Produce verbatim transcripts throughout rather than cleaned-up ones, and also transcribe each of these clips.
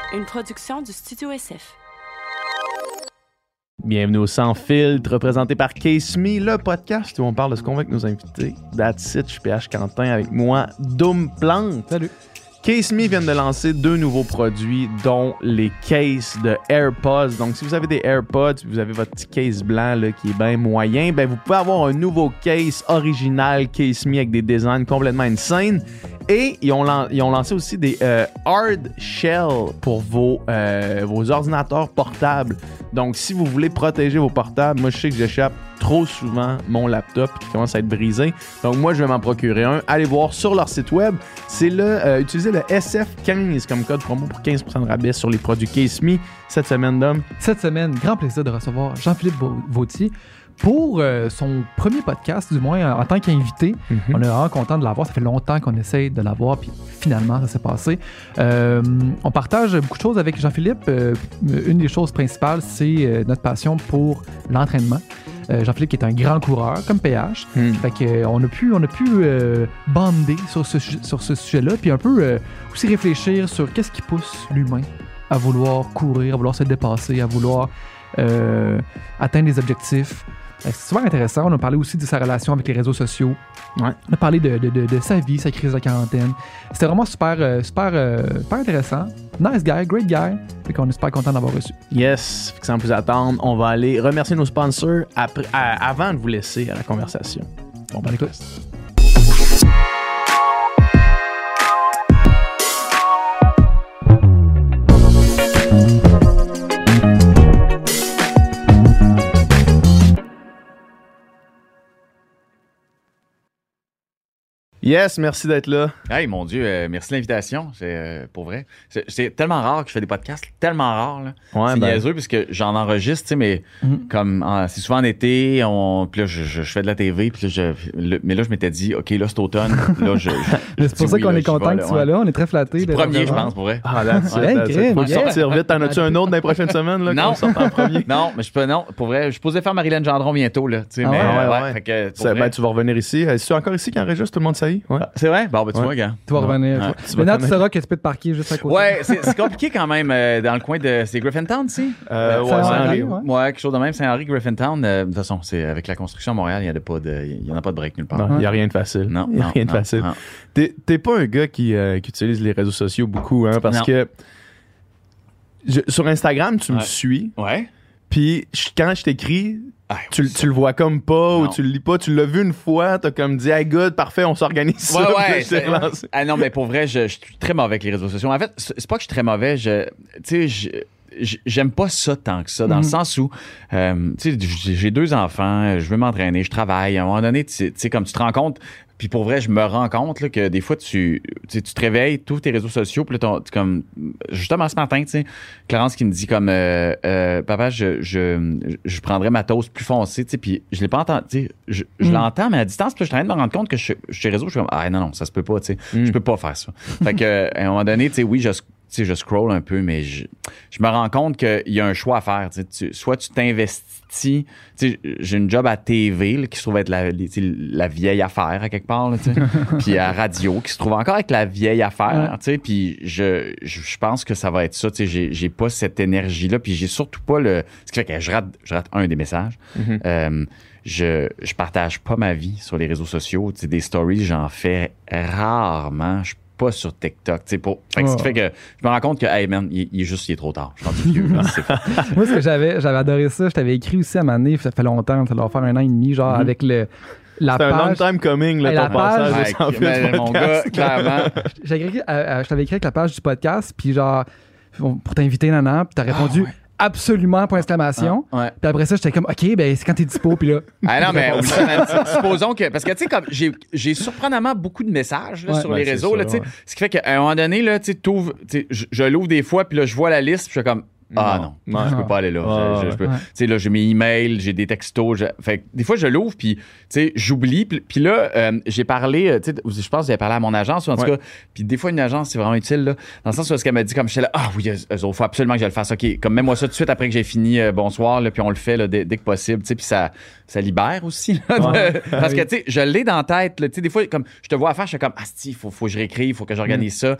une production du Studio S F. Bienvenue au Sans Filtre, présenté par Case Me, le podcast où on parle de ce qu'on veut avec nos invités. That's it, je suis P H Quentin, avec moi, Doom Plante. Salut. Case Me vient de lancer deux nouveaux produits, dont les cases de AirPods. Donc, si vous avez des AirPods, vous avez votre petit case blanc là, qui est bien moyen, ben vous pouvez avoir un nouveau case original Case Me avec des designs complètement insane. Et ils ont, lan- ils ont lancé aussi des euh, hard shell pour vos, euh, vos ordinateurs portables. Donc, si vous voulez protéger vos portables, moi, je sais que j'échappe trop souvent mon laptop qui commence à être brisé. Donc, moi, je vais m'en procurer un. Allez voir sur leur site web. C'est le, euh, utilisez le S F quinze comme code promo pour quinze pour cent de rabais sur les produits Case Me. Cette semaine, Dom. Cette semaine, grand plaisir de recevoir Jean-Philippe Vautier pour euh, son premier podcast, du moins en tant qu'invité. Mm-hmm. On est vraiment content de l'avoir. Ça fait longtemps qu'on essaye de l'avoir, puis finalement, ça s'est passé. Euh, on partage beaucoup de choses avec Jean-Philippe. Euh, une des choses principales, c'est euh, notre passion pour l'entraînement. Euh, Jean-Philippe qui est un grand coureur, comme P H. Mm. Fait qu'on a pu, on a pu euh, bander sur ce, sur ce sujet-là, puis un peu euh, aussi réfléchir sur qu'est-ce qui pousse l'humain à vouloir courir, à vouloir se dépasser, à vouloir euh, atteindre des objectifs. C'est super intéressant. On a parlé aussi de sa relation avec les réseaux sociaux. Ouais. On a parlé de, de, de, de sa vie, sa crise de quarantaine. C'était vraiment super, euh, super, euh, super intéressant. Nice guy, great guy. Fait qu'on est super content d'avoir reçu. Yes, sans plus attendre, on va aller remercier nos sponsors après, à, avant de vous laisser à la conversation. Bon, ben écoute. Yes, merci d'être là. Hey, mon Dieu, euh, merci de l'invitation. C'est euh, pour vrai. C'est, c'est tellement rare que je fais des podcasts, tellement rare. Là. Ouais, c'est ben... niaiseux parce que j'en enregistre, tu sais, mais mm-hmm. comme en, c'est souvent en été, on, puis là, je, je, je fais de la T V, puis là, je, le, mais là, je m'étais dit, OK, là, c'est automne. Là, je, je, c'est pour ça oui, qu'on là, est content que tu sois là. On est très flattés. C'est le premier, je pense, pour vrai. Ah, là, c'est ouais, il faut yeah. sortir vite. T'en as-tu un autre dans les prochaines semaines? Là, non. En premier? Non, mais je peux, non, pour vrai, je suis posé faire Marilyn Gendron bientôt, là. Tu sais, ah, mais, ouais, ouais, ouais. Fait que, c'est, ben, tu vas revenir ici. C'est encore ici qui enregistre, tout le monde saillit. Ouais. C'est vrai? Bon, ben, tu ouais. vois, gars. Tu vas revenir. Ouais. Tu Maintenant, tu sauras que tu peux te parquer juste à côté. Ouais, c'est, c'est compliqué quand même euh, dans le coin de. C'est Griffintown, tu sais? Euh, ouais, Saint-Henri. Ouais. ouais, quelque chose de même. Saint-Henri, Griffintown. Euh, de toute façon, c'est, avec la construction à Montréal, il n'y a, pas de, il y en a pas de break nulle part. Il n'y a rien de facile. Non. Il n'y a non, rien de non, facile. Non. T'es, t'es pas un gars qui, euh, qui utilise les réseaux sociaux beaucoup, hein? Parce non. que je, sur Instagram, tu ouais. me suis. Ouais. Puis quand je t'écris. Ah, tu, tu le vois comme pas non. ou tu le lis pas. Tu l'as vu une fois, t'as comme dit « Hey, good, parfait, on s'organise ça. » Ouais, ouais. C'est, ah non, mais pour vrai, je, je suis très mauvais avec les réseaux sociaux. En fait, c'est pas que je suis très mauvais. Je, tu sais, je, j'aime pas ça tant que ça, dans mm-hmm. le sens où, euh, tu sais, j'ai deux enfants, je veux m'entraîner, je travaille. À un moment donné, tu sais, comme tu te rends compte... Puis pour vrai, je me rends compte là, que des fois, tu, tu te réveilles, tu ouvres tes réseaux sociaux, puis là, t'es comme... Justement, ce matin, tu sais, Clarence qui me dit comme... Euh, euh, Papa, je, je, je prendrais ma toast plus foncée, tu sais, puis je l'ai pas entendu, tu sais, je, je mm. l'entends, mais à distance, puis là, je suis en train de me rendre compte que je, je suis réseau, je suis comme... Ah non, non, ça se peut pas, tu sais, mm. je peux pas faire ça. Fait que, à un moment donné, tu sais, oui, je... Tu sais, je scroll un peu, mais je, je me rends compte qu'il y a un choix à faire. Tu, soit tu t'investis, tu sais, j'ai une job à T V là, qui se trouve être la, la vieille affaire à quelque part, puis à radio qui se trouve encore avec la vieille affaire, tu sais, puis je, je, je pense que ça va être ça, tu sais, j'ai, j'ai pas cette énergie-là, puis j'ai surtout pas le... Ce qui fait que je rate, je rate un des messages. Mm-hmm. Euh, je, je partage pas ma vie sur les réseaux sociaux, tu sais, des stories, j'en fais rarement, je pas sur TikTok. Pour... Fait que oh. Ce qui fait que je me rends compte que, hey man, il, il est juste, il est trop tard. Je suis rendu vieux. Moi, ce que j'avais, j'avais adoré ça, je t'avais écrit aussi à Mané, ça fait longtemps, ça doit faire un an et demi, genre mm-hmm. avec le. La c'est page, un long time coming, là, ton la passage page, de sans fil mais, mon gars, clairement. J'ai écrit, euh, je t'avais écrit avec la page du podcast, puis genre, pour t'inviter, Nana, puis t'as répondu. Ah, ouais. Absolument, point d'exclamation. Ah, ouais. Puis après ça, j'étais comme, OK, ben c'est quand t'es dispo, puis là. Ah non, mais supposons que. Parce que, tu sais, comme j'ai, j'ai surprenamment beaucoup de messages là, ouais, sur ouais, les réseaux, ça, là, ouais. Ce qui fait qu'à un moment donné, là, tu sais, je, je l'ouvre des fois, puis là, je vois la liste, puis je suis comme. Ah non, non, non, je peux pas aller là. Ah, je, je, je peux, ouais. Tu sais, là, j'ai mes emails, j'ai des textos. Je, fait que des fois, je l'ouvre, puis tu sais, j'oublie. Puis, puis là, euh, j'ai parlé, tu sais, je pense que j'avais parlé à mon agence, ou en tout ouais. cas. Puis des fois, une agence, c'est vraiment utile, là. Dans le sens où ce qu'elle m'a dit, comme j'étais là, ah oui, il faut absolument que je le fasse. OK, comme mets-moi ça tout de suite après que j'ai fini, euh, bonsoir, là, puis on le fait là, dès, dès que possible, tu sais, puis ça, ça libère aussi. Là, ouais. de, parce que, tu sais, je l'ai dans la tête, tu sais, des fois, comme je te vois à faire, je suis comme, ah, si, il faut, faut que je réécrive, il faut que j'organise mm. ça.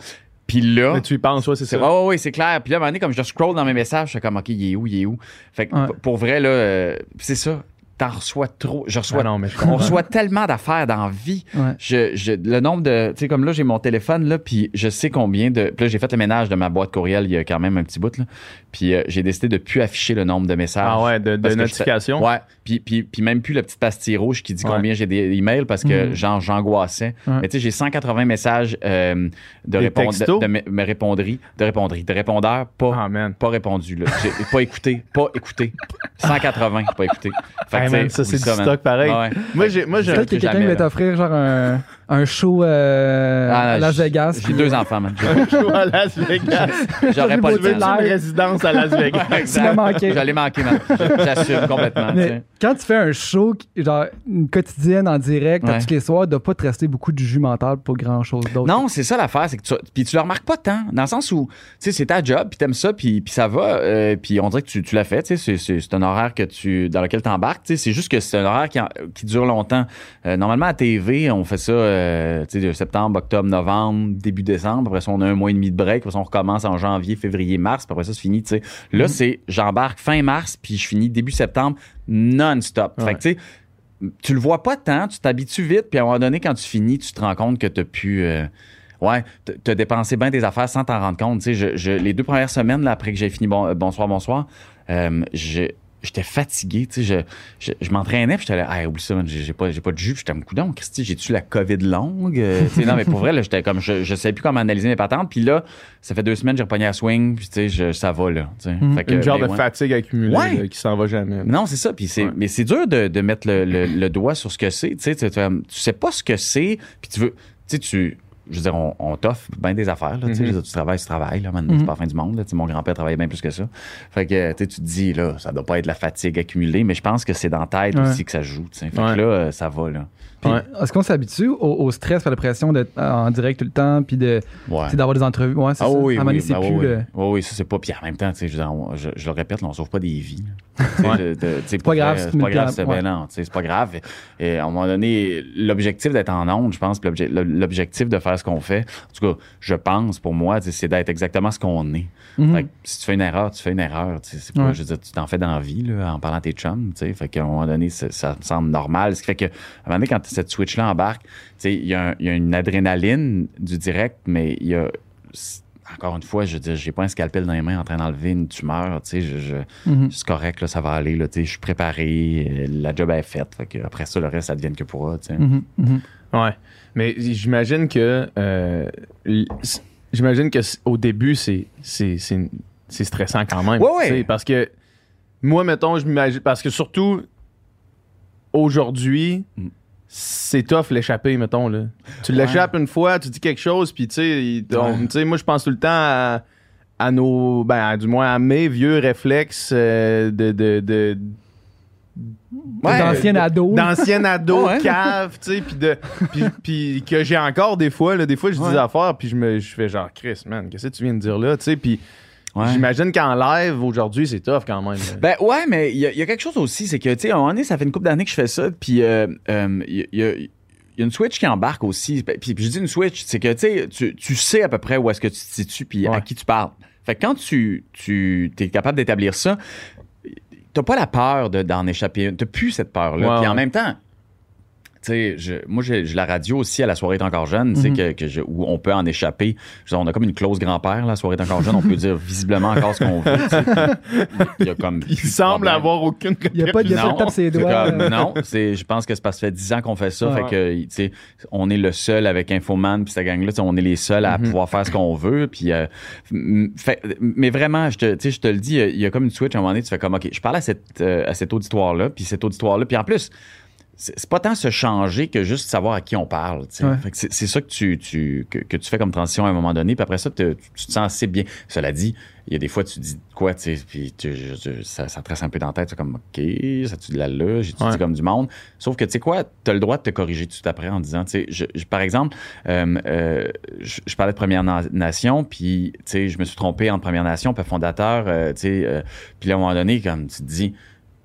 Puis là... Mais tu y penses, ouais, c'est ça. Oui, oui, oui, c'est clair. Puis là, à un moment donné, comme je scroll dans mes messages, je suis comme, OK, il est où, il est où? Fait que Ouais. p- pour vrai, là, euh, c'est ça. T'en reçois trop. Je reçois, Ah non, mais je on comprends. reçoit tellement d'affaires dans la vie. Ouais. Je, je, le nombre de. Tu sais, comme là, j'ai mon téléphone, là, puis je sais combien de. Puis là, j'ai fait le ménage de ma boîte courriel il y a quand même un petit bout, là. Puis euh, j'ai décidé de plus afficher le nombre de messages. Ah ouais, de, de Parce que notifications. j'étais- Ouais. Puis, puis, puis même plus la petite pastille rouge qui dit Ouais. combien j'ai des emails parce que Mhm. genre, j'angoissais. Ouais. Mais tu sais, j'ai cent quatre-vingts messages euh, de, Des répond- textos? de, de mes- mes répondries, de répondries, de répondeurs, pas, Ah, man. pas répondu. Là. J'ai pas écouté, pas écouté. cent quatre-vingts, pas écouté. Fait que, Hey, tu sais, man, ça, c'est oublie du man. stock pareil. Ouais. Moi, j'ai, moi, j'ai, Peut-être que que quelqu'un jamais, va là. t'offrir genre un, un show euh, Ah, à Las j'ai- Vegas. J'ai puis, deux euh, enfants, man. je joue à Las Vegas. J'aurais pas J'ai de vu Veux-tu temps. live. une résidence à Las Vegas? Tu m'as manqué. J'allais manquer, man. J'assume complètement. tu Mais sais. quand tu fais un show, qui- genre une quotidienne en direct, à Ouais. tous les soirs, il doit pas te rester beaucoup de jus mental pour grand chose d'autre. Non, c'est ça l'affaire, c'est que tu, puis tu le remarques pas tant, dans le sens où, tu sais, c'est ta job, puis t'aimes ça, puis, puis ça va, euh, puis on dirait que tu, tu l'as fait, tu sais, c'est, c'est, c'est un horaire que tu, dans lequel t'embarques, tu sais, c'est juste que c'est un horaire qui, en- qui dure longtemps. Euh, normalement, à T V, on fait ça, euh, tu sais, de septembre, octobre, novembre, début décembre, après ça, on a un mois et demi de break, après ça, on recommence en janvier, février, mars, puis après ça, c'est fini, tu sais. Là, c'est, j'embarque fin mars, puis je finis début septembre, non-stop. Fait Ouais. que, tu sais, tu le vois pas tant, tu t'habitues vite, puis à un moment donné, quand tu finis, tu te rends compte que t'as pu... euh, ouais, t- t'as dépensé bien des affaires sans t'en rendre compte. Tu sais, je, je- les deux premières semaines, là, après que j'ai fini bon, euh, Bonsoir, bonsoir, euh, je- j'étais fatigué. Tu sais, je, je, je m'entraînais, puis j'étais là, hey, oublie ça, man, j'ai, j'ai pas, j'ai pas de jus. Puis j'étais comme, coudonc, Christy, j'ai-tu la COVID longue? Euh, tu sais, non, mais pour vrai, là, j'étais comme, je, je savais plus comment analyser mes patentes. Puis là, ça fait deux semaines, j'ai repogné à swing, puis tu sais, je- ça va, là. tu sais. Mhm. Fait que, Une genre mais de ouais. fatigue accumulée Ouais. là, qui s'en va jamais. Non, c'est ça. Puis c'est, Ouais. mais c'est dur de, de mettre le, le- le doigt sur ce que c'est. Tu sais, tu, tu, tu sais pas ce que c'est, puis tu veux, tu sais, tu, je veux dire, on, on t'offre bien des affaires. Là, tu sais, Mhm. je veux dire, tu travailles, tu travailles. Là, man, Mhm. C'est pas la fin du monde. Là, tu sais, mon grand-père travaillait bien plus que ça. Fait que tu sais, tu te dis, là, ça doit pas être la fatigue accumulée, mais je pense que c'est dans la tête Ouais. aussi que ça joue. tu sais. Fait Ouais. que là, euh, ça va. Là. Puis, Ouais. est-ce qu'on s'habitue au, au stress, à la pression d'être en direct tout le temps, puis de, Ouais. tu sais, d'avoir des entrevues? Ouais, c'est Ah ça. oui, à un moment donné, oui, c'est ben plus oui, le- oui. Oui, oui, ça, c'est pas. Puis en même temps, tu sais, je, veux dire, on- je, je le répète, là, on sauve pas des vies. là. Tu sais, Ouais. de- de- tu sais, pas pour grave, vrai, c'est C'est pas une grave, plate, c'est ouais. ben non, tu sais, c'est pas grave. Et, et à un moment donné, l'objectif d'être en onde, je pense, puis l'obje- l'objectif de faire ce qu'on fait, en tout cas, je pense, pour moi, tu sais, c'est d'être exactement ce qu'on est. Mhm. Fait que si tu fais une erreur, tu fais une erreur. tu sais, C'est pas, Ouais. je veux dire, tu t'en fais dans la vie là, en parlant à tes chums. tu sais. Fait qu'à un moment donné, ça, ça me semble normal. Ce qui fait qu'à un moment donné, quand cette switch-là embarque, tu sais, il y, a un- il y a une adrénaline du direct, mais il y a. c'est- Encore une fois, je veux dire, j'ai pas un scalpel dans les mains en train d'enlever une tumeur. tu sais, Je, je- Mhm. C'est correct, là, ça va aller. Là, tu sais, je suis préparé. euh, La job est faite. Fait que après ça, le reste, ça devienne que pour eux. tu sais. Mhm. Mhm. Ouais. Mais j'imagine que. euh, l- s- j'imagine que c- au début, c'est, c'est, c'est, c'est stressant quand même. Ouais, ouais. tu sais, Parce que moi, mettons, je m'imagine. Parce que surtout, aujourd'hui, Mm. c'est tough l'échapper, mettons. Là. Tu l'échappes une fois, tu dis quelque chose, puis tu sais, il- on- Ouais. tu sais, moi, je pense tout le temps à, à nos. Ben, à- du moins à mes vieux réflexes euh, de. de, de Ouais. D'ancien ado. d'anciens ados Ouais. caves, tu sais, puis de puis, puis que j'ai encore des fois là, des fois je dis Ouais. des affaires puis je me je fais genre Chris man, qu'est-ce que tu viens de dire là, tu sais, puis Ouais. j'imagine qu'en live aujourd'hui c'est tough quand même. là. Ben ouais, mais il y, a- il y a quelque chose aussi, c'est que, tu sais, à un moment donné, ça fait une couple d'années que je fais ça, puis euh, euh, il y, a- il y a- il y a une switch qui embarque aussi. Puis, puis je dis une switch, c'est que, tu sais, tu- tu sais à peu près où est-ce que tu te situes, puis à Ouais. qui tu parles. Fait que quand tu, tu es capable d'établir ça, t'as pas la peur de, d'en échapper une. T'as plus cette peur-là. Ouais, Puis en ouais. même temps, tu sais, je- moi, j'ai, j'ai la radio aussi à La Soirée est encore jeune, tu sais, Mhm. que, que je- où on peut en échapper. Je veux dire, on a comme une clause grand-père, La Soirée est encore jeune, on peut dire visiblement encore ce qu'on veut. tu sais. Il y a comme. Il plus de semble problème. avoir aucune Il n'y a pas, il y a pas de tape ses c'est doigts. comme- euh. non, c'est, je pense que c'est parce que ça fait dix ans qu'on fait ça. Ouais. Fait que, tu sais, on est le seul avec Infoman puis cette gang-là, tu sais, on est les seuls à Mhm. pouvoir faire ce qu'on veut. Puis, euh, m- fait- mais vraiment, je te, tu sais, je te le dis, il y a comme une switch à un moment donné, tu fais comme, OK, je parle à, cette, euh, à cet auditoire-là, puis cet auditoire-là. Puis en plus, c'est c'est pas tant se changer que juste savoir à qui on parle. tu sais. Ouais. Fait que c'est, c'est ça que tu, tu, que, que tu fais comme transition à un moment donné. Puis après ça, te- tu, tu te sens assez bien. Cela dit, il y a des fois, tu dis quoi, tu sais, puis tu- je- je- ça, ça te reste un peu dans la tête. Tu es comme, OK, ça tu de la là, j'ai Ouais. dit comme du monde. Sauf que, tu sais quoi, tu as le droit de te corriger tout de suite après en disant, tu sais, je- je- par exemple, euh, euh, je, je parlais de Première Na- Nation, puis, tu sais, je me suis trompé entre Première Nation et fondateur, euh, tu sais, euh, puis là, à un moment donné, comme tu te dis,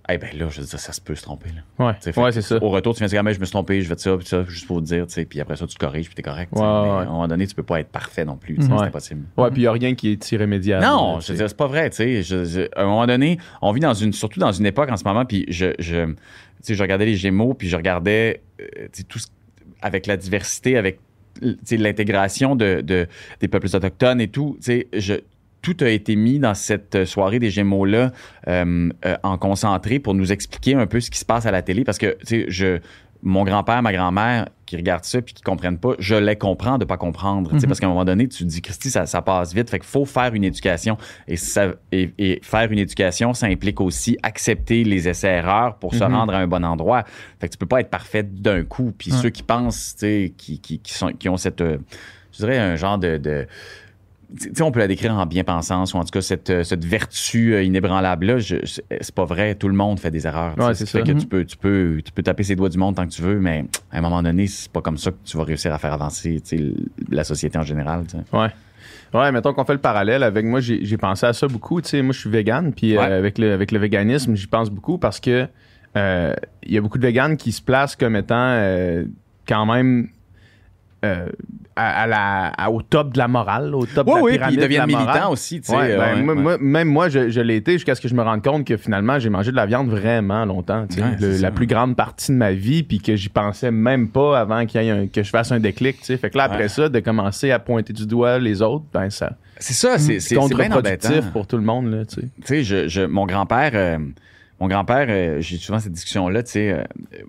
Eh bien là, je veux dire, ça se peut se tromper. Là. Ouais, T'sais, ouais que, c'est ça. Au retour, tu viens de dire, ah, mais je me suis trompé, je vais te ça, puis ça, juste pour te dire, puis après ça, tu te corriges, puis t'es correct. Ouais, mais ouais. à un moment donné, tu peux pas être parfait non plus. Ouais. C'est impossible. Ouais, puis il n'y a rien qui est irrémédiable. Non, là, je veux dire, c'est pas vrai. Je, je, à un moment donné, on vit dans une, surtout dans une époque en ce moment, puis je, je, je regardais les Gémeaux, puis je regardais euh, tout ce, avec la diversité, avec l'intégration de, de, des peuples autochtones et tout. Je, tout a été mis dans cette soirée des Gémeaux-là euh, euh, en concentré pour nous expliquer un peu ce qui se passe à la télé. Parce que, tu sais, je... mon grand-père, ma grand-mère qui regardent ça puis qui comprennent pas, je les comprends de pas comprendre. Mm-hmm. Parce qu'à un moment donné, tu te dis, Christy, ça, ça passe vite. Fait qu'il faut faire une éducation. Et, ça, et, et faire une éducation, ça implique aussi accepter les essais-erreurs pour mm-hmm. se rendre à un bon endroit. Fait que tu peux pas être parfait d'un coup. Puis mm-hmm. ceux qui pensent, tu sais, qui, qui, qui, sont, qui ont cette, euh, je dirais, un genre de... de tu sais, on peut la décrire en bien-pensance ou en tout cas cette, cette vertu inébranlable-là. Je, c'est pas vrai. Tout le monde fait des erreurs. Ouais, c'est ça. Que Mm-hmm. tu, peux, tu, peux, tu peux taper ses doigts du monde tant que tu veux, mais à un moment donné, c'est pas comme ça que tu vas réussir à faire avancer la société en général. T'sais. Ouais. Ouais, mettons qu'on fait le parallèle avec moi, j'ai, j'ai pensé à ça beaucoup. Tu sais, moi, je suis végane, puis ouais. euh, avec, le, avec le véganisme, j'y pense beaucoup parce que il euh, y a beaucoup de véganes qui se placent comme étant euh, quand même... Euh, à, à la, à, au top de la morale, au top oui, de la oui, pyramide. Puis ils deviennent de la morale. militants aussi. Tu sais, ouais, ben, ouais, moi, ouais. Moi, même moi, je, je l'ai été jusqu'à ce que je me rende compte que finalement, j'ai mangé de la viande vraiment longtemps. Tu sais, ouais, le, la plus grande partie de ma vie, puis que j'y pensais même pas avant qu'il y ait un, que je fasse un déclic. Tu sais. Fait que là, après ouais. ça, de commencer à pointer du doigt les autres, ben ça. C'est ça, c'est, c'est, c'est bien embêtant. Pour tout le monde. Là, tu sais, tu sais je, je, mon grand-père, euh, mon grand-père, euh, j'ai souvent cette discussion-là, tu sais, euh,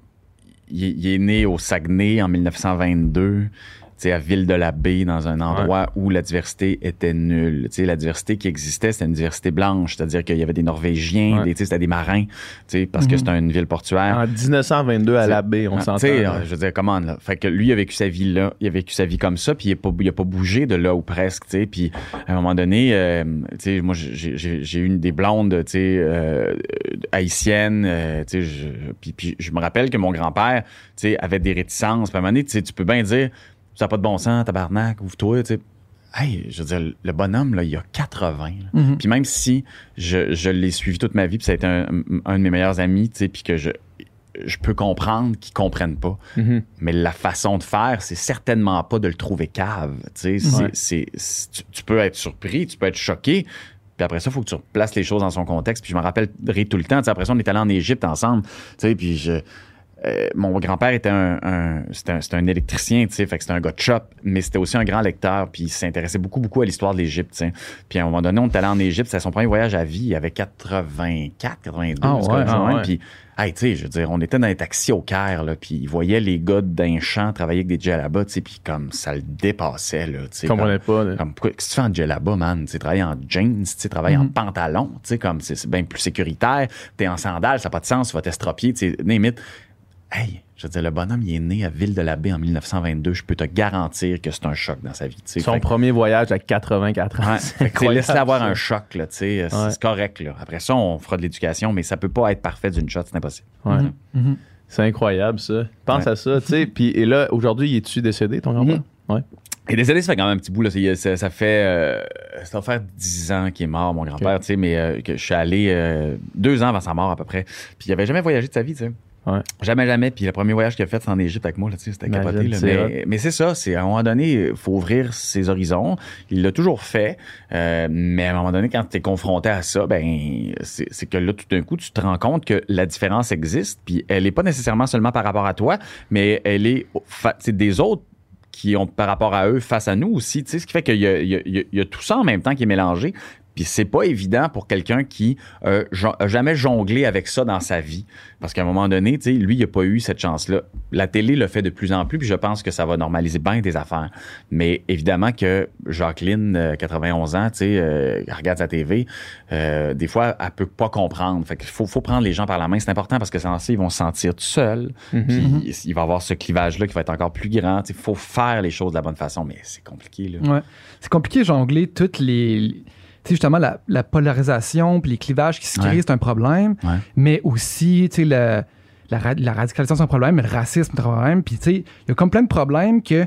il, il est né au Saguenay en dix-neuf cent vingt-deux. T'sais, à Ville-de-la-Baie, dans un endroit ouais. où la diversité était nulle. T'sais, la diversité qui existait, c'était une diversité blanche, c'est-à-dire qu'il y avait des Norvégiens, ouais. des, c'était des marins, parce mm-hmm. que c'était une ville portuaire. En dix-neuf cent vingt-deux, à la baie, on s'entend. Ouais. Je veux dire, comment là? Fait que lui, il a vécu sa vie là, il a vécu sa vie comme ça, puis il n'a pas, il a pas bougé de là ou presque. Puis à un moment donné, euh, moi, j'ai, j'ai, j'ai eu des blondes euh, haïtiennes, euh, puis, puis je me rappelle que mon grand-père avait des réticences. Puis à un moment donné, tu peux bien dire... Ça n'a pas de bon sens, tabarnak, ouvre-toi, tu sais. Hey, je veux dire, le bonhomme, là, il a quatre-vingts. Mm-hmm. Puis même si je, je l'ai suivi toute ma vie, puis ça a été un, un de mes meilleurs amis, tu sais, puis que je, je peux comprendre qu'ils ne comprennent pas. Mm-hmm. Mais la façon de faire, c'est certainement pas de le trouver cave, tu sais. Ouais. C'est, c'est, c'est, tu, tu peux être surpris, tu peux être choqué, puis après ça, il faut que tu replaces les choses dans son contexte. Puis je me rappellerai tout le temps, tu sais, après ça, on est allé en Égypte ensemble, tu sais, puis je... Euh, mon grand-père était un, un, c'était un, c'était un électricien, tu sais, fait que c'était un gars de shop, mais c'était aussi un grand lecteur, puis il s'intéressait beaucoup, beaucoup à l'histoire de l'Égypte, tu sais. Puis à un moment donné, on est allé en Égypte, c'était son premier voyage à vie, il avait quatre-vingt-quatre, quatre-vingt-deux, ah, ouais, ah, ouais. puis, hey, tu sais, je veux dire, on était dans les taxis au Caire, là, puis il voyait les gars d'un champ travailler avec des djellabas, tu sais, puis comme ça le dépassait, là, tu sais. Je comprenais pas, là. Comme, pourquoi, qu'est-ce que tu fais en djellaba, man? Tu sais, travailler en jeans, tu sais, travailler mm-hmm. en pantalon, tu sais, comme c'est, c'est bien plus sécuritaire, t'es en sandales, ça n'a pas de sens, tu vas t'estropier, tu sais, limite. Hey, je veux dire, le bonhomme, il est né à Ville-de-la-Baie en dix-neuf cent vingt-deux. Je peux te garantir que c'est un choc dans sa vie. T'sais. Son fait premier voyage à quatre-vingt-quatre ans. Ouais, laisse-le avoir un choc, là, t'sais, ouais. c'est, c'est correct. Là. Après ça, on fera de l'éducation, mais ça peut pas être parfait d'une shot, c'est impossible. Ouais. Mm-hmm. Mm-hmm. C'est incroyable, ça. Pense ouais. à ça, tu sais. Puis, et là, aujourd'hui, il est-tu décédé, ton grand-père? Mm-hmm. Ouais. Il est décédé, ça fait quand même un petit bout. Là. Ça, ça, ça fait euh, ça va faire dix ans qu'il est mort, mon grand-père, okay. tu sais, mais euh, que je suis allé euh, deux ans avant sa mort à peu près. Puis il avait jamais voyagé de sa vie, tu sais. Ouais. Jamais, jamais. Puis le premier voyage qu'il a fait, c'est en Égypte avec moi. Là, c'était capoté. Là. Mais, mais c'est ça. C'est, à un moment donné, il faut ouvrir ses horizons. Il l'a toujours fait. Euh, mais à un moment donné, quand tu es confronté à ça, ben c'est, c'est que là, tout d'un coup, tu te rends compte que la différence existe. Puis elle n'est pas nécessairement seulement par rapport à toi, mais elle est fa- c'est des autres qui ont par rapport à eux face à nous aussi. Tu sais, ce qui fait qu'il y a, il y a, il y a tout ça en même temps qui est mélangé. Puis c'est pas évident pour quelqu'un qui euh, a jamais jonglé avec ça dans sa vie. Parce qu'à un moment donné, tu sais, lui, il a pas eu cette chance-là. La télé le fait de plus en plus, puis je pense que ça va normaliser bien des affaires. Mais évidemment que Jacqueline, euh, quatre-vingt-onze ans, tu sais, euh, elle regarde sa T V, euh, des fois, elle peut pas comprendre. Fait qu'il faut, faut prendre les gens par la main. C'est important parce que sans ça, ils vont se sentir tout seuls. Mm-hmm. Puis il va y avoir ce clivage-là qui va être encore plus grand. Il faut faire les choses de la bonne façon, mais c'est compliqué, là. Ouais. C'est compliqué de jongler toutes les... Tu sais, justement, la, la polarisation puis les clivages qui se créent, ouais. c'est un problème. Ouais. Mais aussi, tu sais, le, la, la radicalisation, c'est un problème, mais le racisme, c'est un problème. Puis, tu sais, il y a comme plein de problèmes que,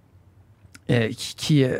euh, qui, qui, euh,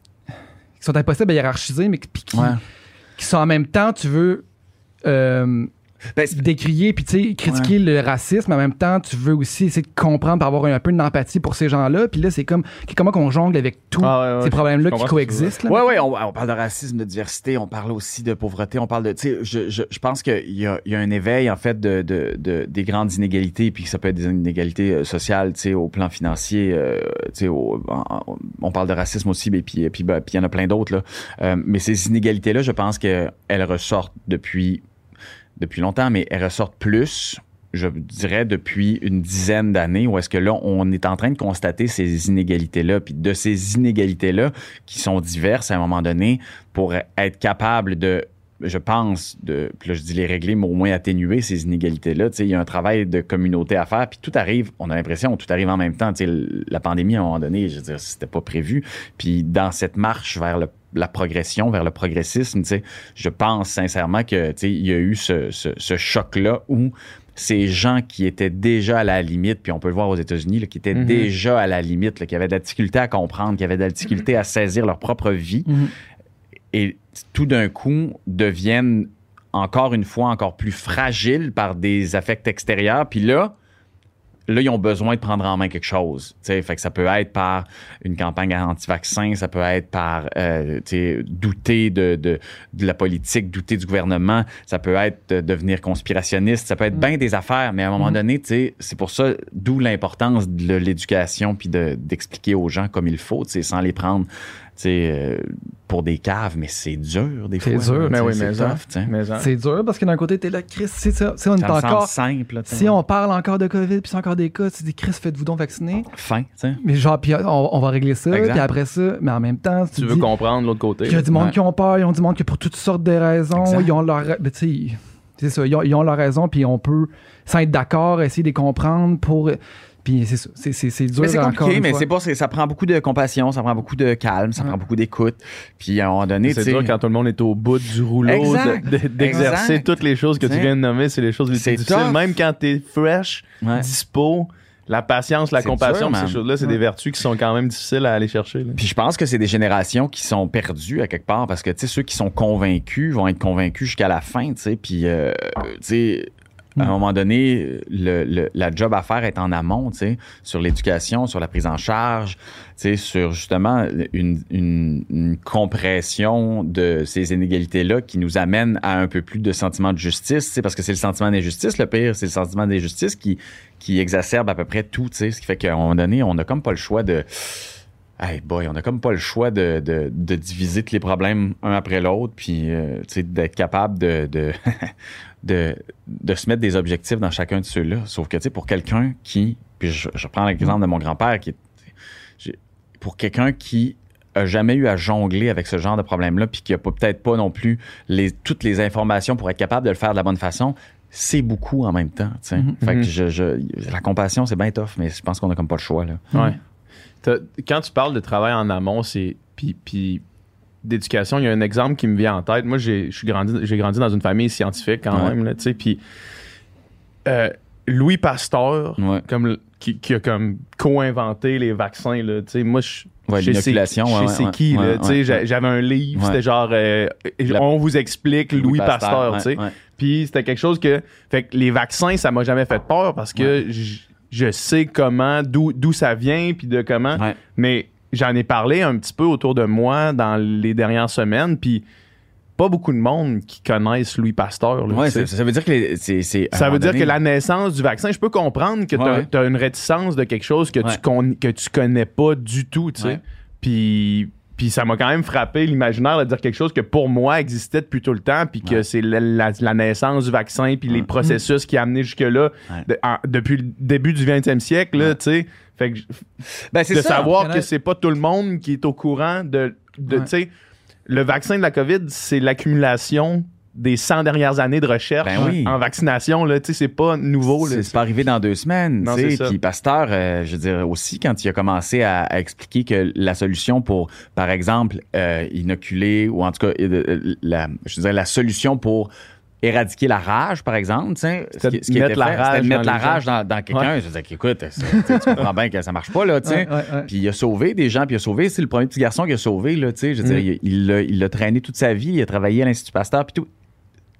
qui sont impossibles à hiérarchiser, mais qui, qui, ouais. qui sont en même temps, tu veux... Euh, ben, décrier puis tu sais critiquer ouais. le racisme, mais en même temps, tu veux aussi essayer de comprendre pour avoir un, un peu d'empathie pour ces gens-là. Puis là, c'est comme comment qu'on jongle avec tous ah ouais, ouais, ces problèmes-là qui coexistent. Oui, oui, on, on parle de racisme, de diversité, on parle aussi de pauvreté, on parle de... Tu sais, je, je, je pense qu'il y a, il y a un éveil, en fait, de, de, de, des grandes inégalités, puis ça peut être des inégalités sociales, tu sais, au plan financier, euh, tu sais, on, on parle de racisme aussi, mais puis puis ben, puis il y en a plein d'autres, là. Euh, mais ces inégalités-là, je pense qu'elles ressortent depuis, depuis longtemps, mais elles ressortent plus... je dirais, depuis une dizaine d'années, où est-ce que là, on est en train de constater ces inégalités-là, puis de ces inégalités-là, qui sont diverses à un moment donné, pour être capable de, je pense, de, puis là, je dis les régler, mais au moins atténuer ces inégalités-là. Tu sais, il y a un travail de communauté à faire, puis tout arrive, on a l'impression, tout arrive en même temps. Tu sais, la pandémie, à un moment donné, je veux dire, c'était pas prévu. Puis dans cette marche vers le la progression, vers le progressisme, tu sais, je pense sincèrement que, tu sais, il y a eu ce, ce, ce choc-là où ces gens qui étaient déjà à la limite, puis on peut le voir aux États-Unis, là, qui étaient mm-hmm. déjà à la limite, là, qui avaient de la difficulté à comprendre, qui avaient de la difficulté à saisir leur propre vie, mm-hmm. et tout d'un coup deviennent encore une fois encore plus fragiles par des affects extérieurs. Puis là, là, ils ont besoin de prendre en main quelque chose. T'sais, fait que ça peut être par une campagne anti-vaccin, ça peut être par euh, douter de, de, de la politique, douter du gouvernement, ça peut être de devenir conspirationniste, ça peut être mm. bien des affaires, mais à un moment mm. donné, c'est pour ça, d'où l'importance de l'éducation puis de, d'expliquer aux gens comme il faut, sans les prendre euh, pour des caves, mais c'est dur des fois. C'est dur, mais oui, c'est mais tough. mais c'est dur parce que d'un côté, t'es là, Chris, c'est ça. On est encore simple. Là, si on parle encore de COVID, puis c'est encore des cas, tu dis, Chris, faites-vous donc vacciner. Fin, tu sais. Mais genre, puis on, on va régler ça, puis après ça, mais en même temps, tu, tu veux dis, comprendre l'autre côté. Il y a du monde ouais. qui ont peur, ils ont du monde qui, pour toutes sortes de raisons, exact. Ils ont leur. Tu sais, c'est ça, ils ont, ils ont leur raison, puis on peut, sans être d'accord, essayer de les comprendre pour. Puis c'est, c'est, c'est, c'est dur mais c'est compliqué, encore une mais fois. c'est pas, c'est, ça prend beaucoup de compassion, ça prend beaucoup de calme, ça ouais. prend beaucoup d'écoute. Puis à un moment donné, c'est dur quand tout le monde est au bout du rouleau de, de, d'exercer exact. Toutes les choses que t'sais. Tu viens de nommer, c'est les choses les plus difficiles. Tough. Même quand t'es fresh, ouais. dispo, la patience, la c'est compassion, dur, ces choses-là, c'est ouais. des vertus qui sont quand même difficiles à aller chercher. Là. Puis je pense que c'est des générations qui sont perdues à quelque part parce que tu sais ceux qui sont convaincus vont être convaincus jusqu'à la fin, tu sais. Puis euh, tu sais. À un moment donné, le, le, la job à faire est en amont, tu sais, sur l'éducation, sur la prise en charge, tu sais, sur justement une, une, une compression de ces inégalités-là qui nous amène à un peu plus de sentiment de justice, tu sais, parce que c'est le sentiment d'injustice, le pire, c'est le sentiment d'injustice qui, qui exacerbe à peu près tout, tu sais, ce qui fait qu'à un moment donné, on n'a comme pas le choix de... Hey boy, on n'a comme pas le choix de, de, de diviser tous les problèmes un après l'autre, puis euh, tu sais, d'être capable de... de De, de se mettre des objectifs dans chacun de ceux-là. Sauf que, tu sais, pour quelqu'un qui... Puis je, je prends l'exemple de mon grand-père, qui est, pour quelqu'un qui a jamais eu à jongler avec ce genre de problème-là, puis qui a peut-être pas non plus les, toutes les informations pour être capable de le faire de la bonne façon, c'est beaucoup en même temps, tu sais. Mm-hmm. Fait que je, je, la compassion, c'est bien tough, mais je pense qu'on a comme pas le choix, là. Ouais. T'as, quand tu parles de travail en amont, c'est... Puis... puis d'éducation, il y a un exemple qui me vient en tête. Moi, j'ai, je suis grandi, j'ai grandi dans une famille scientifique quand ouais. même, là, tu sais, puis euh, Louis Pasteur, ouais. comme, qui, qui a comme co-inventé les vaccins, là, tu sais, moi, je ouais, je sais ouais, c'est ouais, qui, ouais, là, tu sais, ouais, ouais. j'avais un livre, ouais. c'était genre, euh, La... on vous explique Louis, Louis Pasteur, Pasteur tu sais, ouais, ouais. Puis c'était quelque chose que, fait que les vaccins, ça m'a jamais fait peur parce que ouais. je, je sais comment, d'où, d'où ça vient, puis de comment, ouais. mais j'en ai parlé un petit peu autour de moi dans les dernières semaines, puis pas beaucoup de monde qui connaissent Louis Pasteur. Là, ouais, ça, ça veut dire que les, c'est, c'est ça veut donné... dire que la naissance du vaccin, je peux comprendre que ouais. tu as une réticence de quelque chose que, ouais. tu, con, que tu connais pas du tout, tu sais. Ouais. Puis, puis ça m'a quand même frappé l'imaginaire de dire quelque chose que pour moi existait depuis tout le temps, puis que ouais. c'est la, la, la naissance du vaccin, puis ouais. les processus mmh. qui a amené jusque-là ouais. de, en, depuis le début du vingtième siècle, ouais. tu sais. Fait que ben, c'est de ça, savoir que c'est pas tout le monde qui est au courant de, de ouais. tu sais, le vaccin de la COVID, c'est l'accumulation des cent dernières années de recherche ben oui. en vaccination, là, tu sais, c'est pas nouveau. Là, c'est, c'est pas arrivé dans deux semaines, tu sais. Puis Pasteur, euh, je veux dire aussi, quand il a commencé à, à expliquer que la solution pour, par exemple, euh, inoculer, ou en tout cas, euh, la, je veux dire, la solution pour éradiquer la rage, par exemple, tu sais, ce qui, ce qui était fait, c'était de mettre la rage dans, dans quelqu'un. Ouais. Je disais, écoute, tu comprends bien que ça marche pas, là, tu sais. Ouais, ouais, ouais. Puis il a sauvé des gens, puis il a sauvé, c'est le premier petit garçon qui a sauvé, là, tu sais. Je veux mm. dire, il, il, l'a, il l'a traîné toute sa vie, il a travaillé à l'Institut Pasteur, puis tout.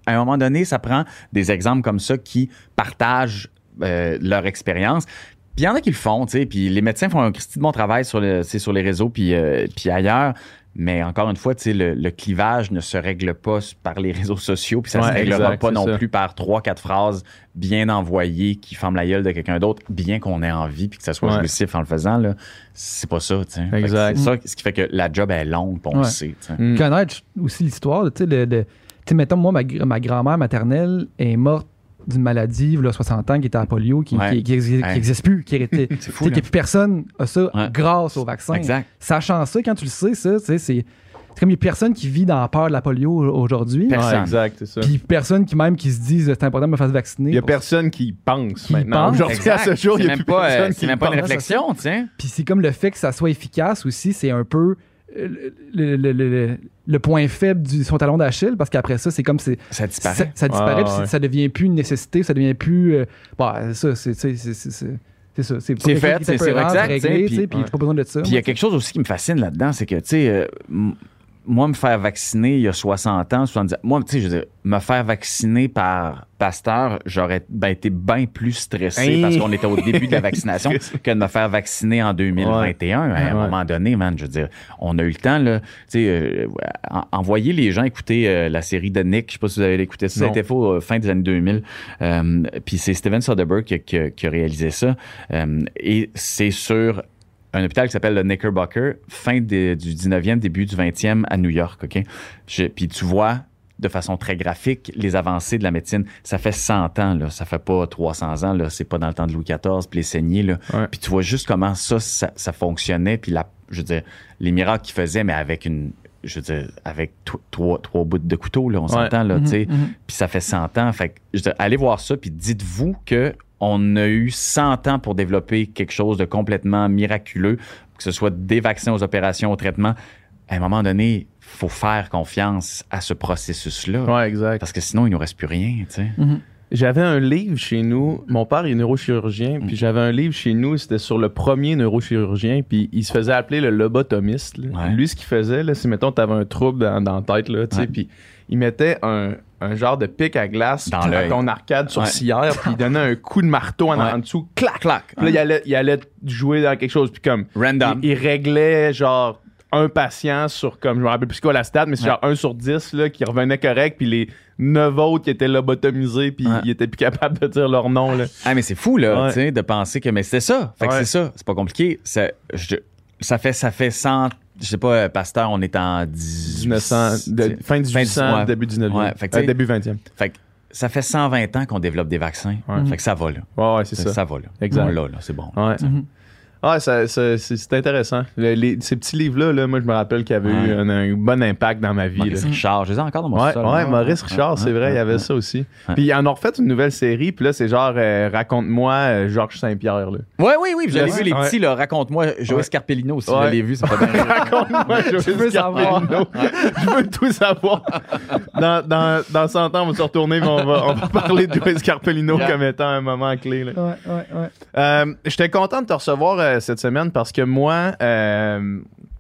à un moment donné, ça prend des exemples comme ça qui partagent euh, leur expérience. Puis il y en a qui le font, tu sais, puis les médecins font un christy de bon travail sur, le, sur les réseaux puis, euh, puis ailleurs. Mais encore une fois, tu sais, le, le clivage ne se règle pas par les réseaux sociaux, puis ça ne ouais, se réglera exact, pas non ça. plus par trois, quatre phrases bien envoyées qui ferment la gueule de quelqu'un d'autre, bien qu'on ait envie, puis que ça soit ouais. jouissif en le faisant. Là, c'est pas ça, tu sais. Exact. C'est ça ce qui fait que la job est longue, puis on Ouais. le sait. Tu sais. Mm. Connaître aussi l'histoire, tu sais, le, le- tu sais, mettons, moi, ma, gr- ma grand-mère maternelle est morte d'une maladie, il y a soixante ans, qui était à polio, qui Ouais. n'existe Ouais. plus, qui était. C'est fou, Tu sais, là. que plus personne a ça Ouais. grâce au vaccin. Exact. Sachant ça, quand tu le sais, ça, tu sais, c'est c'est comme il y a personne qui vit dans la peur de la polio aujourd'hui. Personne. Ouais, exact, c'est ça. Puis personne qui même qui se disent c'est important de me faire vacciner. Il y a pour- personne qui pense Qui maintenant. pense. Aujourd'hui, à ce jour, il C'est n'y a même plus pas, euh, personne c'est qui même pas une pense. réflexion, tu sais. Puis c'est comme le fait que ça soit efficace aussi, c'est un peu euh, le, le- le- le- le point faible du son talon d'Achille, parce qu'après ça, c'est comme c'est Ça disparaît. ça, ça disparaît, Ouais, puis ouais. c'est- ça devient plus une nécessité, ça devient plus euh, bah ça c'est c'est c'est c'est c'est c'est ça, c'est pas C'est quelque fait, chose qui c'est- était c'est peurant, exact, réglé, tu sais, tu sais, puis- puis ouais. t'as pas besoin de ça. Puis il y a quelque chose aussi qui me fascine là-dedans, c'est que, tu sais, euh, m- moi, me faire vacciner il y a soixante ans, soixante-dix moi, tu sais, je veux dire, me faire vacciner par Pasteur, j'aurais ben, été bien plus stressé Hein? parce qu'on était au début de la vaccination que de me faire vacciner en deux mille vingt et un. À un Ouais. moment donné, man, je veux dire, on a eu le temps, là, tu sais, euh, en- envoyer les gens écouter euh, la série de Nick, je sais pas si vous avez écouté ça, ça a Non. été fait au fin des années deux mille. Euh, Puis c'est Steven Soderbergh qui, a- qui a- qui a réalisé ça. Euh, et c'est sur un hôpital qui s'appelle le Knickerbocker, fin de- du dix-neuvième, début du vingtième à New York, OK? Je- Puis tu vois de façon très graphique les avancées de la médecine. Ça fait cent ans, là. Ça fait pas trois cents ans, là. C'est pas dans le temps de Louis quatorze, puis les saignées, là. Ouais. Puis tu vois juste comment ça, ça, ça fonctionnait, puis la, je veux dire, les miracles qu'ils faisaient, mais avec une, je veux dire, avec to- trois, trois bouts de couteau, là, on s'entend, là, tu sais. Mhm, mhm. Puis ça fait cent ans. Fait que, je veux dire, allez voir ça, puis dites-vous que on a eu cent ans pour développer quelque chose de complètement miraculeux, que ce soit des vaccins aux opérations, aux traitements. À un moment donné, il faut faire confiance à ce processus-là. Ouais, exact. Parce que sinon, il nous reste plus rien, tu sais. Mhm. J'avais un livre chez nous. Mon père est neurochirurgien, puis j'avais un livre chez nous, c'était sur le premier neurochirurgien, puis il se faisait appeler le lobotomiste. là. Ouais. Lui, ce qu'il faisait, là, c'est, mettons, t'avais un trouble dans, dans la tête, là, tu sais, Ouais. puis il mettait un, un genre de pic à glace Dans à l'œil. ton arcade Ouais. sourcilière, puis il donnait un coup de marteau en, Ouais. en dessous, clac, clac. Puis là, il allait, il allait jouer dans quelque chose, puis comme... Random. Il, il réglait, genre, un patient sur, comme, je me rappelle plus quoi la stat, mais c'est Ouais. genre un sur dix, là, qui revenait correct, puis les neuf autres qui étaient lobotomisés, puis Ouais. ils étaient plus capables de dire leur nom, là. Ah, mais c'est fou, là, Ouais. tu sais, de penser que. Mais c'est ça. Fait que Ouais. c'est ça. C'est pas compliqué. Ça, je- ça fait ça fait cent. Je sais pas, euh, Pasteur, on est en dix... dix-neuf cents, de- fin dix-huit cents, ouais. début dix-neuvième. Ouais, fait que, Euh, tu sais, début vingtième. Fait que ça fait cent vingt ans qu'on développe des vaccins. Ouais. Fait que ça va, là. Ouais, ouais, c'est Ça, ça. ça va, là. Exact. On l'a, là. C'est bon. Ouais. Mhm. Ouais, ça, ça- c'est, c'est intéressant. Le- les- ces petits livres-là, là, moi, je me rappelle qu'ils avaient Ouais. eu un, un bon impact dans ma vie. Là. Maurice Richard, je les ai encore dans mon Ouais, sol. ouais, Maurice Richard, c'est vrai, il y avait ça aussi. Puis ils en ont refait une nouvelle série, puis là, c'est genre euh, Raconte-moi euh, Georges Saint-Pierre. Là. Ouais, oui, oui, je l'ai Là, vu, les ouais. petit, là. Raconte-moi, Joël Ouais. Scarpellino aussi, Ouais. je l'ai vu, ça fait bien rire. Raconte-moi, je veux savoir. Je veux tout savoir. Dans, dans, dans cent ans, on va se retourner, mais on va, on va parler de Joël Scarpellino Yeah. comme étant un moment clé. Là. Ouais, ouais, ouais. Euh, J'étais content de te recevoir euh, cette semaine parce que moi, euh,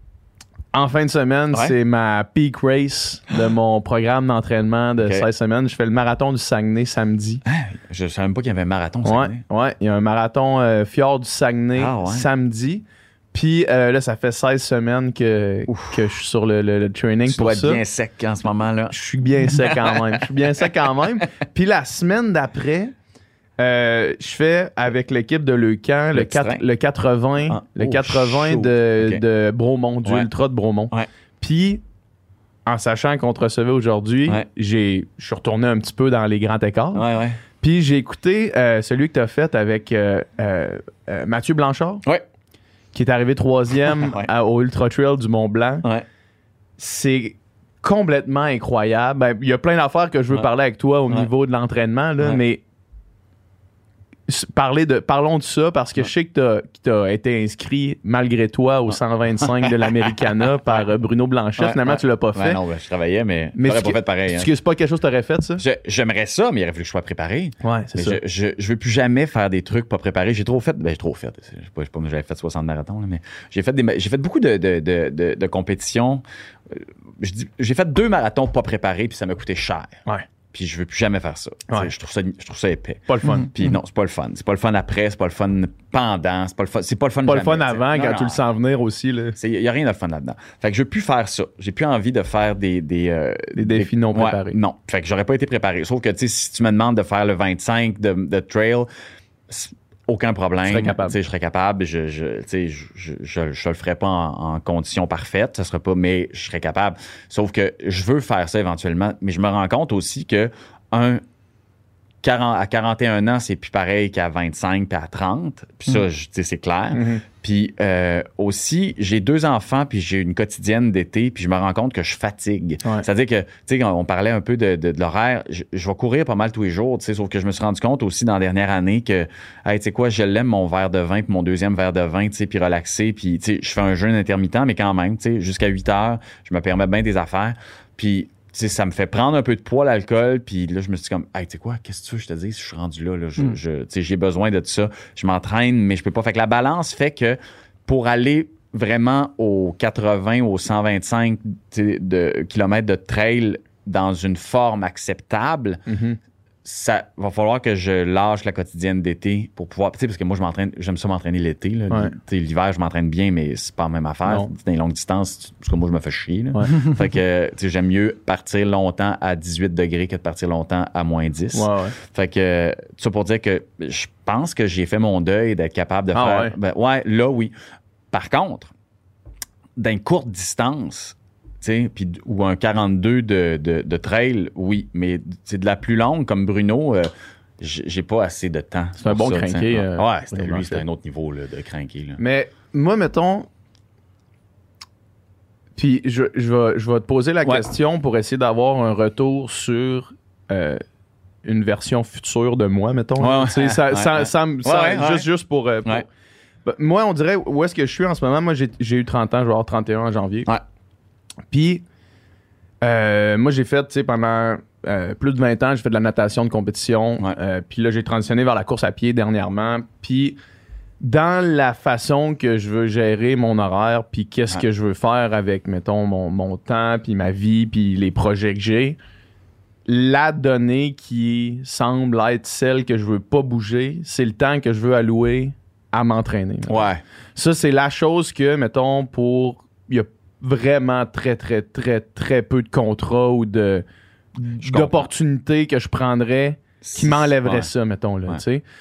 en fin de semaine, Ouais. c'est ma peak race de mon programme d'entraînement de Ok. seize semaines. Je fais le marathon du Saguenay samedi. Je savais même pas qu'il y avait un marathon. ça Ouais, venait. ouais. Il y a un marathon euh, Fjord du Saguenay Ah, ouais. samedi. Puis euh, là, ça fait seize semaines que, que je suis sur le, le- le training Tu pour dois être ça. bien sec en ce moment-là. Je suis bien sec quand même. Je suis bien sec quand même. Puis la semaine d'après, euh, je fais avec l'équipe de Leucan Le le, petit quatre- train. le quatre-vingts, Ah. le Oh, quatre-vingts chaud. de, Ok. de Bromont, du Ouais. Ultra de Bromont. Ouais. Puis, en sachant qu'on te recevait aujourd'hui, Ouais. j'ai, je suis retourné un petit peu dans les grands écarts. Ouais, ouais. Puis j'ai écouté euh, celui que tu as fait avec euh, euh, euh, Mathieu Blanchard, Ouais. qui est arrivé troisième Ouais. à- au Ultra Trail du Mont-Blanc. Ouais. C'est complètement incroyable. Ben, il y a plein d'affaires que je veux Ouais. parler avec toi au Ouais. niveau de l'entraînement, là, Ouais. mais s- parler de, parlons de ça parce que Ouais. je sais que tu as été inscrit malgré toi au cent vingt-cinq de l'Americana par euh, Bruno Blanchet. Ouais, Finalement, ouais. tu l'as pas Ouais, fait. non, ben, je travaillais, mais, Mais j'aurais c'est pas que- fait pareil. hein. Est-ce que c'est pas quelque chose que tu aurais fait, ça? Je- J'aimerais ça, mais il aurait fallu que je sois préparé. Ouais, c'est Mais ça. je, je, je veux plus jamais faire des trucs pas préparés. J'ai trop fait. Ben, j'ai trop fait. Je sais pas, je sais pas, moi, j'avais fait soixante marathons, là, mais j'ai fait, des, ma- j'ai fait beaucoup de, de, de, de, de compétitions. Euh, je dis- J'ai fait deux marathons pas préparés, puis ça m'a coûté cher. Ouais. puis je veux plus jamais faire ça. Ouais. Je trouve ça, je trouve ça épais. Pas le fun. Mm. Puis non, c'est pas le fun. C'est pas le fun après, c'est pas le fun pendant, c'est pas le fun, c'est pas le fun Pas le jamais, fun avant, non, quand non, tu le sens venir aussi. il n'y a rien de fun là-dedans. Fait que je veux plus faire ça. J'ai plus envie de faire des... Des, euh, Des défis non ouais, préparés. non. Fait que j'aurais pas été préparé. Sauf que, tu sais, si tu me demandes de faire le vingt-cinq de, de trail, aucun problème. Tu serais capable. Tu sais, je serais capable. Je, je, tu sais, je, je, je, je le ferais pas en, en conditions parfaites. Ça serait pas, mais je serais capable. Sauf que je veux faire ça éventuellement. Mais je me rends compte aussi que, un, quarante à quarante et un ans, c'est plus pareil qu'à vingt-cinq puis à trente. Puis ça, je- tu sais, c'est clair. Mhm. Puis euh, aussi, j'ai deux enfants, puis j'ai une quotidienne d'été, puis je me rends compte que je fatigue. Ouais. C'est-à-dire que, tu sais, quand on parlait un peu de, de, de l'horaire, je, je vais courir pas mal tous les jours, tu sais, sauf que je me suis rendu compte aussi dans la dernière année que, hey, tu sais quoi, je l'aime mon verre de vin, puis mon deuxième verre de vin, tu sais, puis relaxer, puis, tu sais, je fais un jeûne intermittent, mais quand même, tu sais, jusqu'à huit heures, je me permets bien des affaires. Puis, tu sais, ça me fait prendre un peu de poids, l'alcool. Puis là, je me suis dit comme, hey, tu sais quoi, qu'est-ce que tu veux, je te dis, je suis rendu là, là je, Mm. je- tu sais, j'ai besoin de tout ça. Je m'entraîne, mais je peux pas. Fait que la balance fait que pour aller vraiment aux quatre-vingts, aux cent vingt-cinq tu sais, de kilomètres de trail dans une forme acceptable, Mhm. ça va falloir que je lâche la quotidienne d'été pour pouvoir. Tu sais, parce que moi, je m'entraîne, j'aime ça m'entraîner l'été. Là. Ouais. Tu sais, l'hiver, je m'entraîne bien, mais c'est pas la même affaire. Non. C'est des longues distances, tu- parce que moi, je me fais chier. Là. Ouais. Fait que, tu sais, j'aime mieux partir longtemps à dix-huit degrés que de partir longtemps à moins dix. Ouais, ouais. Fait que, tout ça pour dire que je pense que j'ai fait mon deuil d'être capable de Ah faire. ouais? Ben, ouais, là, oui. Par contre, d'une courte distance, tu sais, puis d- ou un quarante-deux de, de, de trail, oui, mais c'est de la plus longue, comme Bruno, euh, j'ai j'ai pas assez de temps. C'est un pour bon ça, crinqué, t'sais. euh, ouais, c'était, Bruno lui, c'était Blanchette. un autre niveau là, de crinqué. Là. Mais moi, mettons. Puis je, je, vais, je vais te poser la Ouais. question pour essayer d'avoir un retour sur euh, une version future de moi, mettons. Ouais, ouais. Tu sais, ça, Ouais, ça- ouais. ça me- ça- Ouais, ouais. juste, juste pour. euh, pour- Ouais. Ben, moi, on dirait où est-ce que je suis en ce moment. Moi, j'ai, j'ai eu trente ans, je vais avoir trente et un en janvier. Ouais. Puis, euh, moi, j'ai fait, tu sais, pendant euh, plus de vingt ans, j'ai fait de la natation de compétition. Ouais. Euh, puis là, j'ai transitionné vers la course à pied dernièrement. Puis, dans la façon que je veux gérer mon horaire, puis qu'est-ce Ouais. que je veux faire avec, mettons, mon, mon temps, puis ma vie, puis les projets que j'ai, la donnée qui semble être celle que je veux pas bouger, c'est le temps que je veux allouer à m'entraîner. Ouais. Ça, c'est la chose que, mettons, pour. Il y a vraiment très, très, très, très peu de contrats ou de Je comprends. d'opportunités que je prendrais qui m'enlèveraient Ouais. ça, mettons, là, Ouais. tu sais.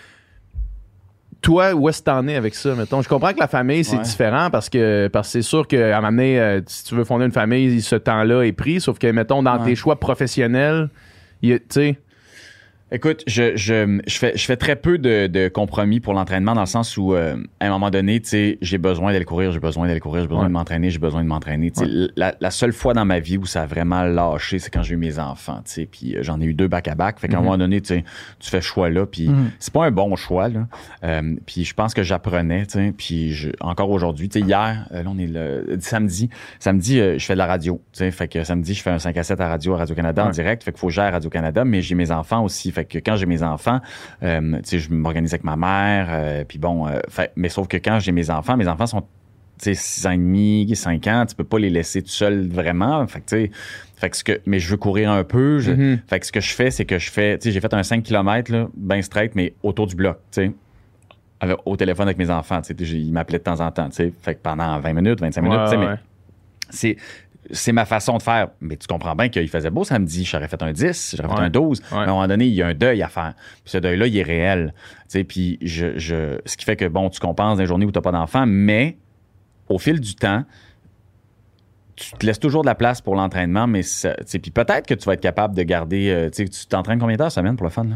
Toi, où est-ce que t'en es avec ça, mettons? Je comprends que la famille, c'est Ouais. différent parce que, parce que c'est sûr qu'à un moment donné, euh, si tu veux fonder une famille, ce temps-là est pris, sauf que, mettons, dans Ouais. tes choix professionnels, il y a- tu sais. Écoute, je, je, je, fais, je fais très peu de, de compromis pour l'entraînement dans le sens où, euh, à un moment donné, tu sais, j'ai besoin d'aller courir, j'ai besoin d'aller courir, j'ai besoin Ouais. de m'entraîner, j'ai besoin de m'entraîner. Tu sais, Ouais. la, la seule fois dans ma vie où ça a vraiment lâché, c'est quand j'ai eu mes enfants, tu sais, puis euh, j'en ai eu deux back-à-back. Fait qu'à un Mhm. moment donné, tu sais, tu fais ce choix-là, puis Mhm. c'est pas un bon choix, là. Euh, puis je pense que j'apprenais, tu sais, puis je- encore aujourd'hui, tu sais, hier, euh, là, on est le samedi, samedi, euh, je fais de la radio, tu sais, fait que samedi, je fais un cinq à sept à radio, à Radio-Canada en Ouais. direct, fait qu'il faut que j'aille à Radio-Canada, mais j'ai mes enfants aussi, fait que quand j'ai mes enfants, euh, tu sais, je m'organise avec ma mère, euh, puis bon, euh, fait, mais sauf que quand j'ai mes enfants, mes enfants sont, tu sais, six ans et demi, cinq ans, tu peux pas les laisser tout seuls vraiment, fait que, tu sais, fait que ce que, mais je veux courir un peu, je- Mhm. fait que ce que je fais, c'est que je fais, tu sais, j'ai fait un cinq kilomètres, là, ben straight, mais autour du bloc, tu sais, avec- au téléphone avec mes enfants, tu sais, j'ai- ils m'appelaient de temps en temps, tu sais, fait que pendant vingt minutes, vingt-cinq minutes, Ouais, tu sais, ouais. mais c'est c'est ma façon de faire. Mais tu comprends bien qu'il faisait beau samedi. J'aurais fait un dix, j'aurais fait Ouais. un douze. Ouais. Mais à un moment donné, il y a un deuil à faire. Puis ce deuil-là, il est réel. Tu sais, puis je, je, ce qui fait que, bon, tu compenses des journées où tu n'as pas d'enfant, mais au fil du temps, tu te laisses toujours de la place pour l'entraînement, mais ça- tu sais, puis peut-être que tu vas être capable de garder. euh, tu sais, tu t'entraînes combien d'heures semaine pour le fun? Là?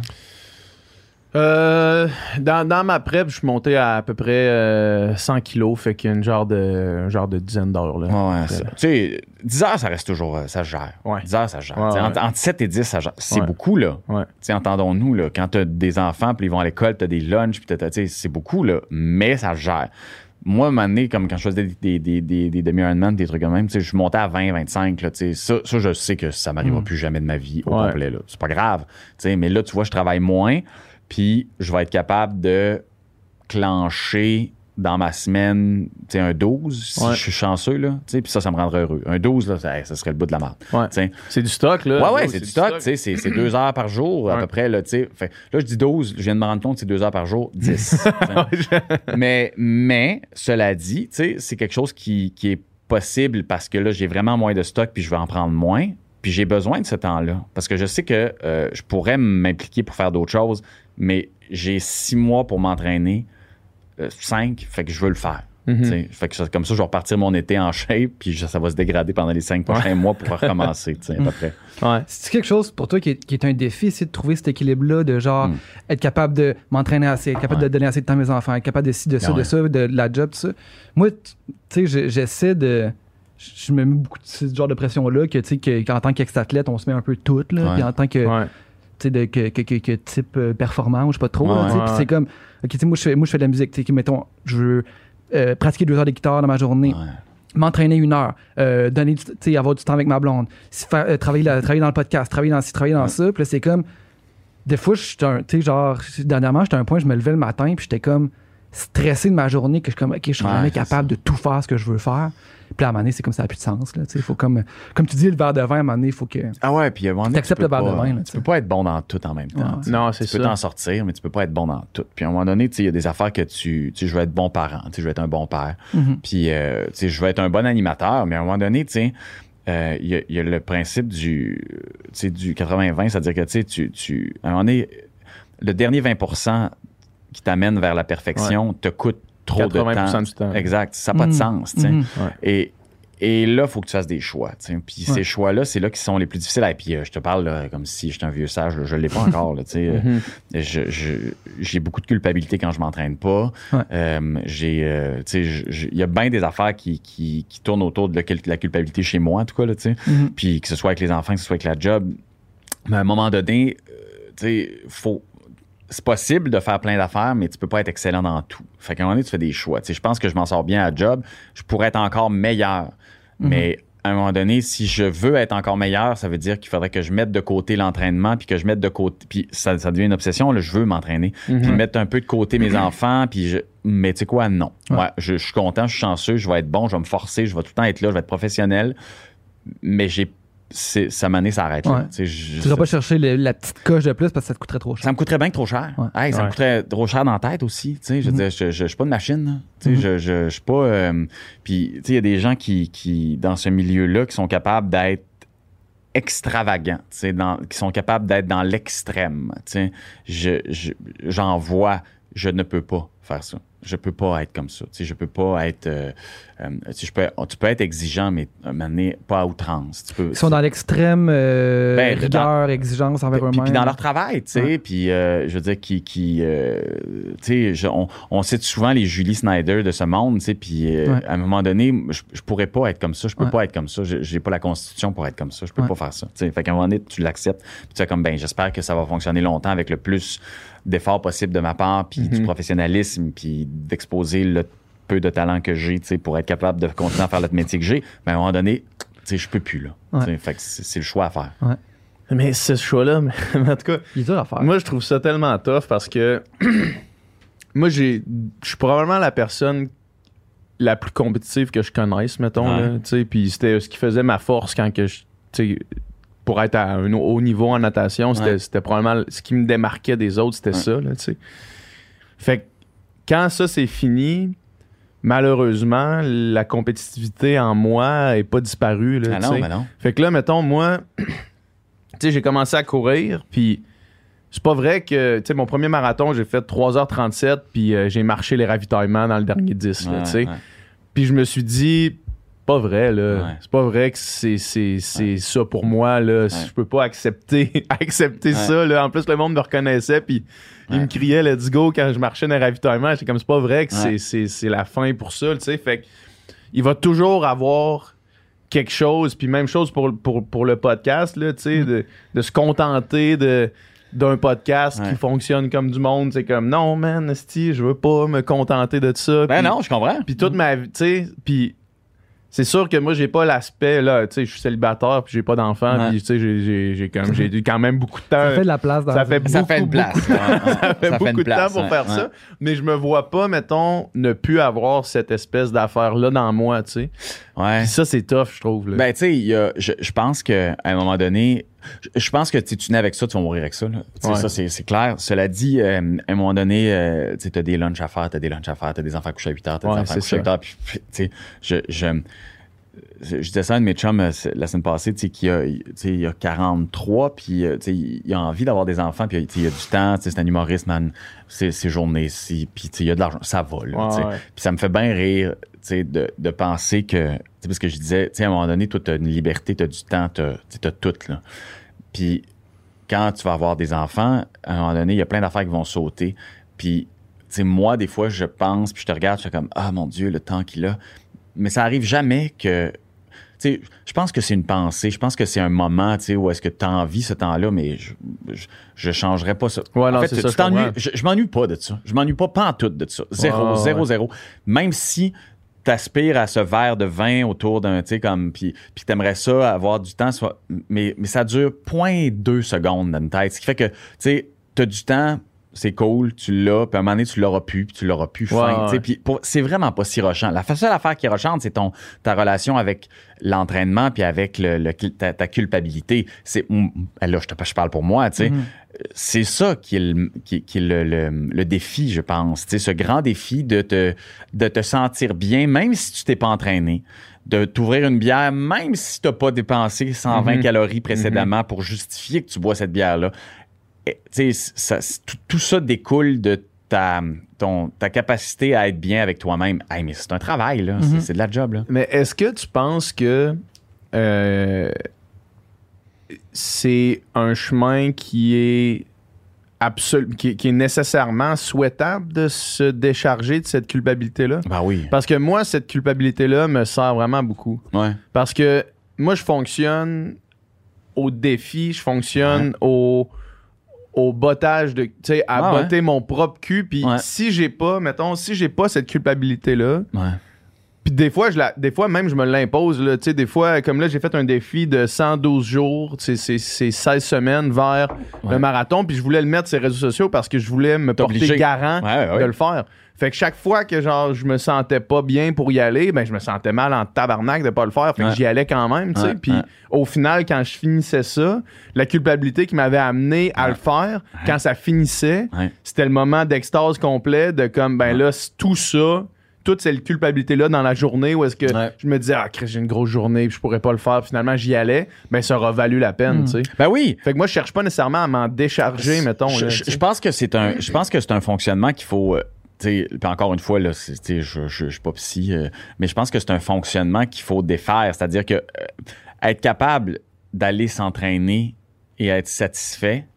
Euh, dans, dans ma prep, je suis monté à à peu près euh, cent kilos, fait qu'il y a une genre de, un genre de dizaine d'heures. Là. Ouais, ouais, Après. ça- tu sais, dix heures, ça reste toujours, euh, ça se gère. Ouais. dix heures, ça se gère. Ouais, Tu sais, ouais. Entre, entre sept et dix, ça gère. C'est Ouais. beaucoup, là. Ouais. Tu sais, entendons-nous, là, quand tu as des enfants, puis ils vont à l'école, tu as des lunchs, puis t'as- tu sais, c'est beaucoup, là, mais ça se gère. Moi, à un moment donné, comme quand je faisais des, des, des, des, des demi-Ironman, des trucs comme même, tu sais, je montais à vingt, vingt-cinq, là, tu sais, ça, ça, je sais que ça m'arrivera Mm. plus jamais de ma vie au Ouais. complet, là. C'est pas grave, tu sais, mais là, tu vois, je travaille moins, puis je vais être capable de clencher dans ma semaine, tu sais, un douze, si Ouais. je suis chanceux, là, tu sais, puis ça, ça me rendrait heureux. Un douze, là, ça, ça serait le bout de la merde. Ouais. Tu sais. C'est du stock, là. Ouais, ouais, Gros, c'est du stock, tu sais, c'est, c'est deux heures par jour, à Ouais. peu près, là, tu sais. Fait, là, je dis douze, je viens de me rendre compte que c'est deux heures par jour, dix. tu sais. mais, mais, cela dit, tu sais, c'est quelque chose qui, qui est possible parce que là, j'ai vraiment moins de stock puis je vais en prendre moins. Puis j'ai besoin de ce temps-là. Parce que je sais que euh, je pourrais m'impliquer pour faire d'autres choses, mais j'ai six mois pour m'entraîner, euh, cinq, fait que je veux le faire. Mhm. T'sais. Fait que ça, comme ça, je vais repartir mon été en shape, puis ça, ça va se dégrader pendant les cinq prochains mois pour recommencer, à peu près. Ouais. C'est quelque chose pour toi qui est, qui est un défi, c'est de trouver cet équilibre-là, de genre Mm. être capable de m'entraîner assez, être capable Ouais. de donner assez de temps à mes enfants, être capable de ci, de ça, Ouais. de ça, de, de la job, tout ça. Moi, tu sais, je- j'essaie de. Je me mets beaucoup de ce genre de pression-là, que, tu sais, que- qu'en tant qu'ex-athlète, on se met un peu tout, là, Ouais. puis en tant que. Ouais. Tu sais, de, que, que, que, que type euh, performant, ou je sais pas trop, là, Ouais, tu sais, ouais, puis ouais. c'est comme, ok, tu sais, moi, je fais, moi, je fais de la musique, tu sais, mettons, je veux euh, pratiquer deux heures de guitare dans ma journée, Ouais. m'entraîner une heure, euh, donner, du- tu sais, avoir du temps avec ma blonde, si faire, euh, travailler, la- travailler dans le podcast, travailler dans ci, travailler dans Ouais. ça, puis là, c'est comme, des fois, j'étais un, tu sais, genre, dernièrement, j'étais à un point, je me levais le matin, puis j'étais comme stressé de ma journée, que je suis comme, ok, je suis Ouais, jamais c'est capable de tout faire ce que je veux faire. Puis là, à un moment donné, c'est comme ça n'a plus de sens, là, tu sais, faut comme, comme tu dis, le verre de vin, à un moment donné, il faut que. Ah ouais, puis à un moment donné, T'acceptes tu peux le verre de pas- vin, là, Tu tu sais. peux pas être bon dans tout en même temps. Ouais. tu sais. Non, c'est Tu peux ça. t'en sortir, mais tu peux pas être bon dans tout. Puis à un moment donné, tu sais, il y a des affaires que tu... Tu sais, je veux être bon parent, tu sais, je veux être un bon père. Mhm. Puis, euh, tu sais, je veux être un bon animateur, mais à un moment donné, tu sais, euh, il y, a- il y a le principe du, tu sais, du quatre-vingts vingt, c'est-à-dire que, tu sais, tu, tu, à un moment donné, le dernier vingt pour cent qui t'amène vers la perfection te coûte trop de quatre-vingts pour cent temps. du temps. Exact. Ça n'a pas de Mhm. sens, tu sais. Mhm. Et, et là, il faut que tu fasses des choix. tu sais. Puis Ouais. ces choix-là, c'est là qui sont les plus difficiles. Et puis, euh, je te parle là, comme si j'étais un vieux sage. Là. Je ne l'ai pas encore. Là, tu sais. Euh, Mhm. je- je- j'ai beaucoup de culpabilité quand je m'entraîne pas. Ouais. Euh, j'ai, euh, tu sais, je- je- il y a bien des affaires qui, qui, qui tournent autour de la, cul- la culpabilité chez moi, en tout cas. Là, tu sais. Mhm. Puis que ce soit avec les enfants, que ce soit avec la job. Mais à un moment donné, euh, tu sais, faut... c'est possible de faire plein d'affaires, mais tu peux pas être excellent dans tout. Fait qu'à un moment donné, tu fais des choix. Tu sais, je pense que je m'en sors bien à job. Je pourrais être encore meilleur. Mhm. Mais à un moment donné, si je veux être encore meilleur, ça veut dire qu'il faudrait que je mette de côté l'entraînement, puis que je mette de côté... Puis ça, ça devient une obsession, là, je veux m'entraîner. Puis Mhm. mettre un peu de côté mes enfants, puis je... Mais tu sais quoi, non. Ouais. Ouais, je, je suis content, je suis chanceux, je vais être bon, je vais me forcer, je vais tout le temps être là, je vais être professionnel. Mais j'ai... C'est, ça m'a donné, ça arrête là. Ouais. Tu sais, je- Tu ne pas chercher le- la petite coche de plus parce que ça te coûterait trop cher. ça me coûterait bien que trop cher. Ouais. Hey, ça Ouais. me coûterait trop cher dans la tête aussi. Tu sais, je veux Mhm. dire, je, je, je suis pas une machine. là. Tu sais, Mhm. je, je, je suis pas. euh, Puis, tu sais, il y a des gens qui, qui, dans ce milieu-là, qui sont capables d'être extravagants, tu sais, dans- qui sont capables d'être dans l'extrême. Tu sais, je, je, j'en vois, je ne peux pas faire ça. Je peux pas être comme ça. Tu sais, je peux pas être. euh, euh, tu sais, je peux, tu peux être exigeant, mais à un moment donné, pas à outrance. Tu peux, Ils sont dans l'extrême euh, Ben, rigueur, exigence envers puis, eux-mêmes. puis dans leur travail, tu sais, Ouais. puis euh, je veux dire, qui, qui euh, tu sais, je- on, on cite souvent les Julie Snyder de ce monde, tu sais, puis euh, Ouais. à un moment donné, je, je pourrais pas être comme ça, je peux Ouais. pas être comme ça, je- j'ai pas la constitution pour être comme ça, je peux Ouais. pas faire ça, tu sais, fait qu'à un moment donné, tu l'acceptes, puis tu fais comme, ben, j'espère que ça va fonctionner longtemps avec le plus d'efforts possible de ma part, puis du Mhm. professionnalisme, puis d'exposer le peu de talent que j'ai, tu sais, pour être capable de continuer à faire le métier que j'ai, mais à un moment donné, tu sais, je peux plus, là, Ouais. Tu sais, fait que c'est c'est le choix à faire. Mais ce choix-là, mais, mais en tout cas, Il est dur à faire. moi, je trouve ça tellement tough parce que moi, j'ai, je suis probablement la personne la plus compétitive que je connaisse, mettons. Ouais. Là, tu sais, puis c'était ce qui faisait ma force quand que je, tu sais, pour être à un haut niveau en natation, c'était, Ouais. c'était probablement ce qui me démarquait des autres, c'était Ouais. ça. Là, tu sais. Fait que quand ça c'est fini, malheureusement, la compétitivité en moi est pas disparue. Là, Ah tu non, sais. ben non. Fait que là, mettons, moi, tu sais, j'ai commencé à courir, puis c'est pas vrai que, tu sais, mon premier marathon, j'ai fait trois heures trente-sept, puis euh, j'ai marché les ravitaillements dans le dernier dix, là, Ouais, tu sais. ouais. Puis je me suis dit, pas vrai, là. Ouais. C'est pas vrai que c'est, c'est, c'est ça pour moi, là. Je peux pas accepter, accepter Ouais. ça, là. En plus, le monde me reconnaissait, puis il Ouais. me criait let's go quand je marchais dans les ravitaillements. J'étais comme, c'est pas vrai que Ouais. c'est, c'est, c'est la fin pour ça, tu sais. Fait que il va toujours avoir quelque chose, puis même chose pour, pour, pour le podcast, là, tu sais, Mm. de, de se contenter de d'un podcast Ouais. qui fonctionne comme du monde. C'est comme, non, man, esti, je veux pas me contenter de ça. Ben Puis- non, je comprends. puis toute ma vie, tu sais, puis c'est sûr que moi, j'ai pas l'aspect, là, tu sais, je suis célibataire, puis j'ai pas d'enfant, Ouais. puis tu sais, j'ai, j'ai, j'ai, comme, j'ai quand même beaucoup de temps. Ça fait de la place dans Ça fait une- Ça beaucoup, fait une place. beaucoup, Ouais, ouais. ça fait Ça beaucoup une de place, temps pour ouais, faire ouais. ça, mais je me vois pas, mettons, ne plus avoir cette espèce d'affaire-là dans moi, tu sais. Ouais. Puis ça, c'est tough, je trouve. Là. Ben, tu sais, il y a- je, je pense qu'à un moment donné, je, je pense que tu tu nais avec ça, tu vas mourir avec ça. Là. Tu sais, Ouais. Ça, c'est, c'est clair. Cela dit, euh, à un moment donné, euh, tu as des lunchs à faire, tu as des lunchs à faire, tu as des enfants couchés à huit heures, tu as Ouais, des enfants c'est couchés à huit ça. heures. Puis, puis, tu sais, je, je, je disais ça à un de mes chums euh, la semaine passée, tu sais, qui a, tu sais, il a quarante-trois, puis euh, tu sais, il a envie d'avoir des enfants, puis tu sais, il a du temps, tu sais, c'est un humoriste, man, ces, ces journées-ci, puis tu sais, il y a de l'argent, ça va, là, Ouais, tu sais. ouais. Puis ça me fait bien rire, tu sais, de, de penser que, tu sais, parce que je disais, tu sais, à un moment donné, toi, t'as une liberté, t'as du temps, t'as, tu sais, t'as tout, là. Puis quand tu vas avoir des enfants, à un moment donné, il y a plein d'affaires qui vont sauter, puis, tu sais, moi, des fois, je pense, puis je te regarde, je suis comme, ah, mon Dieu, le temps qu'il a. Mais ça arrive jamais que... Tu sais, je pense que c'est une pensée. Je pense que c'est un moment, tu sais, où est-ce que tu as envie ce temps-là, mais je, je, je changerais pas ça. Ouais, non, en fait, c'est tu ça, je t'ennuies. comprends. Je, je m'ennuie pas de ça. Je m'ennuie pas pantoute de ça. Zéro, Ouais, zéro, ouais. zéro. Même si t'aspires à ce verre de vin autour d'un, tu sais, comme, puis, puis t'aimerais ça, avoir du temps, soit, mais, mais ça dure zéro virgule deux secondes dans une tête. Ce qui fait que, tu sais, t'as du temps, c'est cool, tu l'as, puis à un moment donné, tu l'auras plus, puis tu l'auras plus Ouais, fin. tu sais, ouais. Puis pour- c'est vraiment pas si rochant. La seule affaire qui est rochante, c'est ton, ta relation avec l'entraînement puis avec le, le- ta, ta culpabilité. C'est, mm, là, je, te, je parle pour moi, tu sais. Mhm. C'est ça qui est, le, qui, qui est le, le, le défi, je pense. Tu sais, ce grand défi de te, de te sentir bien, même si tu t'es pas entraîné. De t'ouvrir une bière, même si tu n'as pas dépensé cent vingt Mhm. calories précédemment pour justifier que tu bois cette bière-là. Et, tu sais, ça, c'est- tout, tout ça découle de ta, ton, ta capacité à être bien avec toi-même. Hey, mais c'est un travail, là. C'est, Mhm. c'est de la job, là. Mais est-ce que tu penses que euh, c'est un chemin qui est absolu, qui, qui est nécessairement souhaitable de se décharger de cette culpabilité-là? Ben oui. Parce que moi, cette culpabilité-là me sert vraiment beaucoup. Ouais. Parce que moi, je fonctionne au défi, je fonctionne au, au bottage de, tu sais, à Ah ouais. botter mon propre cul. Puis Ouais. si j'ai pas, mettons, si j'ai pas cette culpabilité-là, Ouais. puis des fois, je la, des fois même, je me l'impose. Là, tu sais, des fois, comme là, j'ai fait un défi de cent douze jours, c'est, c'est, c'est seize semaines vers Ouais. le marathon. Puis je voulais le mettre sur les réseaux sociaux parce que je voulais me T'obliger. porter garant Ouais, ouais, ouais. de le faire. Fait que chaque fois que genre je me sentais pas bien pour y aller, ben je me sentais mal en tabarnak de pas le faire. Fait Ouais. que j'y allais quand même, tu sais. Ouais, Puis ouais. au final, quand je finissais ça, la culpabilité qui m'avait amené à Ouais. le faire, quand ça finissait, Ouais. c'était le moment d'extase complet de comme ben Ouais. là, c'est tout ça, toute cette culpabilité-là dans la journée où est-ce que Ouais. je me disais, ah, Chris, j'ai une grosse journée, puis je pourrais pas le faire. Puis finalement, j'y allais, ben ça aura valu la peine, Mm. tu sais. Ben oui. Fait que moi, je cherche pas nécessairement à m'en décharger, mettons. Je, là, je- tu sais. je pense que c'est un, je pense que c'est un fonctionnement qu'il faut. euh, tu sais, puis encore une fois, là, c'est- tu sais, je, je, je suis pas psy, euh, mais je pense que c'est un fonctionnement qu'il faut défaire. C'est-à-dire que euh, être capable d'aller s'entraîner et être satisfait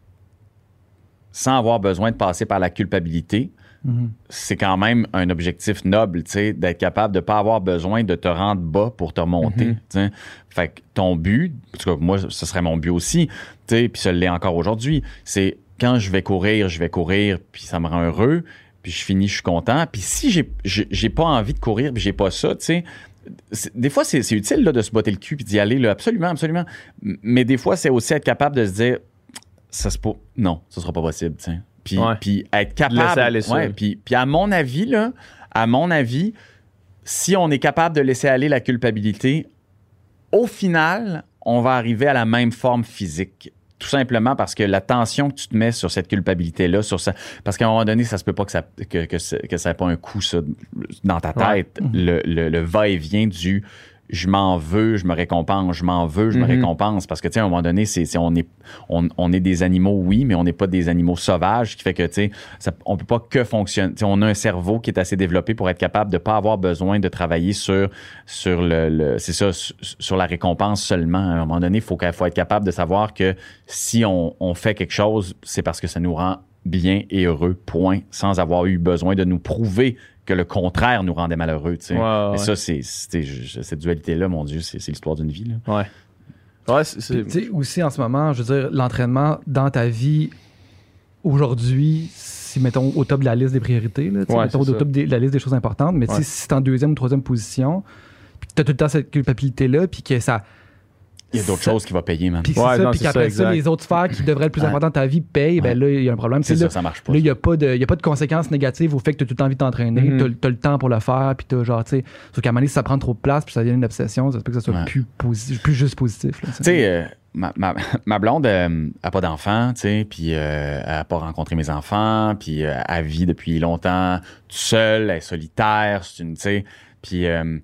sans avoir besoin de passer par la culpabilité, Mhm. c'est quand même un objectif noble, tu sais, d'être capable de pas avoir besoin de te rendre bas pour te remonter. Mhm. tu sais. Fait que ton but, en tout cas, moi, ce serait mon but aussi, tu sais, puis ça l'est encore aujourd'hui, c'est quand je vais courir, je vais courir, puis ça me rend heureux, puis je finis, je suis content. Puis si j'ai, j'ai, j'ai pas envie de courir, puis j'ai pas ça, tu sais, c'est- des fois, c'est, c'est utile là, de se botter le cul puis d'y aller, là, absolument, absolument. M- Mais des fois, c'est aussi être capable de se dire, ça se peut, non, ça sera pas possible, tu sais. Puis, Ouais. puis être Laisser capable. aller ça. Ouais, puis, puis à mon avis, là, à mon avis, si on est capable de laisser aller la culpabilité, au final, on va arriver à la même forme physique. Tout simplement parce que la tension que tu te mets sur cette culpabilité-là, sur ça, parce qu'à un moment donné, ça se peut pas que ça que, que, ça- que ça ait pas un coup, ça, dans ta Ouais. tête. Le, le, le va-et-vient du je m'en veux, je me récompense, je m'en veux, je me Mhm. récompense. Parce que, tu sais, à un moment donné, c'est, c'est- on, est, on, on est des animaux, oui, mais on n'est pas des animaux sauvages, ce qui fait que, tu sais, ça- on peut pas que fonctionner. Tu sais, on a un cerveau qui est assez développé pour être capable de pas avoir besoin de travailler sur, sur le, le- c'est ça, sur, sur la récompense seulement. À un moment donné, il faut, qu'il faut être capable de savoir que si on, on fait quelque chose, c'est parce que ça nous rend bien et heureux, point, sans avoir eu besoin de nous prouver que le contraire nous rendait malheureux, tu sais. Ouais, ouais, Mais ouais. ça, c'est, c'est- je- cette dualité-là, mon Dieu, c'est, c'est l'histoire d'une vie, là. Ouais. Ouais, c'est. c'est- Puis, tu sais, aussi en ce moment, je veux dire, l'entraînement dans ta vie aujourd'hui, si mettons au top de la liste des priorités, là, tu sais, Ouais, mettons c'est au ça. top de la liste des choses importantes, mais tu sais, Ouais. si c'est en deuxième ou troisième position, puis que t'as tout le temps cette culpabilité-là, puis que ça... Il y a d'autres ça, choses qui vont payer, man. Puis Ouais, c'est ça, non, puis c'est qu'après ça, ça, exact. les autres sphères qui devraient être plus Ouais. importantes dans ta vie payent, ben Ouais. là, il y a un problème. C'est Tu sais, ça, là, ça marche pas. là, il n'y a, pas de- y a pas de conséquences négatives au fait que tu as tout le temps envie de t'entraîner, Mhm. tu as le temps pour le faire, puis tu genre, tu sais, sauf qu'à un moment donné, si ça prend trop de place, puis ça devient une obsession, ça se peut que ça soit Ouais. plus, positif, plus juste positif. là, Tu sais, euh, ma, ma, ma blonde euh, a pas d'enfant, tu sais, puis euh, elle a pas rencontré mes enfants, puis euh, elle vit depuis longtemps toute seule, elle est solitaire, c'est une, tu sais, puis euh,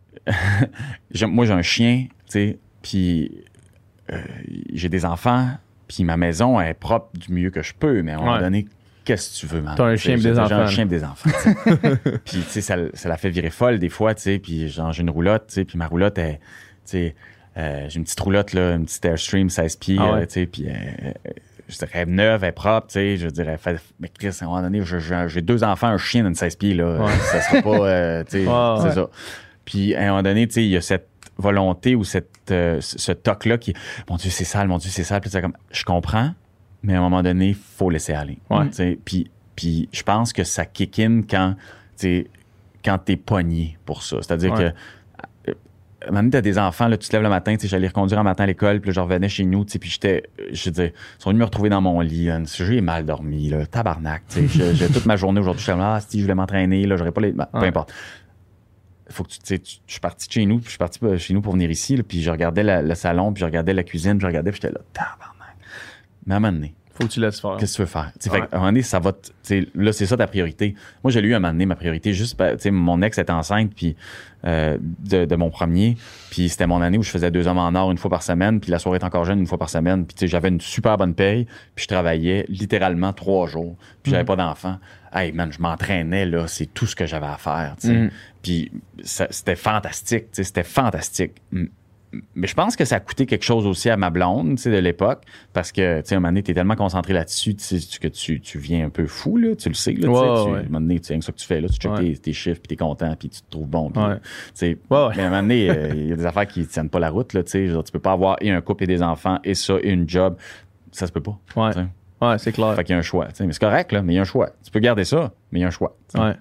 j'ai- moi j'ai un chien, tu sais, puis euh, j'ai des enfants, puis ma maison elle est propre du mieux que je peux, mais à un moment Ouais. donné, qu'est-ce que tu veux, man? T'as un Tu sais, chien et j'ai- des j'ai enfants. un chien et des enfants, tu sais. Puis, tu sais, ça, ça la fait virer folle des fois, tu sais, puis genre, j'ai une roulotte, tu sais, puis ma roulotte, elle, tu sais, euh, j'ai une petite roulotte, là, une petite Airstream seize pieds, Ah ouais. euh, tu sais, puis euh, euh, je dirais, elle est neuve, elle est propre, tu sais, je dirais, fait, mais Chris, à un moment donné, je- je- j'ai deux enfants, un chien d'une seize pieds, là, Ouais. ça sera pas, euh, tu sais, Ouais, c'est ouais. ça. Puis, à un moment donné, tu sais, il y a cette volonté ou cette, euh, ce ce toc-là qui, mon Dieu, c'est sale, mon Dieu, c'est sale, puis c'est comme, je comprends, mais à un moment donné, il faut laisser aller. Ouais. Tu sais, Puis, puis je pense que ça kick in quand, tu sais, quand t'es pogné pour ça. C'est-à-dire Ouais. que, euh, maintenant, t'as des enfants, là, tu te lèves le matin, tu sais, j'allais les reconduire un matin à l'école, puis là, je revenais chez nous, tu sais, puis j'étais, je veux dire, ils sont venus me retrouver dans mon lit, là, j'ai mal dormi, là, tabarnak, tu sais, j'ai- j'ai toute ma journée aujourd'hui, je suis comme, ah, si je voulais m'entraîner, là, j'aurais pas les, ben, peu Ouais. importe. Faut que tu, tu sais, tu- je suis parti de chez nous, puis je suis parti euh, chez nous pour venir ici, là, puis je regardais la- le salon, puis je regardais la cuisine, puis je regardais, puis j'étais là, tabarnak. Mais à un moment donné, Faut que tu laisses faire. qu'est-ce que tu veux faire? Tu sais, Ouais. fait qu'à un moment donné, ça va. te- tu sais, là, c'est ça ta priorité. Moi, j'ai lu un moment donné ma priorité. Juste, tu sais, mon ex était enceinte puis, euh, de, de mon premier. Puis c'était mon année où je faisais deux hommes en or une fois par semaine. Puis la soirée est encore jeune une fois par semaine. Puis tu sais, j'avais une super bonne paye. Puis je travaillais littéralement trois jours. Puis j'avais pas d'enfant. Hey, man, je m'entraînais, là. C'est tout ce que j'avais à faire, tu sais. Mhm. Puis ça- c'était fantastique, tu sais. C'était fantastique. Mm. Mais je pense que ça a coûté quelque chose aussi à ma blonde, tu sais, de l'époque, parce que, tu sais, à un moment donné, t'es tellement concentré là-dessus, tu sais, que tu, tu viens un peu fou, là, tu le sais, là, tu sais, Ouais, tu- ouais. à un moment donné, tu sais, ça que tu fais, là, tu checkes Ouais. tes, tes chiffres, puis t'es content, puis tu te trouves bon, puis, Ouais. tu sais, Ouais, ouais. mais à un moment donné, euh, il y a des affaires qui tiennent pas la route, là, tu sais, genre, tu peux pas avoir et un couple et des enfants, et ça, et une job, ça se peut pas, Ouais. tu sais. Ouais, c'est clair. Fait qu'il y a un choix, tu sais, mais c'est correct, là, mais il y a un choix. Tu peux garder ça, mais il y a un choix, tu sais. Ouais.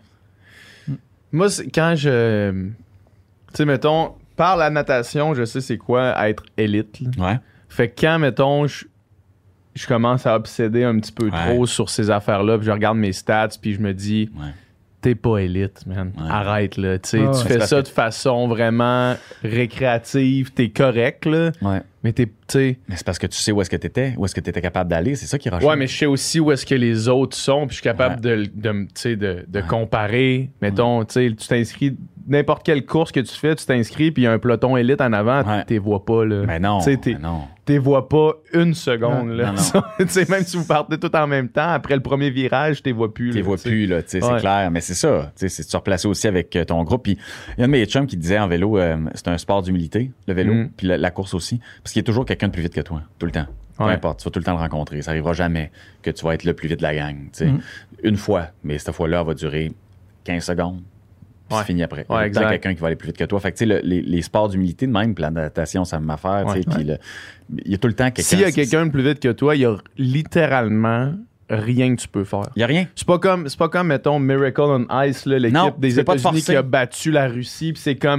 Moi, c'est- quand je. Tu sais, mettons, par la natation, je sais c'est quoi être élite. là. Ouais. Fait que quand, mettons, je, je commence à obséder un petit peu Ouais. trop sur ces affaires-là, puis je regarde mes stats, puis je me dis, Ouais. t'es pas élite, man. Ouais. Arrête, là. Tu sais, Ah ouais. tu C'est fais parce ça que- de façon vraiment récréative, t'es correct, là. Ouais. Mais t'es, tu sais. Mais c'est parce que tu sais où est-ce que t'étais, où est-ce que t'étais capable d'aller, c'est ça qui rachète. Ouais, mais je sais aussi où est-ce que les autres sont, puis je suis capable de, de, tu sais, de, de Ouais. comparer. Mettons, tu sais, tu t'inscris, n'importe quelle course que tu fais, tu t'inscris, puis il y a un peloton élite en avant, Ouais. t'es vois pas, là. Mais non, Tu sais, t'es- mais non. T'es vois pas une seconde, Non, là. non. Tu sais, même si vous partez tout en même temps, après le premier virage, t'es vois plus. Tu les là, vois tu sais. plus, là, tu sais, Ouais. c'est clair. Mais c'est ça, tu sais, c'est de se replacer aussi avec euh, ton groupe. Puis il y a un de mes chums qui disait en vélo, euh, c'est un sport d'humilité, le vélo, Mm. puis la, la course aussi. Parce qu'il y a toujours quelqu'un de plus vite que toi, tout le temps. Peu Ouais. importe, tu vas tout le temps le rencontrer. Ça arrivera jamais que tu vas être le plus vite de la gang, tu sais. Mm. Une fois, mais cette fois-là, elle va durer quinze secondes. Puis Ouais. c'est fini après. Il y a Ouais, tout le temps exact. quelqu'un qui va aller plus vite que toi. Fait que, tu sais, le- les, les sports d'humilité de même, puis la natation, ça m'affaire, tu sais. Ouais. Puis le- il y a tout le temps quelqu'un. S'il y a quelqu'un de plus vite que toi, il y a littéralement rien que tu peux faire. Il y a rien. C'est pas comme, c'est pas comme, mettons, Miracle on Ice, là, Non, l'équipe des tu peux pas te États-Unis forcer. qui a battu la Russie, puis c'est comme,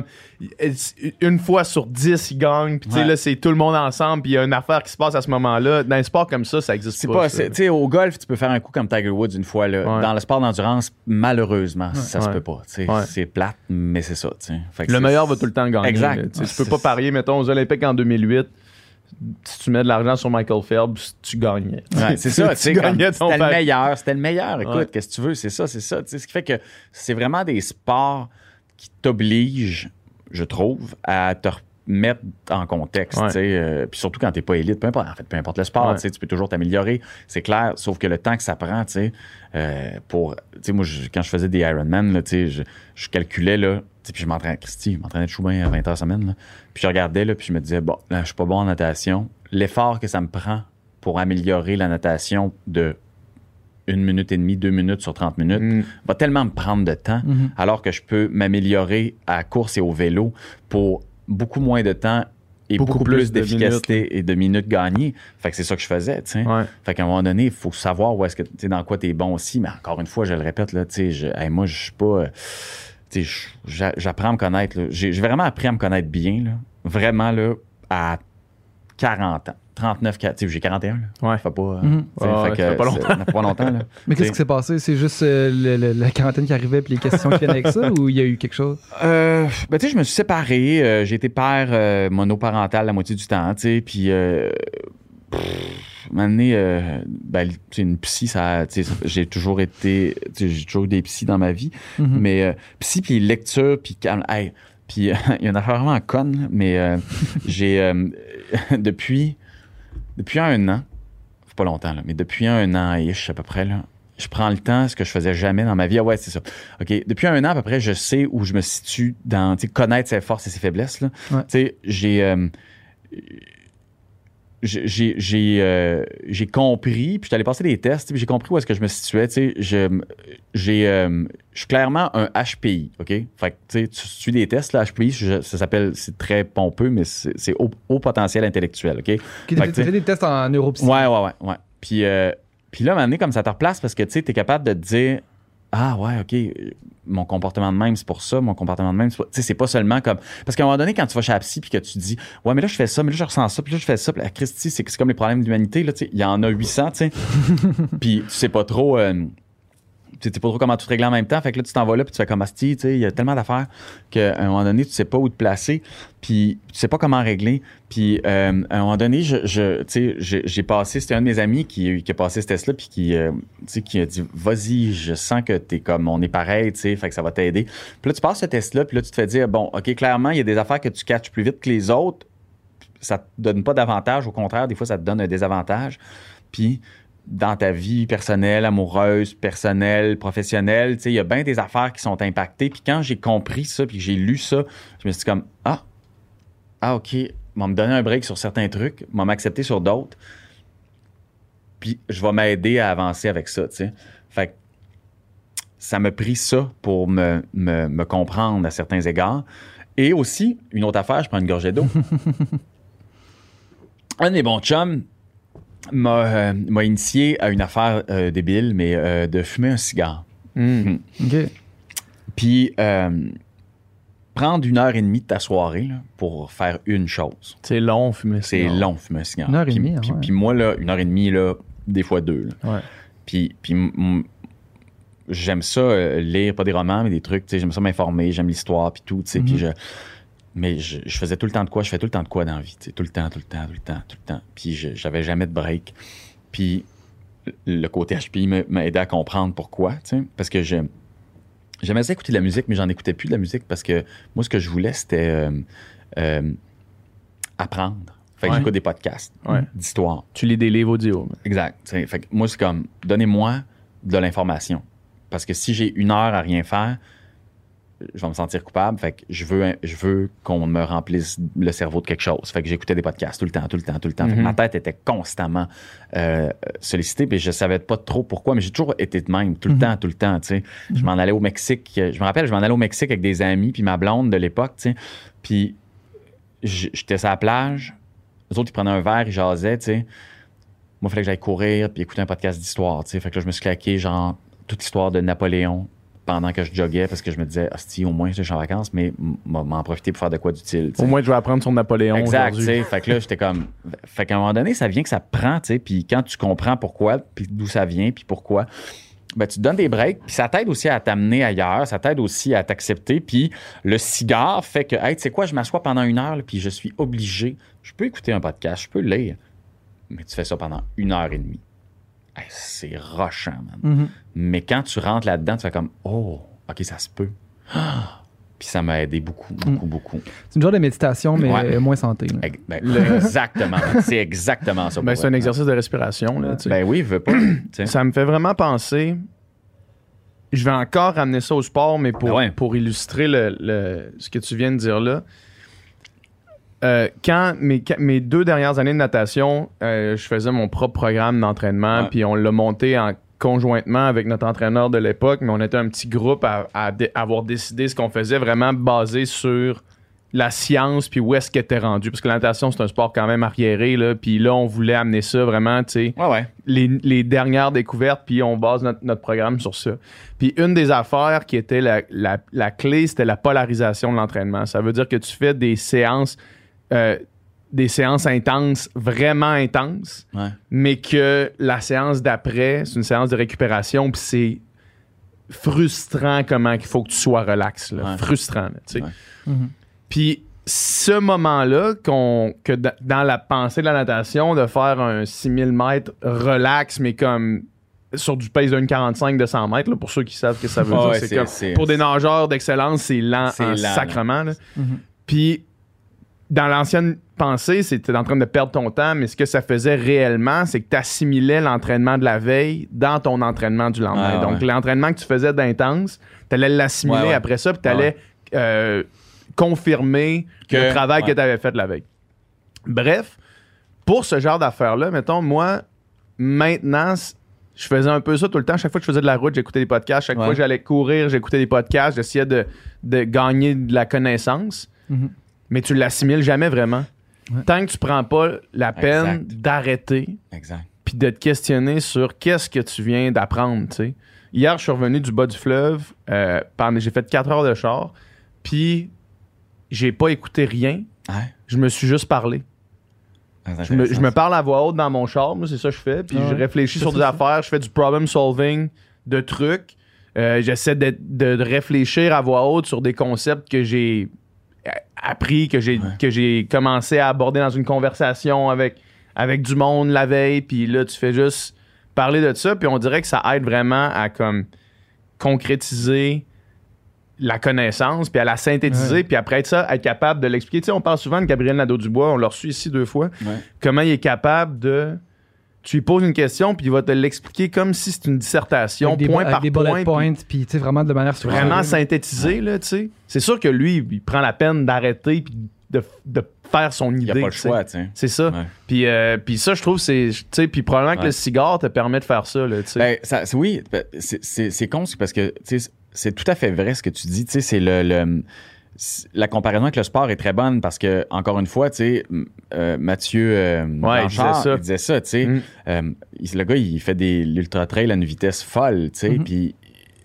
une fois sur dix, ils gagnent, puis tu sais, Ouais. là, c'est tout le monde ensemble, puis il y a une affaire qui se passe à ce moment-là. Dans un sport comme ça, ça existe C'est pas. pas, ça. c'est- tu sais, au golf, tu peux faire un coup comme Tiger Woods une fois. Là. Ouais. Dans le sport d'endurance, malheureusement, ça se Ouais. peut pas. tu sais. Ouais. C'est plate, mais c'est ça. tu sais. Fait que Le c'est- meilleur va tout le temps gagner. Exact. là. Tu sais, Ouais, tu peux c'est- pas parier, mettons, aux Olympiques en deux mille huit, si tu mets de l'argent sur Michael Phelps, tu gagnais. Ouais, c'est ça, tu sais, tu comme, gagnais ton c'était le pari. meilleur, c'était le meilleur. Écoute, Ouais. qu'est-ce que tu veux, c'est ça, c'est ça. Tu sais, ce qui fait que c'est vraiment des sports qui t'obligent, je trouve, à te remettre en contexte. Ouais. tu sais, euh, puis surtout quand t'es pas élite, peu importe, en fait, peu importe le sport, Ouais. tu sais, tu peux toujours t'améliorer, c'est clair. Sauf que le temps que ça prend, tu sais, euh, pour, tu sais, moi, je- quand je faisais des Ironman, là, tu sais, je, je calculais là. Tu sais, puis je m'entraînais, Christy, je m'entraînais de choubain à vingt heures semaine. Là. Puis je regardais, là, puis je me disais, bon, là, je suis pas bon en natation. L'effort que ça me prend pour améliorer la natation de une minute et demie, deux minutes sur trente minutes Mm. va tellement me prendre de temps, Mhm. alors que je peux m'améliorer à la course et au vélo pour beaucoup moins de temps et Beaucoup beaucoup, plus plus de d'efficacité et de minutes gagnées. Fait que c'est ça que je faisais, tu sais. Ouais. Fait qu'à un moment donné, il faut savoir où est-ce que, tu sais, dans quoi t'es bon aussi. Mais encore une fois, je le répète, là, tu sais, je- hey, moi, je suis pas... euh, tu sais, j'a- j'apprends à me connaître. Là. J'ai, j'ai vraiment appris à me connaître bien, là. Vraiment, là, à quarante ans. trente-neuf, quarante, tu sais, j'ai quarante et un. Là. Ouais. Ça fait pas, euh, Mhm. tu sais, Ouais, fait ouais, que ça fait pas c'est- longtemps. ça fait pas longtemps. Là. Mais qu'est-ce T'sais. qui s'est passé? C'est juste euh, le- le- la quarantaine qui arrivait puis les questions qui venaient avec ça ou il y a eu quelque chose? Euh, ben, tu sais, je me suis séparé. euh, j'ai été père euh, monoparental la moitié du temps, tu sais, puis... Euh, pff, un moment donné, euh, ben, tu sais, une psy, ça, tu sais, j'ai toujours été... tu sais, j'ai toujours eu des psys dans ma vie, Mhm. mais euh, psy, puis lecture, puis calme. Hey, puis euh, il y a une affaire vraiment conne, là, mais euh, j'ai... euh, depuis, depuis un an, c'est pas longtemps, là, mais depuis un an, ish, à peu près, là, je prends le temps, ce que je faisais jamais dans ma vie. Ah ouais, c'est ça. OK. Depuis un an, à peu près, je sais où je me situe dans, tu sais, connaître ses forces et ses faiblesses, là. Ouais. Tu sais, j'ai... euh, j'ai, j'ai, j'ai, euh, j'ai compris, puis je suis allé passer des tests, puis j'ai compris où est-ce que je me situais. Tu sais, je, j'ai, euh, je suis clairement un H P I, OK? Fait que, tu sais, tu suis des tests, là, H P I, je- ça s'appelle, c'est très pompeux, mais c'est, c'est haut, haut potentiel intellectuel, OK? Qui Fait que, tu fais des tests en neuropsy. Ouais, ouais, ouais, ouais. Puis, euh, puis là, à un moment donné, comme ça te replace, parce que, tu sais, t'es capable de te dire, ah, ouais, OK, mon comportement de même, c'est pour ça, mon comportement de même, c'est pas... Tu sais, c'est pas seulement comme... Parce qu'à un moment donné, quand tu vas chez la psy, puis que tu dis, ouais, mais là, je fais ça, mais là, je ressens ça, puis là, je fais ça, puis là, Christy, c'est, c'est comme les problèmes de l'humanité, là, tu sais, il y en a huit cents, tu sais. Puis tu sais pas trop... euh, tu sais pas trop comment tout régler en même temps. Fait que là, tu t'en vas là, puis tu fais comme Asti, tu sais, il y a tellement d'affaires qu'à un moment donné, tu sais pas où te placer, puis tu sais pas comment régler. Puis euh, à un moment donné, je, je, tu sais, j'ai, j'ai passé, c'était un de mes amis qui, qui a passé ce test-là, puis qui, euh, tu sais, qui a dit, vas-y, je sens que t'es comme, on est pareil, tu sais, fait que ça va t'aider. Puis là, tu passes ce test-là, puis là, tu te fais dire, bon, OK, clairement, il y a des affaires que tu catches plus vite que les autres. Ça te donne pas d'avantage, au contraire, des fois, ça te donne un désavantage. Puis dans ta vie personnelle, amoureuse, personnelle, professionnelle, tu sais, il y a bien des affaires qui sont impactées. Puis quand j'ai compris ça, puis que j'ai lu ça, je me suis dit comme, ah, ah, OK, ils vont me donner un break sur certains trucs, ils vont m'accepter sur d'autres, puis je vais m'aider à avancer avec ça, tu sais. Fait que ça m'a pris ça pour me, me, me comprendre à certains égards. Et aussi, une autre affaire, je prends une gorgée d'eau. Un de mes bons chums m'a, euh, m'a initié à une affaire euh, débile, mais euh, de fumer un cigare. Mm. OK. Puis euh, prendre une heure et demie de ta soirée là, pour faire une chose. C'est long, fumer ça. C'est long, fumer un cigare. Une heure et Puis- demie, puis, ouais. puis moi, là, une heure et demie, là, des fois deux. là. Ouais. Puis, puis m- m- j'aime ça euh, lire, pas des romans, mais des trucs, tu sais, j'aime ça m'informer, j'aime l'histoire, puis tout, tu sais, Mhm. puis je... Mais je, je faisais tout le temps de quoi? Je fais tout le temps de quoi dans la vie, tu sais, tout le temps, tout le temps, tout le temps, tout le temps. Puis je, j'avais jamais de break. Puis le côté H P I m'a, m'a aidé à comprendre pourquoi, tu sais, parce que je... J'aimais ça écouter de la musique, mais j'en écoutais plus de la musique parce que moi, ce que je voulais, c'était euh, euh, apprendre. Fait que Ouais. j'écoute des podcasts Ouais. d'histoire. Tu lis des livres audio. Exact. T'sais, fait que moi, c'est comme, donnez-moi de l'information. Parce que si j'ai une heure à rien faire, je vais me sentir coupable. Fait que je veux, je veux qu'on me remplisse le cerveau de quelque chose. Fait que j'écoutais des podcasts tout le temps, tout le temps, tout le temps. Fait que Mhm. ma tête était constamment euh, sollicitée, puis je savais pas trop pourquoi, mais j'ai toujours été de même, tout le Mhm. temps, tout le temps, tu sais. Je m'en allais au Mexique. Je me rappelle, je m'en allais au Mexique avec des amis, puis ma blonde de l'époque, tu sais. Puis j- j'étais sur la plage. Les autres, ils prenaient un verre, ils jasaient, tu sais. Moi, il fallait que j'aille courir puis écouter un podcast d'histoire, tu sais. Fait que là, je me suis claqué, genre, toute l'histoire de Napoléon pendant que je joguais parce que je me disais, hostie, au moins, je suis en vacances, mais m- m'en profiter pour faire de quoi d'utile, tu sais. Au moins, je vais apprendre sur Napoléon Exact, tu aujourd'hui. sais. Fait que là, j'étais comme. Fait qu'à un moment donné, ça vient que ça prend, tu sais. Puis quand tu comprends pourquoi, puis d'où ça vient, puis pourquoi, ben, tu te donnes des breaks, puis ça t'aide aussi à t'amener ailleurs, ça t'aide aussi à t'accepter. Puis le cigare fait que, hey, tu sais quoi, je m'assois pendant une heure, là, puis je suis obligé. Je peux écouter un podcast, je peux lire, mais tu fais ça pendant une heure et demie. Hey, c'est rushant, man. Mhm. Mais quand tu rentres là-dedans, tu fais comme, oh, OK, ça se peut. Ah! Puis ça m'a aidé beaucoup, beaucoup, beaucoup. C'est une genre de méditation, mais Ouais. euh, moins santé. là. Ex- ben, exactement. C'est exactement ça. Ben, pour c'est un vrai. exercice de respiration. Là, tu sais. Ben oui, veux pas. tu sais. Ça me fait vraiment penser. Je vais encore ramener ça au sport, mais pour, Ben ouais. pour illustrer le, le- ce que tu viens de dire là. Euh, quand mes, qua- mes deux dernières années de natation, euh, je faisais mon propre programme d'entraînement, Ouais. puis on l'a monté en conjointement avec notre entraîneur de l'époque, mais on était un petit groupe à, à dé- avoir décidé ce qu'on faisait vraiment basé sur la science, puis où est-ce que t'es rendu. Parce que la natation, c'est un sport quand même arriéré, là. Puis là, on voulait amener ça vraiment, tu sais, Ouais, ouais. les, les dernières découvertes, puis on base notre, notre programme sur ça. Puis une des affaires qui était la, la, la clé, c'était la polarisation de l'entraînement. Ça veut dire que tu fais des séances, euh, des séances intenses, vraiment intenses, Ouais. mais que la séance d'après, c'est une séance de récupération, puis c'est frustrant comment il faut que tu sois relax. Là. Ouais. Frustrant, là, tu sais. Ouais. Mhm. Puis ce moment-là, qu'on, que d- dans la pensée de la natation, de faire un six mille mètres relax, mais comme sur du pace d'un quarante-cinq de cent mètres, là, pour ceux qui savent ce que ça veut Ah dire, ouais, c'est c'est- comme, c'est- pour des nageurs d'excellence, c'est lent C'est en lent, sacrement. là. Mhm. Puis dans l'ancienne pensée, c'était en train de perdre ton temps, mais ce que ça faisait réellement, c'est que tu assimilais l'entraînement de la veille dans ton entraînement du lendemain. Ouais, Donc, ouais. l'entraînement que tu faisais d'intense, tu allais l'assimiler Ouais, ouais. après ça, puis tu allais Ouais, euh, confirmer Que- le travail ouais. que tu avais fait la veille. Bref, pour ce genre d'affaires-là, mettons, moi, maintenant, c- je faisais un peu ça tout le temps. Chaque fois que je faisais de la route, j'écoutais des podcasts. Chaque Ouais. fois que j'allais courir, j'écoutais des podcasts. J'essayais de, de gagner de la connaissance. Mhm. Mais tu l'assimiles jamais vraiment. Ouais. Tant que tu prends pas la peine Exact. d'arrêter Exact. puis de te questionner sur qu'est-ce que tu viens d'apprendre, tu sais. Hier, je suis revenu du bas du fleuve. Euh, pendant- j'ai fait quatre heures de char. Puis, j'ai pas écouté rien. Ouais. Je me suis juste parlé. Je me, je me parle à voix haute dans mon char, moi, c'est ça que je fais. Puis Ah je ouais. réfléchis Ça, sur c'est des ça. affaires, je fais du problem solving, de trucs. Euh, j'essaie de, de- de réfléchir à voix haute sur des concepts que j'ai euh, appris, que j'ai, Ouais. que j'ai commencé à aborder dans une conversation avec, avec du monde la veille. Puis là, tu fais juste parler de ça. Puis on dirait que ça aide vraiment à comme concrétiser la connaissance, puis à la synthétiser, Ouais. puis après ça, être capable de l'expliquer. Tu sais, on parle souvent de Gabriel Nadeau-Dubois, on l'a reçu ici deux fois. Ouais. Comment il est capable de... Tu lui poses une question, puis il va te l'expliquer comme si c'était une dissertation, Avec des, point avec par des point, bullet puis points, puis tu sais, vraiment de manière structurée. vraiment synthétisé, là, tu sais. C'est sûr que lui, il prend la peine d'arrêter, puis de, de faire son Il idée. n'y a pas le tu sais. choix, tu sais. C'est ça. Ouais. Puis, euh, puis ça, je trouve, c'est... Tu sais, puis probablement que Ouais. le cigare te permet de faire ça, là, tu sais. Ben, ça, c'est- oui, ben, c'est, c'est, c'est con, c'est parce que tu sais, c'est tout à fait vrai ce que tu dis. Tu sais, c'est le, le- c'est- la comparaison avec le sport est très bonne parce que, encore une fois, tu sais, m- euh, Mathieu euh, Blanchard, il disait ça. il disait ça, tu sais. Mm. Euh, il- le gars, il fait des l'ultra trail à une vitesse folle, tu sais, Mhm. puis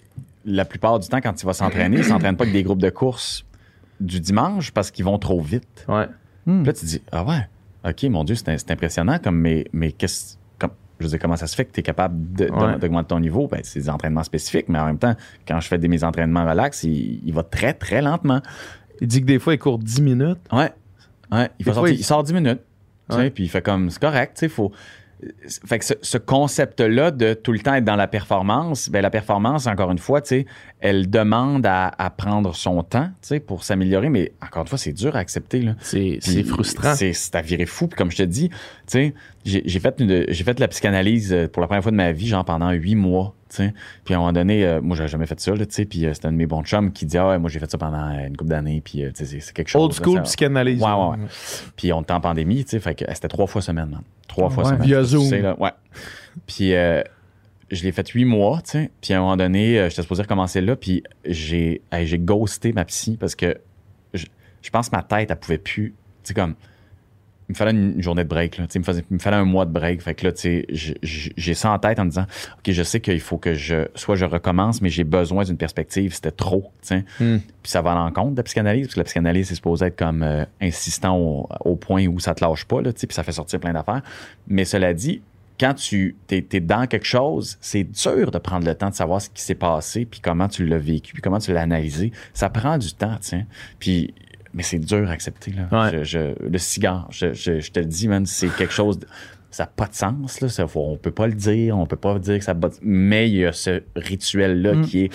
la plupart du temps, quand il va s'entraîner, il s'entraîne pas avec des groupes de course du dimanche parce qu'ils vont trop vite. Ouais. Hmm. Puis là, tu te dis, ah ouais, OK, mon Dieu, c'est, c'est impressionnant, comme, mais, mais qu'est-ce, comme, je veux dire, comment ça se fait que tu es capable de- de- Ouais. d'augmenter ton niveau? Ben, c'est des entraînements spécifiques, mais en même temps, quand je fais des, mes entraînements relax, il, il va très, très lentement. Il dit que des fois, il court dix minutes. Ouais. Ouais. Il, Des va fois, sortir- il- il sort dix minutes. tu sais, Ouais. Puis il fait comme, c'est correct, tu sais, faut. Fait que ce, ce concept-là de tout le temps être dans la performance, ben la performance, encore une fois, tu sais, elle demande à, à prendre son temps, tu sais, pour s'améliorer, mais encore une fois, c'est dur à accepter, là. C'est, Puis c'est frustrant. C'est, c'est à virer fou. Puis comme je te dis, tu sais, j'ai, j'ai fait une, j'ai fait de la psychanalyse euh, pour la première fois de ma vie, genre pendant huit mois, tu sais. Puis à un moment donné, euh, moi, j'avais jamais fait ça, là, tu sais. Puis euh, c'était un de mes bons chums qui dit, ah ouais, moi, j'ai fait ça pendant euh, une couple d'années. Puis, euh, tu sais, c'est, c'est quelque chose. Old school là, ça- psychanalyse. Ouais, ouais, ouais. Puis on était en pandémie, tu sais. Fait que euh, c'était trois fois semaine, man. Trois Ah fois ouais. semaine. Via Tu Zoom. sais, là, ouais. Puis euh, je l'ai fait huit mois, tu sais. Puis à un moment donné, euh, j'étais supposé recommencer là. Puis j'ai, hey, j'ai ghosté ma psy parce que je, je pense que ma tête, elle pouvait plus. Tu sais, comme. Il me fallait une, une journée de break, là. Tu sais, il me, faisait- il me fallait un mois de break. Fait que là, tu sais, j'ai- j'ai j'ai ça en tête en me disant, OK, je sais qu'il faut que je. Soit je recommence, mais j'ai besoin d'une perspective. C'était trop, tu sais. Hmm. Puis ça va à l'encontre de la psychanalyse, parce que la psychanalyse, c'est supposé être comme euh, insistant au, au point où ça te lâche pas, là, tu sais, puis ça fait sortir plein d'affaires. Mais cela dit, quand tu es, dans quelque chose, c'est dur de prendre le temps de savoir ce qui s'est passé, puis comment tu l'as vécu, puis comment tu l'as analysé. Ça prend du temps, tu sais. Puis, mais c'est dur à accepter, là. Ouais. Je- je- le cigare, je, je- je te le dis, man, c'est quelque chose... De, ça n'a pas de sens, là. Ça, faut- on peut pas le dire, on peut pas dire que ça... bat- Mais il y a ce rituel-là Mm. qui est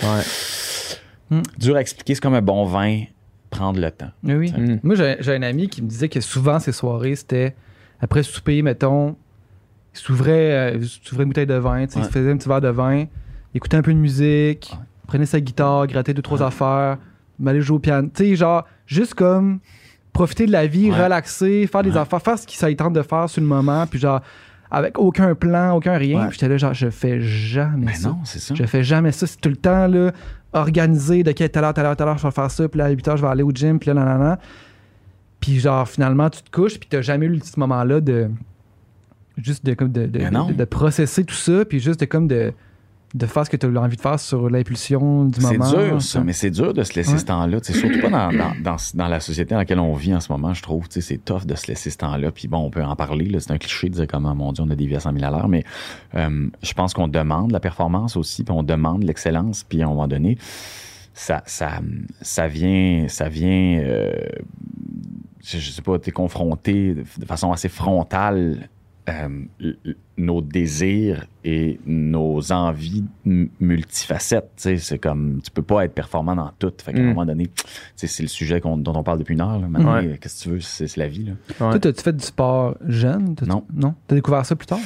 Ouais. Mm. dur à expliquer. C'est comme un bon vin, prendre le temps. Oui, oui. Mm. Moi, j'ai, j'ai un ami qui me disait que souvent, ces soirées, c'était après souper, mettons, il s'ouvrait, euh, il s'ouvrait une bouteille de vin, tu sais, il Ouais. se faisait un petit verre de vin, il écoutait un peu de musique, Ouais. prenait sa guitare, grattait deux, trois Ouais. affaires, m'allait jouer au piano. Tu sais, genre, juste comme profiter de la vie, Ouais. relaxer, faire des Ouais. affaires, faire ce qui ça lui tente de faire sur le moment, puis genre, avec aucun plan, aucun rien. Ouais. Puis j'étais là, genre, je fais jamais Mais ça. non, c'est ça. Je fais jamais ça. C'est tout le temps là, organisé de quelle telle heure, telle heure, telle heure, je vais faire ça. Puis là, à huit heures, je vais aller au gym. Puis là, nanana. Puis genre, finalement, tu te couches, puis t'as jamais eu le petit moment-là de... Juste de, comme de, de, de, de, de processer tout ça, puis juste de, comme de, de faire ce que tu as envie de faire sur l'impulsion du moment. C'est dur, ça, mais c'est dur de se laisser Ouais. ce temps-là. T'sais, surtout pas dans, dans, dans, dans la société dans laquelle on vit en ce moment, je trouve. T'sais, c'est tough de se laisser ce temps-là. Puis bon, on peut en parler. Là, c'est un cliché de dire comment, mon Dieu, on a des vies à cent mille à l'heure. Mais euh, je pense qu'on demande la performance aussi, puis on demande l'excellence. Puis à un moment donné, ça, ça, ça vient... Ça vient euh, je, je sais pas, t'es confronté de façon assez frontale Euh, nos désirs et nos envies m- multifacettes. T'sais, c'est comme, tu peux pas être performant dans tout. Fait qu'à Mm. un moment donné, t'sais, c'est le sujet qu'on- dont on parle depuis une heure. Là. Maintenant, Ouais. qu'est-ce que tu veux? C'est, c'est la vie. Là. Ouais. Toi, as-tu fait du sport jeune? T'as-tu- Non. Non? T'as découvert ça plus tard?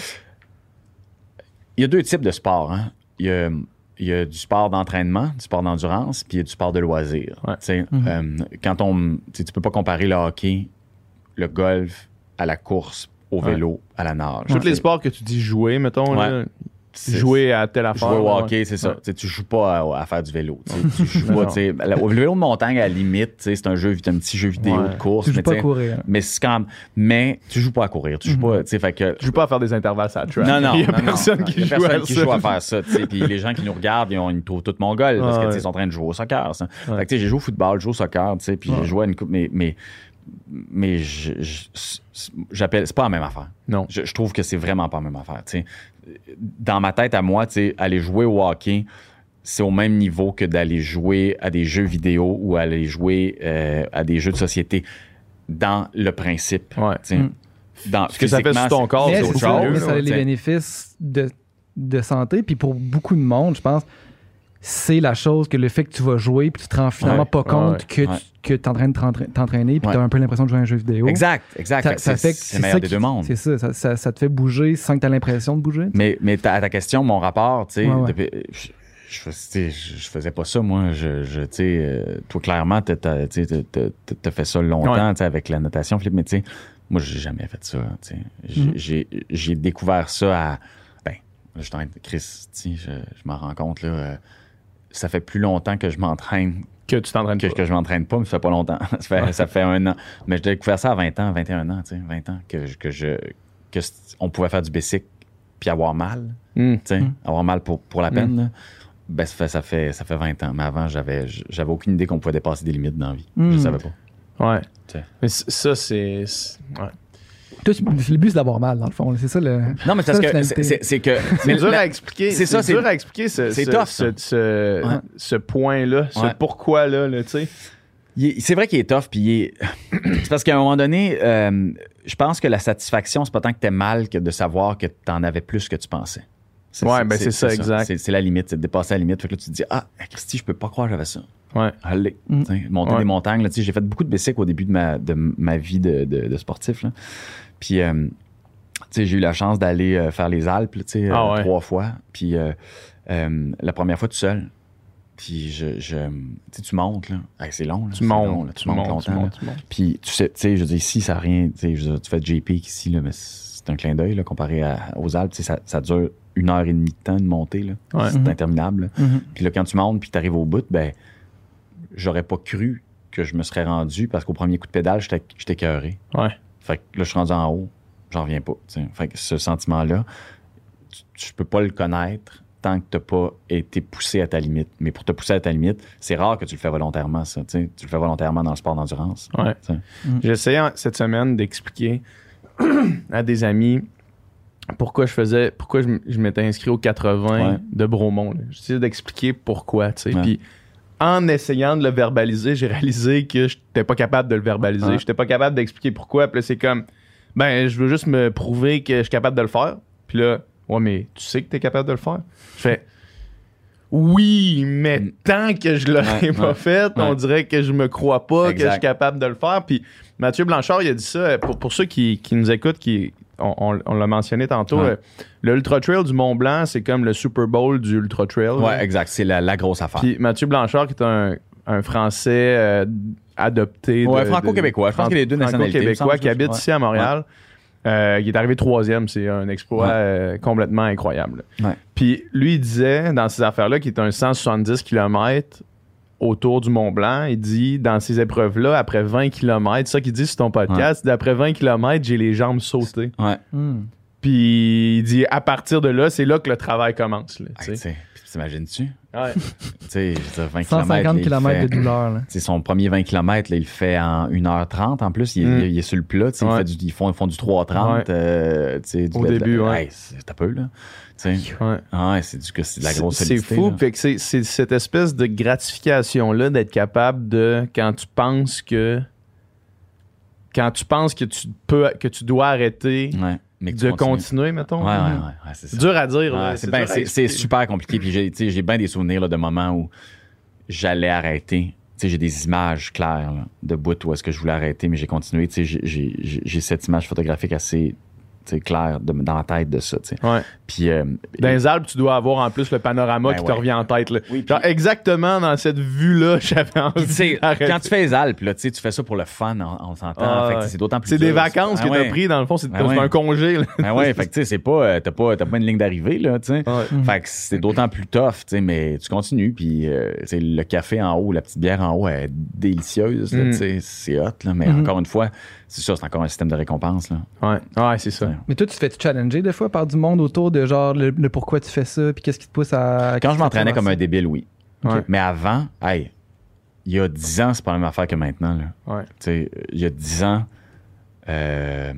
Il y a deux types de sport. Hein. Il, y a, il y a du sport d'entraînement, du sport d'endurance, puis il y a du sport de loisir. Ouais. T'sais, Mhm. euh, quand on, t'sais, tu peux pas comparer le hockey, le golf, à la course, au Ouais. vélo, à la nage. Tous les T'sais, sports que tu dis jouer, mettons, là, c'est- jouer à telle affaire. Jouer au là, hockey, ouais. c'est ça. Ouais. Tu sais, tu joues pas à, à faire du vélo. Tu sais, tu joues Non. pas, tu sais, la- au vélo de montagne, à la limite, tu sais, c'est un jeu, un petit jeu vidéo Ouais. de course. Tu joues mais pas tu à sais, courir. mais c'est quand même- mais tu joues pas à courir. Tu joues Mhm. pas, tu sais, fait que. Tu joues pas à faire des intervalles à la track. Non, non, Il y a non, personne non. qui Il y a joue personne à qui ça. joue à faire ça. tu sais, Puis les gens qui nous regardent, ils, ont, ils nous trouvent toutes mongols parce Ah, que tu sais, ouais. ils sont en train de jouer au soccer. Ça. Ouais. Fait que, tu sais, j'ai joué au football, j'ai joué au soccer, tu sais, puis Ouais. j'ai joué à une coupe, mais, mais, mais je, je- j'appelle, c'est pas la même affaire. Non. Je, je trouve que c'est vraiment pas la même affaire. tu sais. Dans ma tête à moi, tu sais, aller jouer au hockey, c'est au même niveau que d'aller jouer à des jeux vidéo ou aller jouer euh, à des jeux de société dans le principe. Ouais. tu sais. Mm. Dans, Ce que ça fait sur ton corps, Mais c'est c'est autre ça, chose. mais ça a là, les t'sais. bénéfices de, de santé. Puis pour beaucoup de monde, je pense, c'est la chose que le fait que tu vas jouer puis tu te rends finalement Ouais, pas compte ouais, que ouais. tu es en train de t'entra- t'entraîner puis Ouais. tu as un peu l'impression de jouer à un jeu vidéo. Exact, exact. Ça, Fait que ça c'est, fait que c'est le meilleur ça des qui- deux mondes. C'est ça, ça, ça, ça te fait bouger sans que tu aies l'impression de bouger. Mais, mais ta- à ta question, mon rapport, tu sais, Ouais, ouais. depuis- je, je, fais- tu sais, je, je faisais pas ça, moi. Je, je, tu sais, euh, toi, clairement, t'as, t'as, tu sais, t'as- t'as- t'as fait ça longtemps, Ouais. tu sais, avec la notation, Philippe, mais tu sais, moi, j'ai jamais fait ça. tu sais. J'ai, Mhm. j'ai, j'ai découvert ça à. Ben, là, je suis en train de. Chris, tu sais, je, je m'en rends compte, là. euh, ça fait plus longtemps que je m'entraîne Que tu t'entraînes que, pas. que je m'entraîne pas, mais ça fait pas longtemps. ça, fait, ça fait un an. Mais j'ai découvert ça à vingt ans, vingt et un ans, tu sais, vingt ans, que, je- que je. que c- on pouvait faire du basic puis avoir mal. Hmm. tu sais, Mm. avoir mal pour, pour la peine, là, ben, ça, fait, ça, fait, ça fait vingt ans. Mais avant, j'avais, j'avais aucune idée qu'on pouvait dépasser des limites dans la vie. Mm. Je savais pas. Ouais. T'sais. Mais c- ça, c'est. c'est- Ouais. Toi, tu- le but, c'est d'avoir mal, dans le fond. C'est ça le. Non, mais c'est parce Ça, que la c'est, finalité. c'est, c'est que. C'est mais dur la- à expliquer. c'est ça, dur c'est- à expliquer ce, c'est ce, tough, ce, ça. ce, Ouais. ce point-là, ce Ouais. pourquoi-là, là, tu sais. il est- c'est vrai qu'il est tough, puis il est- c'est parce qu'à un moment donné, euh, je pense que la satisfaction, c'est pas tant que t'es mal que de savoir que t'en avais plus que tu pensais. C'est, Ouais, ben c'est ça, exact. C'est, c'est la limite, c'est de dépasser la limite. Fait que là, tu te dis, ah, Christy, je peux pas croire que j'avais ça. Ouais. Allez, Mm. tu sais, monter Ouais. des montagnes. Là, tu sais, j'ai fait beaucoup de bicycles au début de ma, de ma vie de, de, de sportif. Là. Puis, euh, tu sais, j'ai eu la chance d'aller euh, faire les Alpes, là, tu sais, Ah euh, ouais. trois fois. Puis, euh, euh, la première fois tout seul. Puis, je, je, tu sais, tu montes, là. Hey, c'est long, là. Tu C'est long, montes, là. tu montes, tu longtemps, là. montes, tu montes. Puis, tu sais, tu sais, je veux dire, ici, ça n'a rien. Tu sais, je veux dire, tu fais J P ici, là, mais c'est un clin d'œil, là, comparé à- aux Alpes. Tu sais, ça, ça dure une heure et demie de temps de monter, là. Ouais. C'est Mhm. interminable, là. Mhm. Puis là, quand tu montes puis tu arrives au bout, ben, j'aurais pas cru que je me serais rendu parce qu'au premier coup de pédale, j'étais j'étais écœuré. Ouais. Fait que là, je suis rendu en haut, j'en reviens pas. t'sais. Fait que ce sentiment-là, tu, tu peux pas le connaître tant que t'as pas été poussé à ta limite. Mais pour te pousser à ta limite, c'est rare que tu le fais volontairement, ça. t'sais. Tu le fais volontairement dans le sport d'endurance. Ouais. t'sais. J'ai essayé en- cette semaine d'expliquer à des amis pourquoi je faisais, pourquoi je, m- je m'étais inscrit au quatre-vingts Ouais. de Bromont. là. J'essayais d'expliquer pourquoi, tu sais. Ouais. Puis en essayant de le verbaliser, j'ai réalisé que je n'étais pas capable de le verbaliser. Ouais. Je n'étais pas capable d'expliquer pourquoi. Puis là, c'est comme, ben, je veux juste me prouver que je suis capable de le faire. Puis là, ouais, mais tu sais que tu es capable de le faire. Je fais, oui, mais Mm. tant que je l'aurais Ouais, pas ouais. fait, on Ouais. dirait que je me crois pas que je Exact. suis capable de le faire. Puis Mathieu Blanchard, il a dit ça, pour, pour ceux qui, qui nous écoutent, qui, on, on- on l'a mentionné tantôt, Ouais. euh, le Ultra Trail du Mont Blanc, c'est comme le Super Bowl du Ultra Trail. Ouais, là. exact. C'est la, la grosse affaire. Puis Mathieu Blanchard, qui est un, un Français euh, adopté. Ouais, de- franco-québécois. Je pense Fran- qu'il y a les deux nationalités, il me Franco-québécois semble, qui habite ouais. ici à Montréal. Euh, il est arrivé troisième. C'est un exploit Ouais. euh, complètement incroyable. Ouais. Puis lui, il disait dans ces affaires-là qu'il est un cent soixante-dix kilomètres autour du Mont-Blanc. Il dit, dans ces épreuves-là, après vingt kilomètres, c'est ça qu'il dit sur ton podcast, ouais. Après vingt kilomètres, j'ai les jambes sautées. Ouais. Mm. Puis il dit, à partir de là, c'est là que le travail commence. Là, hey, t'imagines-tu? Ouais. Tu sais, je veux dire, vingt cent cinquante kilomètres de douleur. Là. Son premier vingt kilomètres, là, il le fait en une heure trente. En plus, il, mm. il est sur le plat. Ouais. Il fait du, ils, font, ils font du trois trente. Ouais. Euh, du Au début, de, ouais. Hey, c'est un peu, là. Ouais. Ah, ouais, c'est, du, c'est de la grosse solidité. C'est fou. Fait que c'est, c'est cette espèce de gratification-là d'être capable de, quand tu penses que... Quand tu penses que tu peux, que tu dois arrêter... Ouais. Mais de continuer, continuer, mettons. Ouais, ouais, ouais, ouais, c'est ça. Dur à dire. Ouais, là, c'est, c'est, ben, dur c'est, c'est super compliqué. Puis j'ai, j'ai bien des souvenirs là, de moments où j'allais arrêter. T'sais, j'ai des images claires là, de bout où est-ce que je voulais arrêter, mais j'ai continué. T'sais, j'ai, j'ai, j'ai cette image photographique assez claire de, dans la tête de ça. Ouais. Puis, euh, dans les Alpes, tu dois avoir en plus le panorama ben qui ouais. te revient en tête. Là. Oui, genre, puis... exactement dans cette vue-là, j'avais envie d'arrêter. Quand tu fais les Alpes, là, tu fais ça pour le fun, on, on s'entend. Ah, fait que c'est d'autant plus C'est dur, des vacances c'est... que ah, t'as ouais. pris, dans le fond, c'est, ah, c'est ouais. un congé. Là. Ah ouais, fait que tu sais, c'est pas, t'as pas, t'as pas une ligne d'arrivée, là, tu sais. Ouais. Fait que c'est d'autant plus tough, tu sais, mais tu continues, puis euh, le café en haut, la petite bière en haut, elle est délicieuse, là, mm. tu sais, c'est hot, là, mais mm-hmm. encore une fois, c'est ça, c'est encore un système de récompense, là. Ouais, ouais, c'est ça. Mais toi, tu te fais challenger des fois par du monde autour de genre le, le pourquoi tu fais ça, puis qu'est-ce qui te pousse à... Quand je m'entraînais comme un débile, oui. Okay. Mais avant, hey, il y a dix ans, c'est pas la même affaire que maintenant, là. Ouais. Tu sais, il y a dix ans, euh,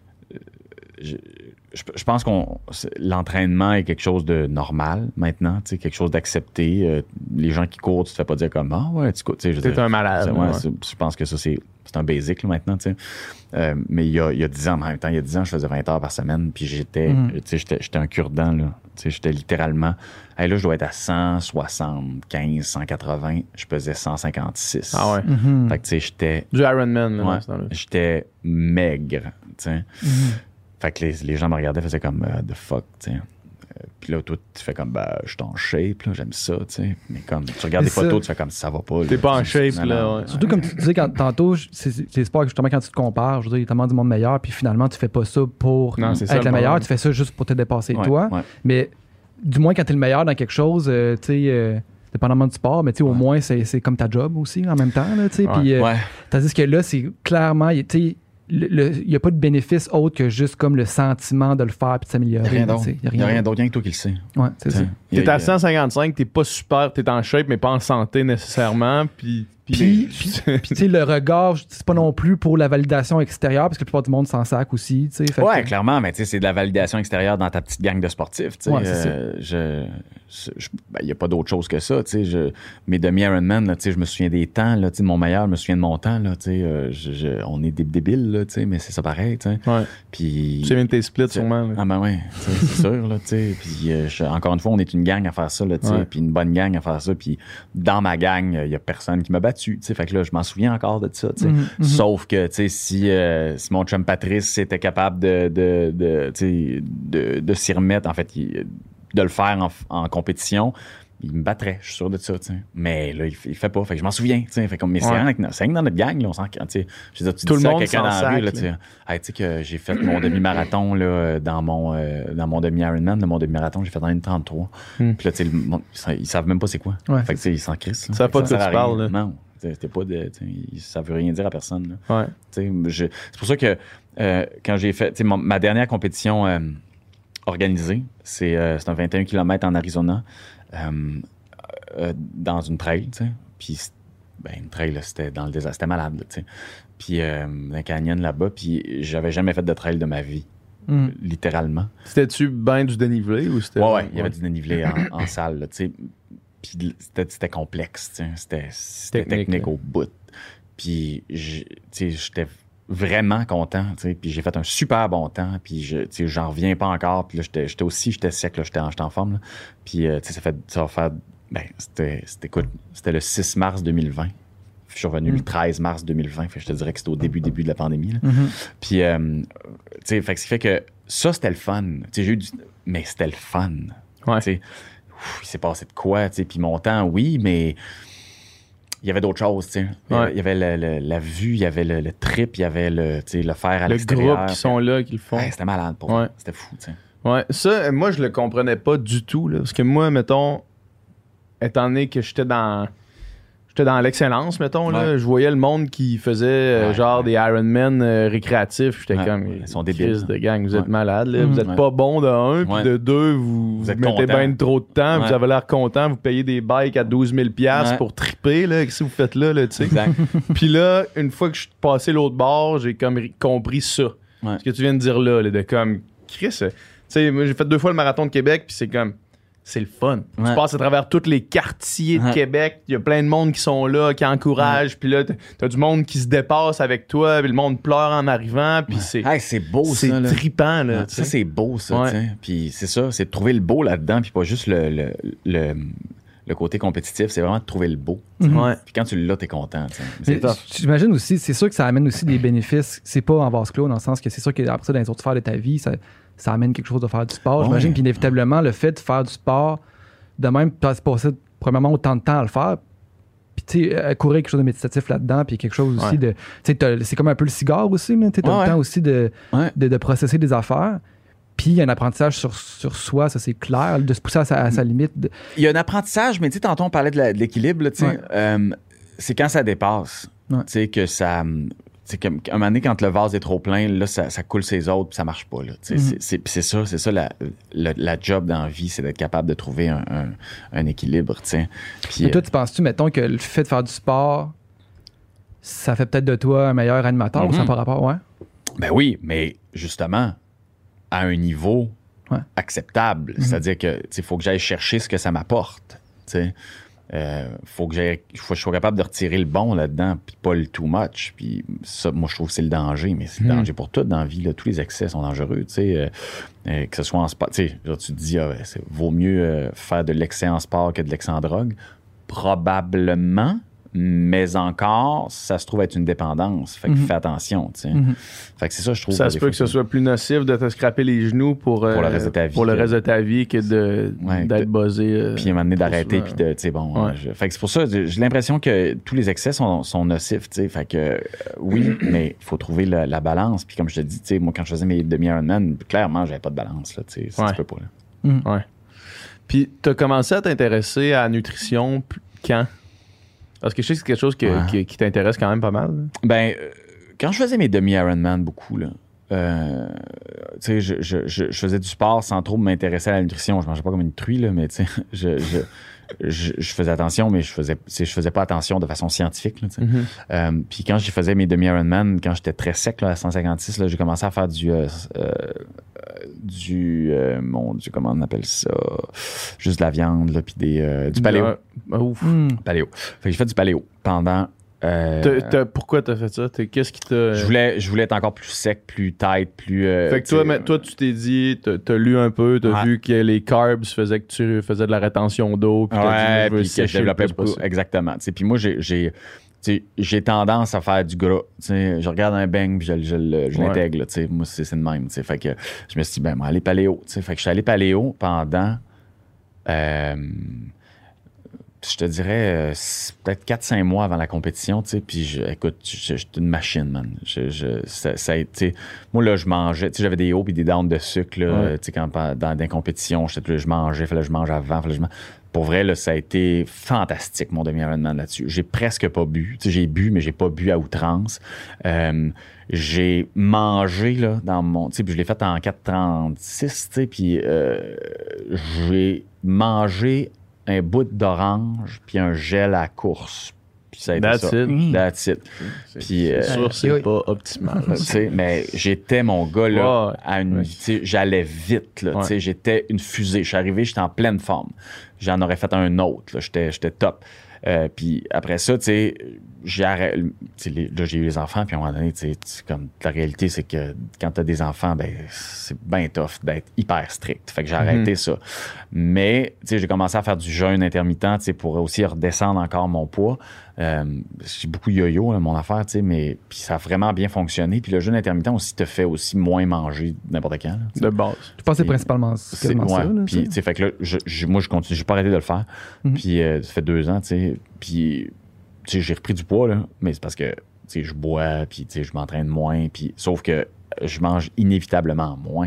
je, je, je pense que l'entraînement est quelque chose de normal maintenant, tu sais, quelque chose d'accepté. Euh, les gens qui courent, tu te fais pas dire comme « Ah ouais, tu cours. » T'es dire, un malade. Ouais, ouais. Je pense que ça, c'est, c'est un basic là, maintenant, tu sais. Euh, mais il y a, il y a dix ans, en même temps, il y a dix ans, je faisais vingt heures par semaine, puis j'étais, mm. tu sais, j'étais, j'étais un cure-dent, là. Tu sais, j'étais littéralement... Hey, là, je dois être à cent soixante-quinze, cent quatre-vingts. Je pesais cent cinquante-six. Ah ouais? Mm-hmm. Fait que, tu sais, j'étais... Du Ironman, là. Ouais, là. J'étais maigre, tu sais. Mm-hmm. Fait que les, les gens me regardaient, faisaient comme uh, the fuck, tu sais. Euh, puis là, toi, tu fais comme, bah, je suis en shape, là, j'aime ça, tu sais. Mais comme, tu regardes des photos, tu fais comme, ça va pas. T'es là, pas en shape, non, là, non, ouais. Surtout comme tu disais quand, tantôt, c'est, c'est sport que justement quand tu te compares, je veux dire, il y a tellement du monde meilleur, puis finalement, tu fais pas ça pour non, c'est être ça, le meilleur, bon. tu fais ça juste pour te dépasser ouais, toi. Ouais. Mais du moins, quand t'es le meilleur dans quelque chose, euh, tu sais, euh, dépendamment du sport, mais tu sais, au ouais. moins, c'est, c'est comme ta job aussi en même temps, là, tu sais. Ouais. Puis, euh, ouais. tandis que là, c'est clairement, tu sais, il n'y a pas de bénéfice autre que juste comme le sentiment de le faire puis de s'améliorer. Il n'y a rien d'autre. Il n'y a rien d'autre, rien que toi qui le sais. Ouais, c'est ça. T'es à cent cinquante-cinq, t'es pas super, t'es en shape, mais pas en santé nécessairement. Puis, puis, puis tu sais, le regard, c'est pas non plus pour la validation extérieure, parce que la plupart du monde s'en sac aussi. Tu sais, ouais, que... clairement, mais tu sais, c'est de la validation extérieure dans ta petite gang de sportifs. Tu sais, ouais, euh, je, je, ben, y a pas d'autre chose que ça. Tu sais, je, mes demi-Ironman, là, tu sais, je me souviens des temps, là, tu sais, de mon meilleur, je me souviens de mon temps, là, tu sais, euh, je, je, on est des débiles, là, tu sais, mais c'est ça pareil, tu sais. Ouais. Puis. C'est bien tes splits, sûrement. Là. Ah, ben ouais, c'est sûr, là, tu sais. Puis, euh, je, encore une fois, on est une gang à faire ça, là, tu sais, ouais. puis une bonne gang à faire ça. Puis, dans ma gang, il y a personne qui m'a battu, tu sais. Fait que là, je m'en souviens encore de ça, tu sais. Mm-hmm. Sauf que, tu sais, si, euh, si mon chum Patrice était capable de, de, de, tu sais, de, de s'y remettre, en fait, il, de le faire en, en compétition, il me battrait, je suis sûr de ça, tu sais. Mais là, il, il fait pas. Fait que je m'en souviens, tu sais. Fait comme, mais c'est, ouais. rien, c'est rien dans notre gang, là, on s'en, tu sais. Je veux dire, tu tout dis le ça monde à quelqu'un dans la rue, là, tu sais. Hey, tu sais que j'ai fait mon demi-marathon, là, dans mon, euh, dans mon demi-Ironman, mon demi-marathon, j'ai fait dans une trente-trois. Mm. Puis là, tu sais, le, ils savent même pas c'est quoi. Ouais. Fait que, tu sais, ils s'en crissent. Ça savent pas de quoi tu parles, là. Non. C'était pas de, ça veut rien dire à personne. Là. Ouais. Je, c'est pour ça que euh, quand j'ai fait mon, ma dernière compétition euh, organisée, c'est, euh, c'est un vingt et un kilomètres en Arizona, euh, euh, dans une trail. Puis, ben, une trail, là, c'était dans le désert, c'était malade. Là, puis, euh, un canyon là-bas, puis j'avais jamais fait de trail de ma vie. Mm. Littéralement. C'était-tu bien du dénivelé ou c'était. Ouais, ouais, il y avait du dénivelé en, en salle. Tu sais. Puis c'était, c'était complexe, t'sais. C'était, c'était technique, technique au bout. Puis j'étais vraiment content, t'sais. Puis j'ai fait un super bon temps, puis je, j'en reviens pas encore. Puis là, j'étais, j'étais aussi, j'étais sec, là, j'étais, en, j'étais en forme. Là. Puis euh, ça, fait, ça va faire, ben, c'était, c'était, écoute, c'était le six mars deux mille vingt. Je suis revenu mm. le treize mars deux mille vingt, fait que je te dirais que c'était au début, début de la pandémie. Là. Mm-hmm. Puis, euh, tu sais, fait que ce qui fait que ça, c'était le fun. T'sais, j'ai eu du... Mais c'était le fun. Ouais. T'sais. Ouf, il s'est passé de quoi, tu sais, puis mon temps, oui, mais il y avait d'autres choses, tu sais. Ouais. Il y avait le, le, la vue, il y avait le, le trip, il y avait le, tu sais, le faire à le l'extérieur. Le groupe qui sont là, qui le font. Ouais, c'était malade pour ouais. moi. C'était fou, tu sais. Ouais, ça, moi, je le comprenais pas du tout, là, parce que moi, mettons, étant donné que j'étais dans... j'étais dans l'excellence, mettons, là. Ouais. Je voyais le monde qui faisait euh, Ouais, genre ouais. des Ironman euh, récréatifs. J'étais Ouais, comme, ils sont débiles. Christ de gang, vous êtes Ouais. malades, là. Vous Mm. êtes Ouais. pas bon de un, puis Ouais. de deux, vous, Vous vous êtes mettez content. bien trop de temps, Ouais. vous avez l'air content, vous payez des bikes à douze mille dollars Ouais. pour triper, là. Qu'est-ce que vous faites là, là, tu sais? Exact. Puis là, une fois que je suis passé l'autre bord, j'ai comme ri- compris ça. Ouais. Ce que tu viens de dire là, là, de comme, Chris, euh, tu sais, moi j'ai fait deux fois le marathon de Québec, puis c'est comme, c'est le fun. Ouais. Tu passes à travers tous les quartiers de Ouais. Québec, il y a plein de monde qui sont là, qui encouragent, puis là, t'as- t'as du monde qui se dépasse avec toi, puis le monde pleure en arrivant, puis c'est Hey, c'est beau, c'est ça. Là. trippant, là. Ouais, tu ça, sais. c'est beau, ça. Ouais. tu sais. Puis c'est ça, c'est de trouver le beau là-dedans, puis pas juste le, le, le, le côté compétitif, c'est vraiment de trouver le beau. Mhm. Ouais. Puis quand tu l'as, t'es content. tu sais. Mais C'est tough. J'imagine aussi, c'est sûr que ça amène aussi des bénéfices. C'est pas en vase clos, dans le sens que c'est sûr qu'après ça, dans les autres sphères de ta vie, ça, ça amène quelque chose de faire du sport. Ouais. J'imagine qu'inévitablement, le fait de faire du sport, de même, passer passer premièrement autant de temps à le faire, puis tu sais, euh, courir quelque chose de méditatif là-dedans, puis quelque chose aussi Ouais. de. Tu sais, t'as- c'est comme un peu le cigare aussi, tu sais, t'as Ouais, le temps ouais. aussi de, Ouais. de, de processer des affaires. Puis il y a un apprentissage sur, sur soi, ça c'est clair, de se pousser à sa, à sa limite. de- Il y a un apprentissage, mais tu sais, tantôt on parlait de la- de l'équilibre, là, tu sais. Ouais. Euh, c'est quand ça dépasse. Ouais. Tu sais, que ça. C'est comme un moment donné, quand le vase est trop plein, là, ça, ça coule ses autres, puis ça marche pas. Là, tu sais. Mhm. c'est, c'est, puis c'est ça, c'est ça la, la, la job dans la vie, c'est d'être capable de trouver un, un, un équilibre. Tu sais. Puis, Mais toi, tu penses-tu, mettons, que le fait de faire du sport, ça fait peut-être de toi un meilleur animateur ou ça n'a Mhm. pas rapport? Ouais. Ben oui, mais justement, à un niveau Ouais. acceptable. Mhm. C'est-à-dire que il faut que j'aille chercher ce que ça m'apporte. Il euh, faut que j'aille, faut que je sois capable de retirer le bon là-dedans, puis pas le too much. Puis ça, moi, je trouve que c'est le danger, mais c'est le Mhm. danger pour tout dans la vie. Là. Tous les excès sont dangereux. Euh, euh, que ce soit en sport. Tu te dis, ah, ouais, c'est, vaut mieux euh, faire de l'excès en sport que de l'excès en drogue. Probablement. Mais encore, ça se trouve être une dépendance. Fait que Mhm. fais attention, tu sais. Mhm. Fait que c'est ça, je trouve. Ça se des peut fois que ce soit plus nocif de te scraper les genoux pour, euh, Pour le reste de ta vie pour le que- reste de ta vie que de, Ouais, d'être que- buzzé. euh, Puis à un moment donné, trop d'arrêter, souvent. puis de, tu sais, bon. Ouais. euh, je- fait que c'est pour ça, j'ai j'ai l'impression que tous les excès sont, sont nocifs, tu sais. Fait que, euh, oui, mais il faut trouver la, la balance. Puis comme je te dis, tu sais, moi, quand je faisais mes demi-Ironman, clairement, j'avais pas de balance, là, tu sais. Ça Ouais. se peut pas, là. Ouais. Puis, t'as commencé à t'intéresser à la nutrition p- quand? Parce que je sais que c'est quelque chose que- Ouais. qui, qui t'intéresse quand même pas mal. là. Ben, euh, quand je faisais mes demi-Ironman, beaucoup, là, euh, tu sais, je, je, je, je faisais du sport sans trop m'intéresser à la nutrition. Je mangeais pas comme une truie, là, mais tu sais, je, je, je, je faisais attention, mais je faisais, tu sais, je faisais pas attention de façon scientifique, là, tu sais. Mhm. Euh, puis quand je faisais mes demi-Ironman, quand j'étais très sec là, à cent cinquante-six, là, j'ai commencé à faire du... euh, euh, du... euh, mon Dieu, comment on appelle ça? Juste de la viande, là, puis des, euh, du paléo. Ah, ouf. Hmm. Paléo. Fait que j'ai fait du paléo pendant... euh, T'as- t'as- pourquoi t'as fait ça? T'as- Qu'est-ce qui t'a. je, voulais, je voulais être encore plus sec, plus tight, plus... euh, Fait que toi, tu sais, mais, toi, tu t'es dit, t'as, t'as lu un peu, t'as Ouais. vu que les carbs faisaient que tu faisais de la rétention d'eau, puis t'as Ouais, dit, je veux puis que je sécher le développais plus beaucoup. possible. Exactement. Tu sais, puis moi, j'ai, j'ai, tu sais, j'ai tendance à faire du gras. Tu sais, je regarde un bang puis je, je, le- je Ouais. l'intègre. là, tu sais. Moi, c'est, c'est de même. tu sais. Fait que je me suis dit, ben, moi, aller paléo. tu sais. Fait que je suis allé paléo pendant, euh, je te dirais, euh, c- peut-être quatre cinq mois avant la compétition. Tu sais. Puis, je, écoute, je- j'étais une machine, man. Je, je, ça, ça a été... Moi, là, je mangeais. Tu sais, j'avais des hauts puis des downs de sucre. Là, Ouais. euh, tu sais, quand, dans, dans des compétitions, j'étais, je mangeais, fallait que je mange avant, fallait que je mange. Pour vrai, là, ça a été fantastique, mon demi-Ironman là-dessus. J'ai presque pas bu. Tu sais, j'ai bu, mais j'ai pas bu à outrance. Euh, j'ai mangé, là, dans mon... Tu sais, puis je l'ai fait en quatre trente-six, tu sais, puis euh, j'ai mangé un bout d'orange puis un gel à course. Puis ça a été That's ça. it. That's it. C'est, Puis, c'est euh, sûr, c'est oui. pas optimal. Tu sais, mais j'étais mon gars, là, Ouais, à une, ouais. tu sais, j'allais vite, là, tu sais, Ouais. j'étais une fusée. Je suis arrivé, j'étais en pleine forme. J'en aurais fait un autre, là, j'étais, j'étais top. Euh, puis après ça, tu sais, j'ai arrêté, tu sais, les- là, j'ai eu les enfants, puis à un moment donné, tu sais, tu- comme la réalité, c'est que quand t'as des enfants, ben, c'est bien tough d'être hyper strict. Fait que j'ai arrêté ça. Mais, tu sais, j'ai commencé à faire du jeûne intermittent, tu sais, pour aussi redescendre encore mon poids. Euh, j'ai beaucoup yo-yo, là, mon affaire, tu sais, mais puis ça a vraiment bien fonctionné. Puis le jeûne intermittent aussi te fait aussi moins manger n'importe quand. là, tu sais. De base. Je pense que c'est Et- principalement C'est- quasiment ça. ouais. là, Puis, ça. tu sais, fait que là, je, je- moi, je continue, j'ai pas arrêté de le faire. Mhm. Puis, euh, ça fait deux ans, tu sais. Puis, tu sais, j'ai repris du poids, là. Mais c'est parce que, tu sais, je bois, puis, tu sais, je m'entraîne moins. Puis, sauf que je mange inévitablement moins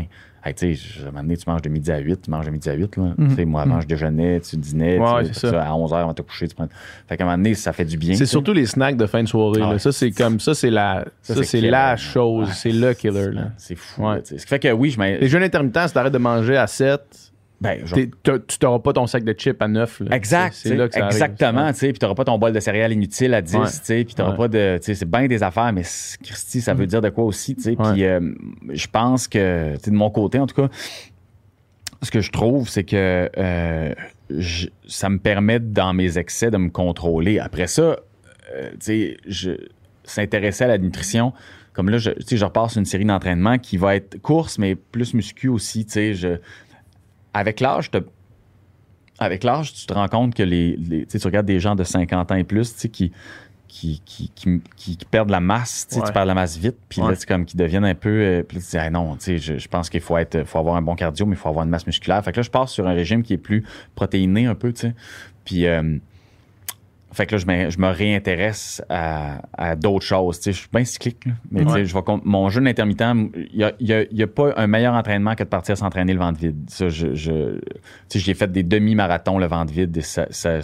Hey, tu sais, à un moment donné, tu manges de midi à huit, tu manges de midi à huit. Là. Mm-hmm. Tu sais, moi, avant, je déjeunais, tu dînais. Ouais, tu, c'est ça. À onze heures, avant de te coucher, tu prends. Fait qu'à un moment donné, ça fait du bien. C'est surtout les snacks de fin de soirée. Ah là. ouais. Ça, c'est comme ça, c'est la, ça, Ça, c'est c'est killer, la là. chose. Ouais. C'est le killer. Là. C'est fou. Ouais. Là, tu sais. Ce qui fait que oui, je mets. Les jeûnes intermittents, si t'arrêtes de manger à sept, Ben, genre- t'es- t'as- tu t'auras pas ton sac de chips à neuf. Là. Exact. C'est, c'est là que ça arrive. Exactement. Tu sais, puis t'auras pas ton bol de céréales inutile à dix. Ouais. Tu sais, puis t'auras Ouais. pas de. Tu sais, c'est bien des affaires, mais c- Christy, ça veut dire de quoi aussi. Tu sais, Ouais. puis euh, je pense que, tu sais, de mon côté, en tout cas, ce que je trouve, c'est que euh, je- ça me permet, dans mes excès, de me contrôler. Après ça, euh, tu sais, je s'intéresser à la nutrition. Comme là, je, tu sais, je repars sur une série d'entraînement qui va être course, mais plus muscu aussi. Tu sais, je, avec l'âge, te- avec l'âge, tu te rends compte que les, les- tu sais, tu regardes des gens de cinquante ans et plus, tu sais, qui Qui, qui, qui, qui, qui perdent la masse, tu sais, Ouais. tu perds la masse vite, puis Ouais. là, c'est comme qu'ils deviennent un peu. Euh, puis là, tu dis, ah non, tu sais, je, je pense qu'il faut être, faut avoir un bon cardio, mais il faut avoir une masse musculaire. Fait que là, je pars sur un régime qui est plus protéiné un peu, tu sais. Puis, euh, fait que là, je me, je me réintéresse à, à d'autres choses. Tu sais, je suis bien cyclique, là. Mais tu sais, Ouais. je vais con- mon jeûne intermittent, il n'y a, il y a- il y a pas un meilleur entraînement que de partir s'entraîner le ventre vide. Ça, je, je, tu sais, j'ai fait des demi-marathons le ventre vide, et ça, ça-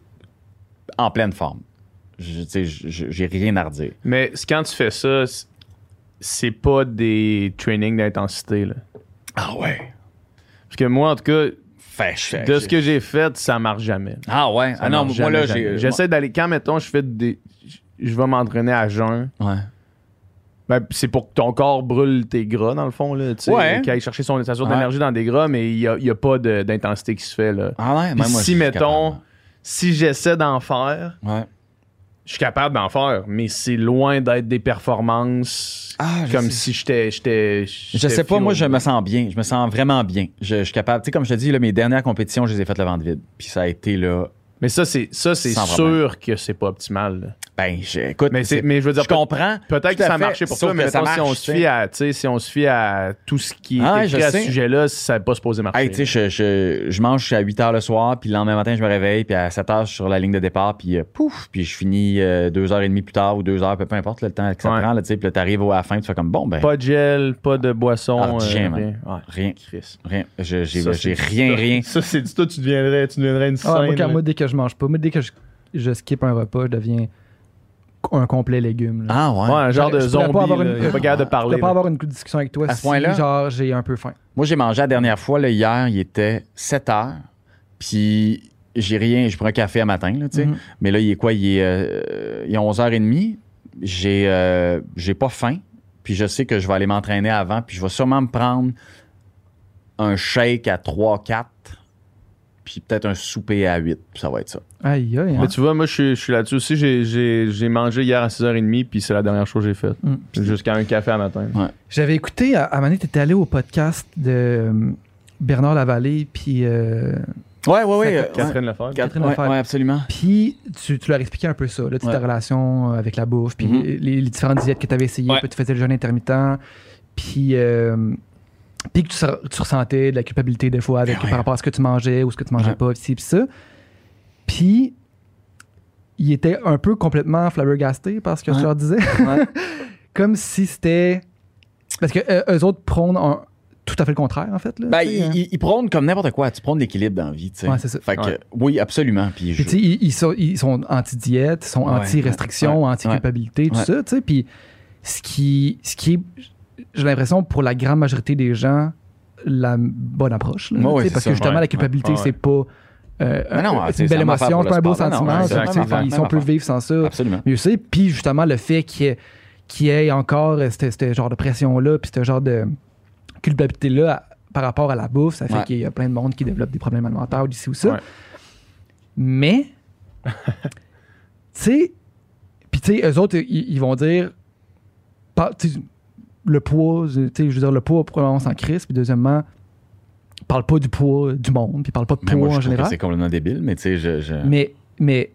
en pleine forme. Je, tu sais, je- j'ai rien à redire. Mais c- quand tu fais ça, c- c'est pas des trainings d'intensité. Là. Ah ouais? Parce que moi, en tout cas, Fait, de ce que j'ai fait, ça marche jamais. Ah ouais? Ça Ah non, marche moi là, jamais, j'ai. jamais. J'essaie d'aller. Quand, mettons, je fais des. Je vais m'entraîner à jeun. Ouais. Ben, c'est pour que ton corps brûle tes gras, dans le fond. Là, tu sais, Ouais. qu'il aille chercher son, sa source Ouais. d'énergie dans des gras, mais il n'y a, il y a pas de- d'intensité qui se fait. Là. Ah ouais? Puis Même moi, si, je suis mettons, capable. si j'essaie d'en faire, Ouais. je suis capable d'en faire, mais c'est loin d'être des performances Ah, je comme sais. si j'étais. j'étais Je sais pas, moi, je me sens bien. Je me sens vraiment bien. Je, je suis capable. Tu sais, comme je te dis, là, mes dernières compétitions, je les ai faites le ventre vide. Puis ça a été là. Mais ça, c'est, ça, c'est Sans sûr que c'est pas optimal. là. Ben, je- écoute, Mais, c'est, c'est- mais je veux dire, je comprends. peut-être Tout que à ça a fait, marché pour sauf toi, mais que ça mettons, si on marche, se tu fie sais. à, tu sais, si on se fie à tout ce qui est Ah, écrit je à ce sais. sujet-là, ça n'est pas supposé marcher. Hey, tu sais, je, je, je mange à huit heures le soir, puis le lendemain matin, je me réveille, puis à sept heures, je suis sur la ligne de départ, puis euh, pouf, puis je finis euh, deux heures et demie plus tard ou deux heures, peu, peu importe là, le temps que ça Ouais. prend, là, tu sais, puis là, t'arrives à la fin, tu fais comme bon, ben, Pas de gel, pas de boisson. Ah, rien, man. rien. Ouais. rien, Chris. rien. Je- J'ai Ça, j'ai c'est- rien, rien. Ça, c'est du toi, tu deviendrais, tu deviendrais une Ah, moi, scène. quand là. moi, dès que je mange pas, moi, dès que je, je skip un repas, je deviens un complet légume. là. Ah, Ouais, ouais. un genre de Je pourrais pas zombie. avoir là. une- Il est pas capable de Je parler. peux pas là. avoir une discussion avec toi À ce si, point-là? genre, j'ai un peu faim. Moi, j'ai mangé la dernière fois, là, hier, il était sept heures, puis j'ai rien, je prends un café à matin, là, tu sais. Mhm. Mais là, il est quoi? Il est, euh, il est onze heures trente. J'ai, euh, j'ai pas faim, puis je sais que je vais aller m'entraîner avant, puis je vais sûrement me prendre un shake à trois quatre, puis peut-être un souper à huit, puis ça va être ça. Aïe, aïe. hein. Mais tu vois, moi, je suis, je suis là-dessus aussi. J'ai, j'ai, j'ai mangé hier à six heures trente, puis c'est la dernière chose que j'ai faite. Mm. Jusqu'à un café à matin. J'avais écouté, à, à un moment donné, t'étais allé au podcast de euh, Bernard Lavallée, puis euh, Ouais, ouais, ouais. euh, Catherine Lefebvre. ouais. Catherine Ouais, Lefebvre. ouais, absolument. puis tu, tu leur expliquais un peu ça, là, tu sais, Ouais. ta relation avec la bouffe, puis Mhm. les, les différentes diètes que tu avais essayées, Ouais. puis tu faisais le jeûne intermittent, puis euh, puis que tu, se- tu ressentais de la culpabilité des fois avec, Ben ouais. par rapport à ce que tu mangeais ou ce que tu mangeais Ouais. pas, puis ci, puis ça. Puis il était un peu complètement flabbergasté par ce que Ouais. tu leur disais. Ouais. Comme si c'était... Parce que euh, eux autres prônent un- tout à fait le contraire, en fait. Là, Ben, tu sais, hein. ils, ils- ils prônent comme n'importe quoi. Tu prônes l'équilibre dans la vie, tu sais. Ouais, c'est ça. Fait que, Ouais. oui, absolument. Puis, Puis, je- tu sais, ils, ils sont, ils sont anti-diète, ils sont Ouais, anti-restriction, ouais, anti-culpabilité, tout ouais. ça, tu sais. Puis, ce qui, ce qui est, j'ai l'impression, pour la grande majorité des gens, la bonne approche. Là, Ouais, ouais, tu sais, c'est parce ça. que justement, Ouais, la culpabilité, ouais, ouais. c'est pas. euh, Mais non, euh, c'est- c'est une c'est belle la même affaire émotion, pour c'est pas un le beau sport. Non, sentiment. non, tu c'est sais, la tu sais, même affaire, ils même sont plus affaire. vivre sans ça. Absolument. Mieux c'est. Puis justement, le fait qu'il y ait, qu'il y ait encore euh, ce ce genre de pression-là, puis ce genre de culpabilité-là à- par rapport à la bouffe, ça fait Ouais. qu'il y a plein de monde qui développe des problèmes alimentaires d'ici ou ça. Ouais. Mais, tu sais, puis tu sais, eux autres, ils, ils vont dire, pas- tu sais, le poids, tu sais, je veux dire, le poids, premièrement, on s'en crisse, puis deuxièmement, parle pas du poids du monde, puis parle pas de Mais poids moi, je en trouve que général. c'est complètement débile, mais tu sais, je. je... Mais, mais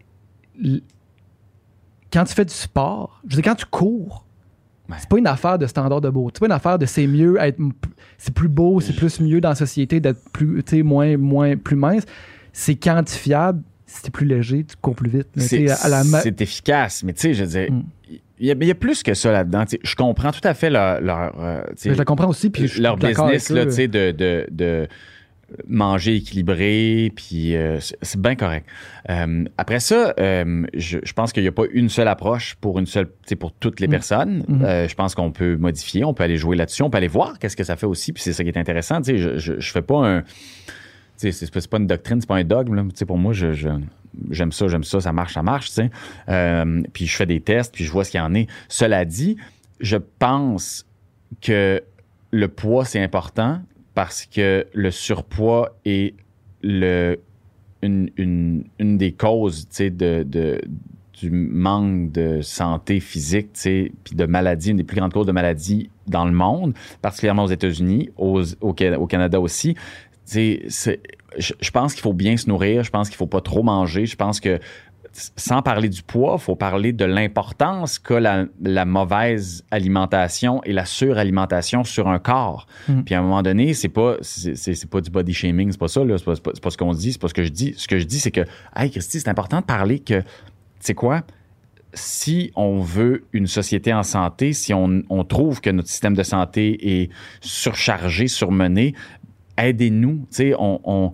l- quand tu fais du sport, je veux dire, quand tu cours, Ouais. c'est pas une affaire de standard de beauté. C'est pas une affaire de c'est mieux, être, m- c'est plus beau, c'est Je- plus mieux dans la société d'être plus, tu sais, moins, moins, plus mince. C'est quantifiable. Si t'es plus léger, tu cours plus vite. là, tu C'est, sais, à la ma- c'est efficace, mais tu sais, je veux dire, Mm. il il y, a, il y a plus que ça là-dedans. T'sais, je comprends tout à fait leur, leur, euh, je la comprends aussi, puis je suis leur d'accord business avec là, eux. de, de, de manger équilibré, puis euh, c'est, c'est bien correct. Euh, après ça, euh, je, je pense qu'il n'y a pas une seule approche pour une seule, pour toutes les Mm. personnes. Mm-hmm. Euh, je pense qu'on peut modifier, on peut aller jouer là-dessus, on peut aller voir qu'est-ce que ça fait aussi, puis c'est ça qui est intéressant. Tu sais, je, je, je fais pas un... C'est, c'est pas une doctrine, c'est pas un dogme. Là. Pour moi, je, je, j'aime ça, j'aime ça, ça marche, ça marche. Euh, puis je fais des tests, puis je vois ce qu'il y en est. Cela dit, je pense que le poids, c'est important parce que le surpoids est le, une, une, une des causes de, de, du manque de santé physique puis de maladies, une des plus grandes causes de maladies dans le monde, particulièrement aux États-Unis, aux, au, au Canada aussi. C'est, je, je pense qu'il faut bien se nourrir, je pense qu'il ne faut pas trop manger, je pense que sans parler du poids, il faut parler de l'importance qu'a la, la mauvaise alimentation et la suralimentation sur un corps. Mm. Puis à un moment donné, c'est pas, c'est, c'est, c'est pas du body shaming, c'est pas ça, là, c'est, pas, c'est, pas, c'est pas ce qu'on dit, c'est pas ce que je dis. Ce que je dis, c'est que, hey Christy, c'est important de parler que, tu sais quoi, si on veut une société en santé, si on, on trouve que notre système de santé est surchargé, surmené, aidez-nous. Tu sais, on, on,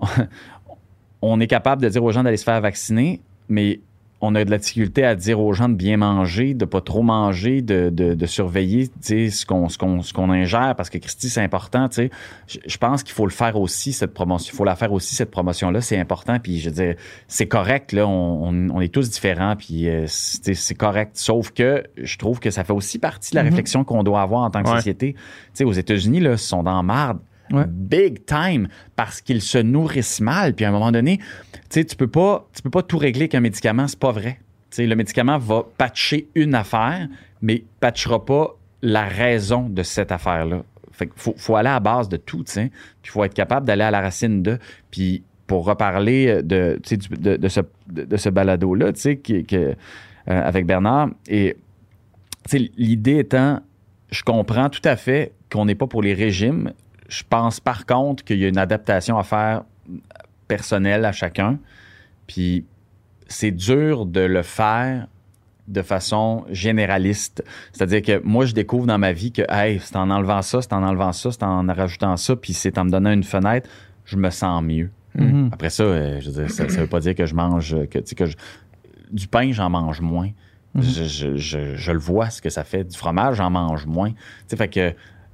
on est capable de dire aux gens d'aller se faire vacciner, mais on a de la difficulté à dire aux gens de bien manger, de pas trop manger, de, de, de surveiller ce qu'on, ce, qu'on, ce qu'on ingère, parce que Christy, c'est important. Je, je pense qu'il faut le faire aussi, cette promotion. Il faut la faire aussi, cette promotion-là, c'est important. Puis je veux dire, c'est correct, là, on, on, on est tous différents, puis euh, c'est, c'est correct. Sauf que je trouve que ça fait aussi partie de la mm-hmm. réflexion qu'on doit avoir en tant que ouais. société. T'sais, aux États-Unis, là, ils sont dans la marde. Ouais. Big time, parce qu'ils se nourrissent mal. Puis à un moment donné, tu sais, tu peux pas, tu peux pas tout régler avec un médicament, c'est pas vrai. Tu sais, le médicament va patcher une affaire, mais patchera pas la raison de cette affaire-là. Fait qu'il faut, faut aller à la base de tout, tu sais. Puis il faut être capable d'aller à la racine de. Puis pour reparler de, tu sais, de, de ce, de, de ce balado-là, tu sais, qui, qui, euh, avec Bernard, et tu sais, l'idée étant, je comprends tout à fait qu'on n'est pas pour les régimes. Je pense par contre qu'il y a une adaptation à faire personnelle à chacun. Puis c'est dur de le faire de façon généraliste. C'est-à-dire que moi, je découvre dans ma vie que hey, c'est en enlevant ça, c'est en enlevant ça, c'est en rajoutant ça, puis c'est en me donnant une fenêtre, je me sens mieux. Mm-hmm. Après ça, euh, je veux dire, ça ne veut pas dire que je mange... que, que je, du pain, j'en mange moins. Mm-hmm. Je, je, je, je le vois, ce que ça fait. Du fromage, j'en mange moins. Tu sais, fait que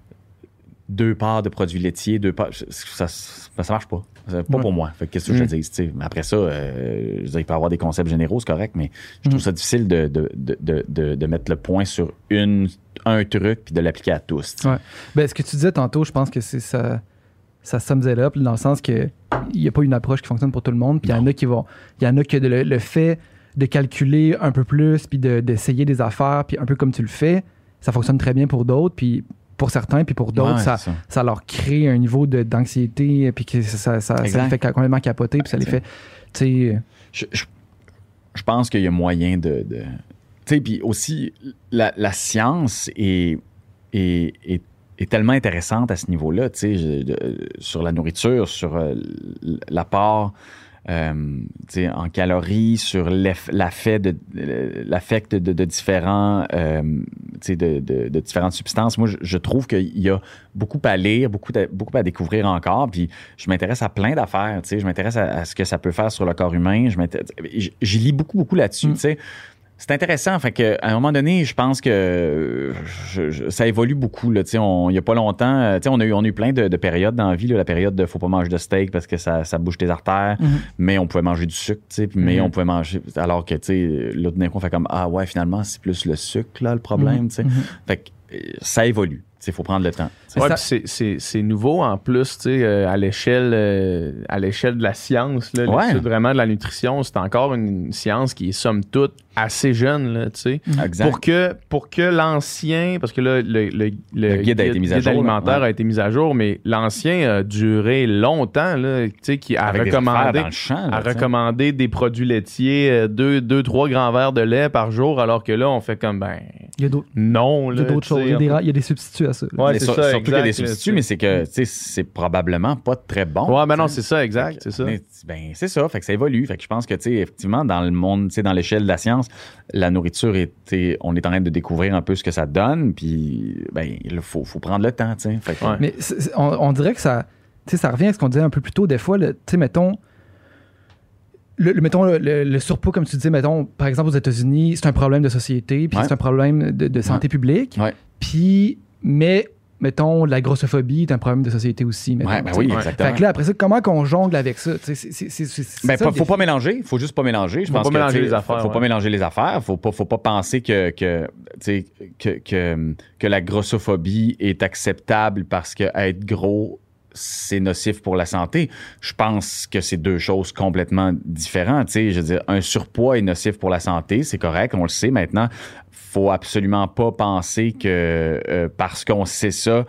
deux parts de produits laitiers, deux parts, ça, ça, ça marche pas. Pas ouais. pour moi. Fait que qu'est-ce que mmh. je te dis? T'sais. Mais après ça, euh, je veux dire, il peut y avoir des concepts généraux, c'est correct, mais je trouve mmh. ça difficile de, de, de, de, de mettre le point sur une, un truc puis de l'appliquer à tous. Ouais. Ben, ce que tu disais tantôt, je pense que c'est ça, ça sums it up, dans le sens qu'il n'y a pas une approche qui fonctionne pour tout le monde. Puis il y en a qui vont. Il y en a que le, le fait de calculer un peu plus, puis de, d'essayer des affaires, puis un peu comme tu le fais, ça fonctionne très bien pour d'autres. Puis pour certains, puis pour d'autres, ouais, ça, ça. ça leur crée un niveau de, d'anxiété, puis que ça, ça, ça les fait complètement capoter, puis ça les fait, tu sais... Je, je, je pense qu'il y a moyen de... de... Tu sais, puis aussi, la, la science est, est, est, est tellement intéressante à ce niveau-là, tu sais, sur la nourriture, sur euh, l'apport... Euh, en calories, sur l'affect de, l'affect de, de différents euh, de, de, de différentes substances. Moi, je, je trouve qu'il y a beaucoup à lire, beaucoup, de, beaucoup à découvrir encore. Puis je m'intéresse à plein d'affaires. Je m'intéresse à, à ce que ça peut faire sur le corps humain. Je j'y lis beaucoup, beaucoup là-dessus. Mm. T'sais. C'est intéressant. Fait que, à un moment donné, je pense que je, je, ça évolue beaucoup. Là, on, il n'y a pas longtemps, on a, eu, on a eu plein de, de périodes dans la vie. Là, la période de faut pas manger de steak parce que ça, ça bouge tes artères, mm-hmm. mais on pouvait manger du sucre. Mais mm-hmm. on pouvait manger. Alors que là, d'un coup, on fait comme ah ouais, finalement, c'est plus le sucre là, le problème. Mm-hmm. Fait que ça évolue. Il faut prendre le temps. Ouais, ça... c'est, c'est, c'est nouveau en plus, euh, à l'échelle euh, à l'échelle de la science. Là, ouais. L'étude vraiment de la nutrition, c'est encore une science qui est somme toute assez jeune. Là, exact. Pour que, pour que l'ancien, parce que là, le, le, le, le guide, a été mis à jour, alimentaire ouais. a été mis à jour, mais l'ancien a duré longtemps, là, qui a Avec recommandé, des champ, là, a recommandé des produits laitiers, deux, deux, trois grands verres de lait par jour, alors que là, on fait comme ben. Il y a d'autres, non, là, il y a d'autres choses. Il y a des, il y a des substituts. ça. Ouais, Mais c'est sur- ça, surtout qu'il y a des exact, substituts, là, mais c'est que tu sais, c'est probablement pas très bon. Ouais, ben non, t'sais. c'est ça, exact, c'est ça. Mais, ben, c'est ça, fait que ça évolue. Fait que je pense que, tu sais, effectivement, dans le monde, tu sais, dans l'échelle de la science, la nourriture, est, t'sais, on est en train de découvrir un peu ce que ça donne, puis, ben, il faut, faut prendre le temps, tu sais. Fait que, Ouais. Mais c'est- c'est- on, on dirait que ça, tu sais, ça revient à ce qu'on disait un peu plus tôt. Des fois, le- tu sais, mettons, le, le- mettons le, le- le surpoids, comme tu disais, mettons, par exemple, aux États-Unis, c'est un problème de société, puis Ouais. c'est un problème de, de santé Ouais. publique. Ouais. Puis, mais, mettons, la grossophobie est un problème de société aussi. Mettons, Ouais, ben tu sais. oui, Ouais. exactement. Fait que là, après ça, comment qu'on jongle avec ça? Tu sais, c'est- c'est- c'est- c'est Ben, ça, faut, le faut pas défi. mélanger. Faut juste pas mélanger. Je Faut pense pas que, mélanger tu sais, les affaires, Faut, faut pas ouais. mélanger les affaires. Faut pas, faut pas penser que, que, tu sais, que, que, que la grossophobie est acceptable parce que être gros, c'est nocif pour la santé. Je pense que c'est deux choses complètement différentes. Tu sais, je veux dire, un surpoids est nocif pour la santé, c'est correct, on le sait maintenant. Faut absolument pas penser que euh, parce qu'on sait ça,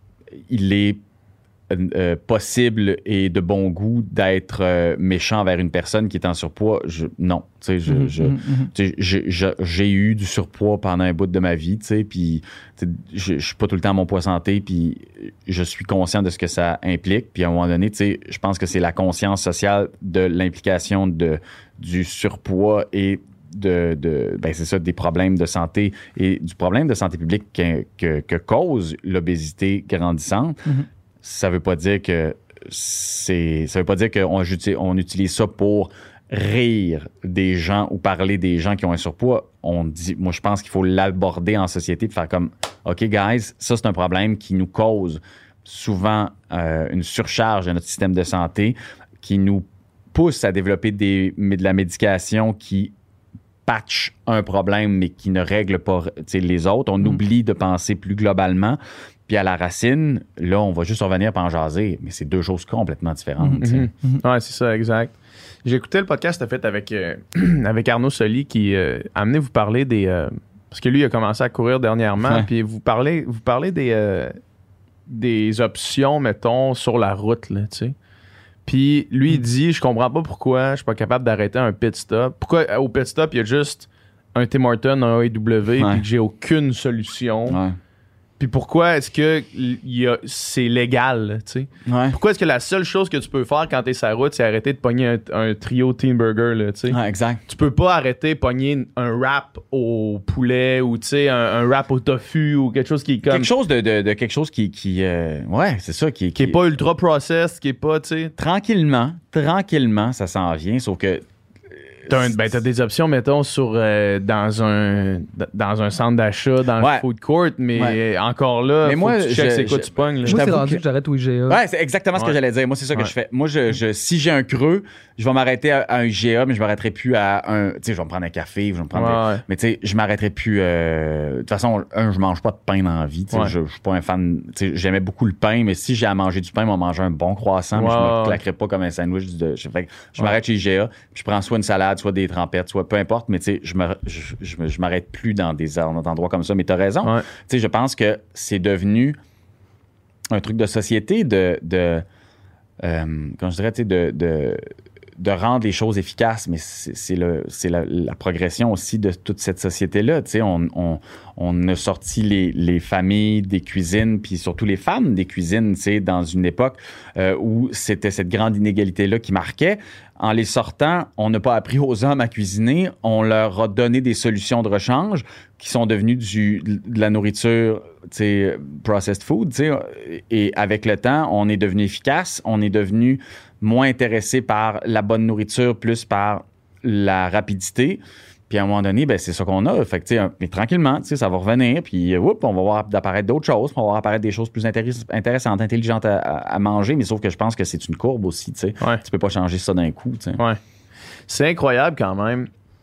il est euh, possible et de bon goût d'être euh, méchant envers une personne qui est en surpoids. Je, non, tu sais, je, Mhm, je, mhm, mhm. tu sais, j'ai, j'ai- j'ai eu du surpoids pendant un bout de ma vie, tu sais, puis tu sais, je, je suis pas tout le temps à mon poids santé, puis je suis conscient de ce que ça implique, puis à un moment donné, tu sais, je pense que c'est la conscience sociale de l'implication de, du surpoids et de, de ben c'est ça, des problèmes de santé et du problème de santé publique que, que, que cause l'obésité grandissante. Mhm. Ça veut pas dire que c'est ça veut pas dire qu'on uti- on utilise ça pour rire des gens ou parler des gens qui ont un surpoids. On dit, moi je pense qu'il faut l'aborder en société et faire comme OK guys, ça c'est un problème qui nous cause souvent euh, une surcharge de notre système de santé, qui nous pousse à développer des, de la médication qui patch un problème mais qui ne règle pas, tu sais, les autres. On Mm. oublie de penser plus globalement. Puis à la racine, là, on va juste revenir pour en jaser. Mais c'est deux choses complètement différentes. Mhm. tu sais. Mhm. Ouais, c'est ça, exact. J'ai écouté le podcast que tu as fait avec, euh, avec Arnaud Soli qui euh, a amené vous parler des. euh, parce que lui, il a commencé à courir dernièrement, Ouais. puis vous parlez, vous parlez des, euh, des options, mettons, sur la route, là, tu sais. Puis lui, il dit je comprends pas pourquoi je suis pas capable d'arrêter un pit stop. Pourquoi euh, au pit stop, il y a juste un Tim Hortons, un A E W, Ouais. puis que j'ai aucune solution. Ouais. Puis pourquoi est-ce que il y a, c'est légal, là, tu sais? Ouais. Pourquoi est-ce que la seule chose que tu peux faire quand t'es sur la route, c'est arrêter de pogner un, un trio Teen Burger, là, tu sais? Ouais, exact. Tu peux pas arrêter de pogner un wrap au poulet ou, tu sais, un, un wrap au tofu ou quelque chose qui est comme... Quelque chose de, de, de quelque chose qui. qui euh, ouais, c'est ça. Qui, qui est pas ultra processed, qui est pas, tu sais... Tranquillement, tranquillement, ça s'en vient. Sauf que. T'as, un- ben, t'as des options, mettons, sur, euh, dans, un, dans un centre d'achat, dans Ouais. le food court, mais Ouais. encore là, Mais faut moi, que tu checkes je- c'est quoi je- tu pognes, là. je Moi, c'est t'avoue rendu que- que j'arrête au I G A. Ouais, c'est exactement ce que Ouais. j'allais dire. Moi, c'est ça que Ouais. je fais. Moi, je, je, si j'ai un creux, je vais m'arrêter à, à un I G A, mais je m'arrêterai plus à un. Tu sais, je vais me prendre un café, je vais me prendre. Ouais, des- ouais. Mais tu sais, je m'arrêterai plus. euh, De toute façon, un, je mange pas de pain dans la vie. Tu sais, Ouais. je, je suis pas un fan. Tu sais, j'aimais beaucoup le pain, mais si j'ai à manger du pain, je vais manger un bon croissant, mais je Ouais, me ouais. claquerai pas comme un sandwich. De, je fait que je Ouais. m'arrête chez I G A, puis je prends soit une salade, soit des trempettes, soit peu importe, mais tu sais, je me, je, je, me- je m'arrête plus dans des endroits comme ça. Mais t'as raison. Ouais. Tu sais, je pense que c'est devenu un truc de société de, de euh, comment je dirais, tu sais, de, de, de rendre les choses efficaces, mais c'est, c'est, le, c'est la, la progression aussi de toute cette société-là. Tu sais, on, on, on a sorti les, les familles des cuisines, puis surtout les femmes des cuisines, tu sais, dans une époque euh, où c'était cette grande inégalité-là qui marquait. En les sortant, on n'a pas appris aux hommes à cuisiner, on leur a donné des solutions de rechange qui sont devenues du, de la nourriture, tu sais, processed food, tu sais. Et avec le temps, on est devenu efficace, on est devenu moins intéressé par la bonne nourriture, plus par la rapidité. Puis à un moment donné, ben c'est ça qu'on a. Fait que, tu sais, un- mais tranquillement, tu sais, ça va revenir. Puis, whoop, on va voir apparaître d'autres choses. Puis on va voir apparaître des choses plus intéress- intéressantes, intelligentes à, à- à manger. Mais sauf que je pense que c'est une courbe aussi, tu sais. Ouais. Tu peux pas changer ça d'un coup, tu sais. Ouais. C'est incroyable quand même.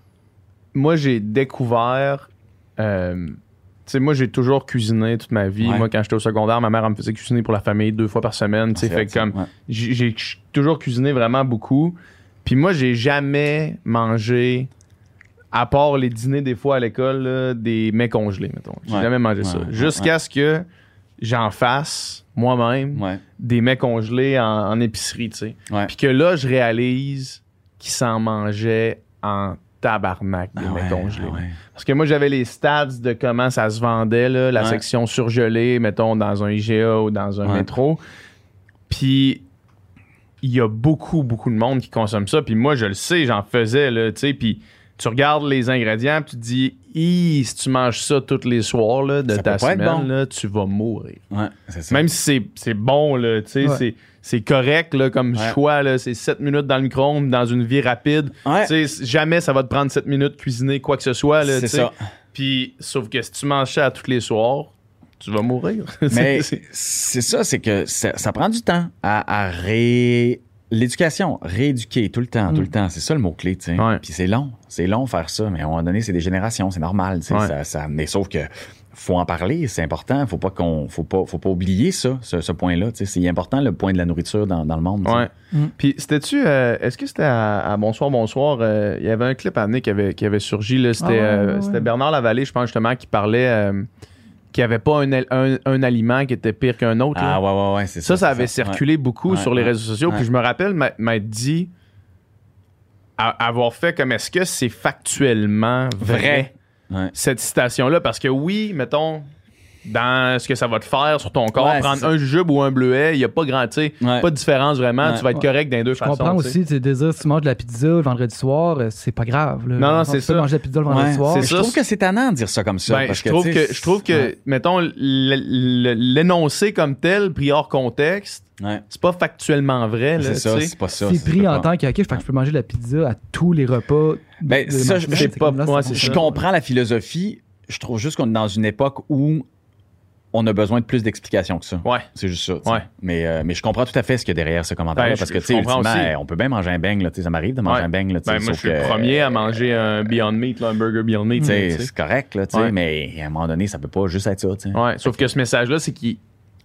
Moi, j'ai découvert. euh, tu sais, moi, j'ai toujours cuisiné toute ma vie. Ouais. Moi, quand j'étais au secondaire, ma mère elle me faisait cuisiner pour la famille deux fois par semaine. Tu sais, C'est fait hot, que ça. comme. Ouais. J'ai j'ai toujours cuisiné vraiment beaucoup. Puis moi, j'ai jamais mangé, à part les dîners des fois à l'école, là, des mets congelés, mettons. J'ai Ouais. jamais mangé Ouais, ça. ouais, Jusqu'à ouais. ce que j'en fasse moi-même Ouais. des mets congelés en, en épicerie, tu sais. Ouais. Puis que là, je réalise qu'ils s'en mangeaient en tabarnak des Ah mets ouais, congelés. ah ouais. Parce que moi, j'avais les stats de comment ça se vendait, là, la Ouais. section surgelée, mettons, dans un I G A ou dans un Ouais. métro. Puis, il y a beaucoup, beaucoup de monde qui consomme ça. Puis moi, je le sais, j'en faisais, là, tu sais. Puis, tu regardes les ingrédients, puis tu te dis, Hi, si tu manges ça tous les soirs là, de Ça ta peut pas être semaine, bon. là, tu vas mourir. Ouais, c'est ça. Même si c'est, c'est bon, là, tu sais, Ouais. c'est, c'est correct là, comme Ouais. choix. Là, c'est sept minutes dans le micro-ondes, dans une vie rapide. Ouais. Tu sais, jamais ça va te prendre sept minutes de cuisiner quoi que ce soit. Là, C'est tu sais. ça. Puis, sauf que si tu manges ça à tous les soirs, tu vas mourir. Mais C'est- c'est ça, c'est que ça, ça prend du temps à, à ré... L'éducation, rééduquer tout le temps, tout le temps. C'est ça le mot-clé, tu sais. Ouais. Puis c'est long, c'est long faire ça, mais à un moment donné, c'est des générations, c'est normal, tu sais. Ouais. Ça, ça- mais sauf que faut en parler, c'est important. Faut pas qu'on, faut pas, faut pas oublier ça, ce, ce point-là, tu sais. C'est important, le point de la nourriture dans, dans le monde. tu sais. Ouais. Mm. Puis, c'était-tu. euh, est-ce que c'était à, à Bonsoir, Bonsoir? euh, Il y avait un clip à amener qui avait, qui avait surgi. Là, c'était, Ah ouais, euh, ouais, ouais. c'était Bernard Lavallée, je pense, justement, qui parlait. euh, qu'il n'y avait pas un, al- un, un aliment qui était pire qu'un autre. là. Ah ouais, ouais, ouais, c'est ça. Ça, ça c'est avait circulé beaucoup Ouais, sur les ouais, réseaux sociaux. ouais. Puis je me rappelle m'a- m'être dit à- avoir fait comme est-ce que c'est factuellement vrai, Vrai. Ouais. cette citation-là? Parce que oui, mettons, dans ce que ça va te faire sur ton corps, Ouais, c'est prendre ça. un jujube ou un bleuet, il n'y a pas grand, tu sais, Ouais. pas de différence vraiment. Ouais. Tu vas être Ouais. correct dans les deux Je façons. comprends tu sais. aussi, tu sais, dire, si tu manges de la pizza le vendredi soir, euh, c'est pas grave. Là. Non, non, Tu c'est peux ça. manger de la pizza le vendredi Ouais, soir. c'est Je ça. trouve que c'est tannant de dire ça comme ça. Ben, parce je, trouve tu que, sais, je trouve que, ouais. mettons, le- le- l'énoncé comme tel, pris hors contexte, Ouais. c'est pas factuellement vrai. Là, C'est ça, tu sais. c'est pas ça. C'est ça pris peut en pas. tant que, OK, fait que je peux manger de la pizza à tous les repas. Ben, de ça, ma je- semaine. je sais C'est pas, comme là, moi, c'est c'est bon. Je ça. comprends la philosophie. Je trouve juste qu'on est dans une époque où on a besoin de plus d'explications que ça. Ouais. C'est juste ça. tu sais. Ouais. Mais, euh, mais je comprends tout à fait ce qu'il y a derrière ce commentaire-là. Ben, parce je- que, je tu sais, comprends ultimement, aussi. eh, on peut bien manger un bang. Là, tu sais, ça m'arrive de manger Ouais. un bang. Là, tu sais, Ben, moi, je sauf suis le que, premier à manger un Beyond Meat, là, un burger Beyond Meat. tu sais, tu sais. c'est correct, là, tu sais, Ouais. mais à un moment donné, ça peut pas juste être ça. tu sais. Ouais, sauf que ce message-là, c'est qu'il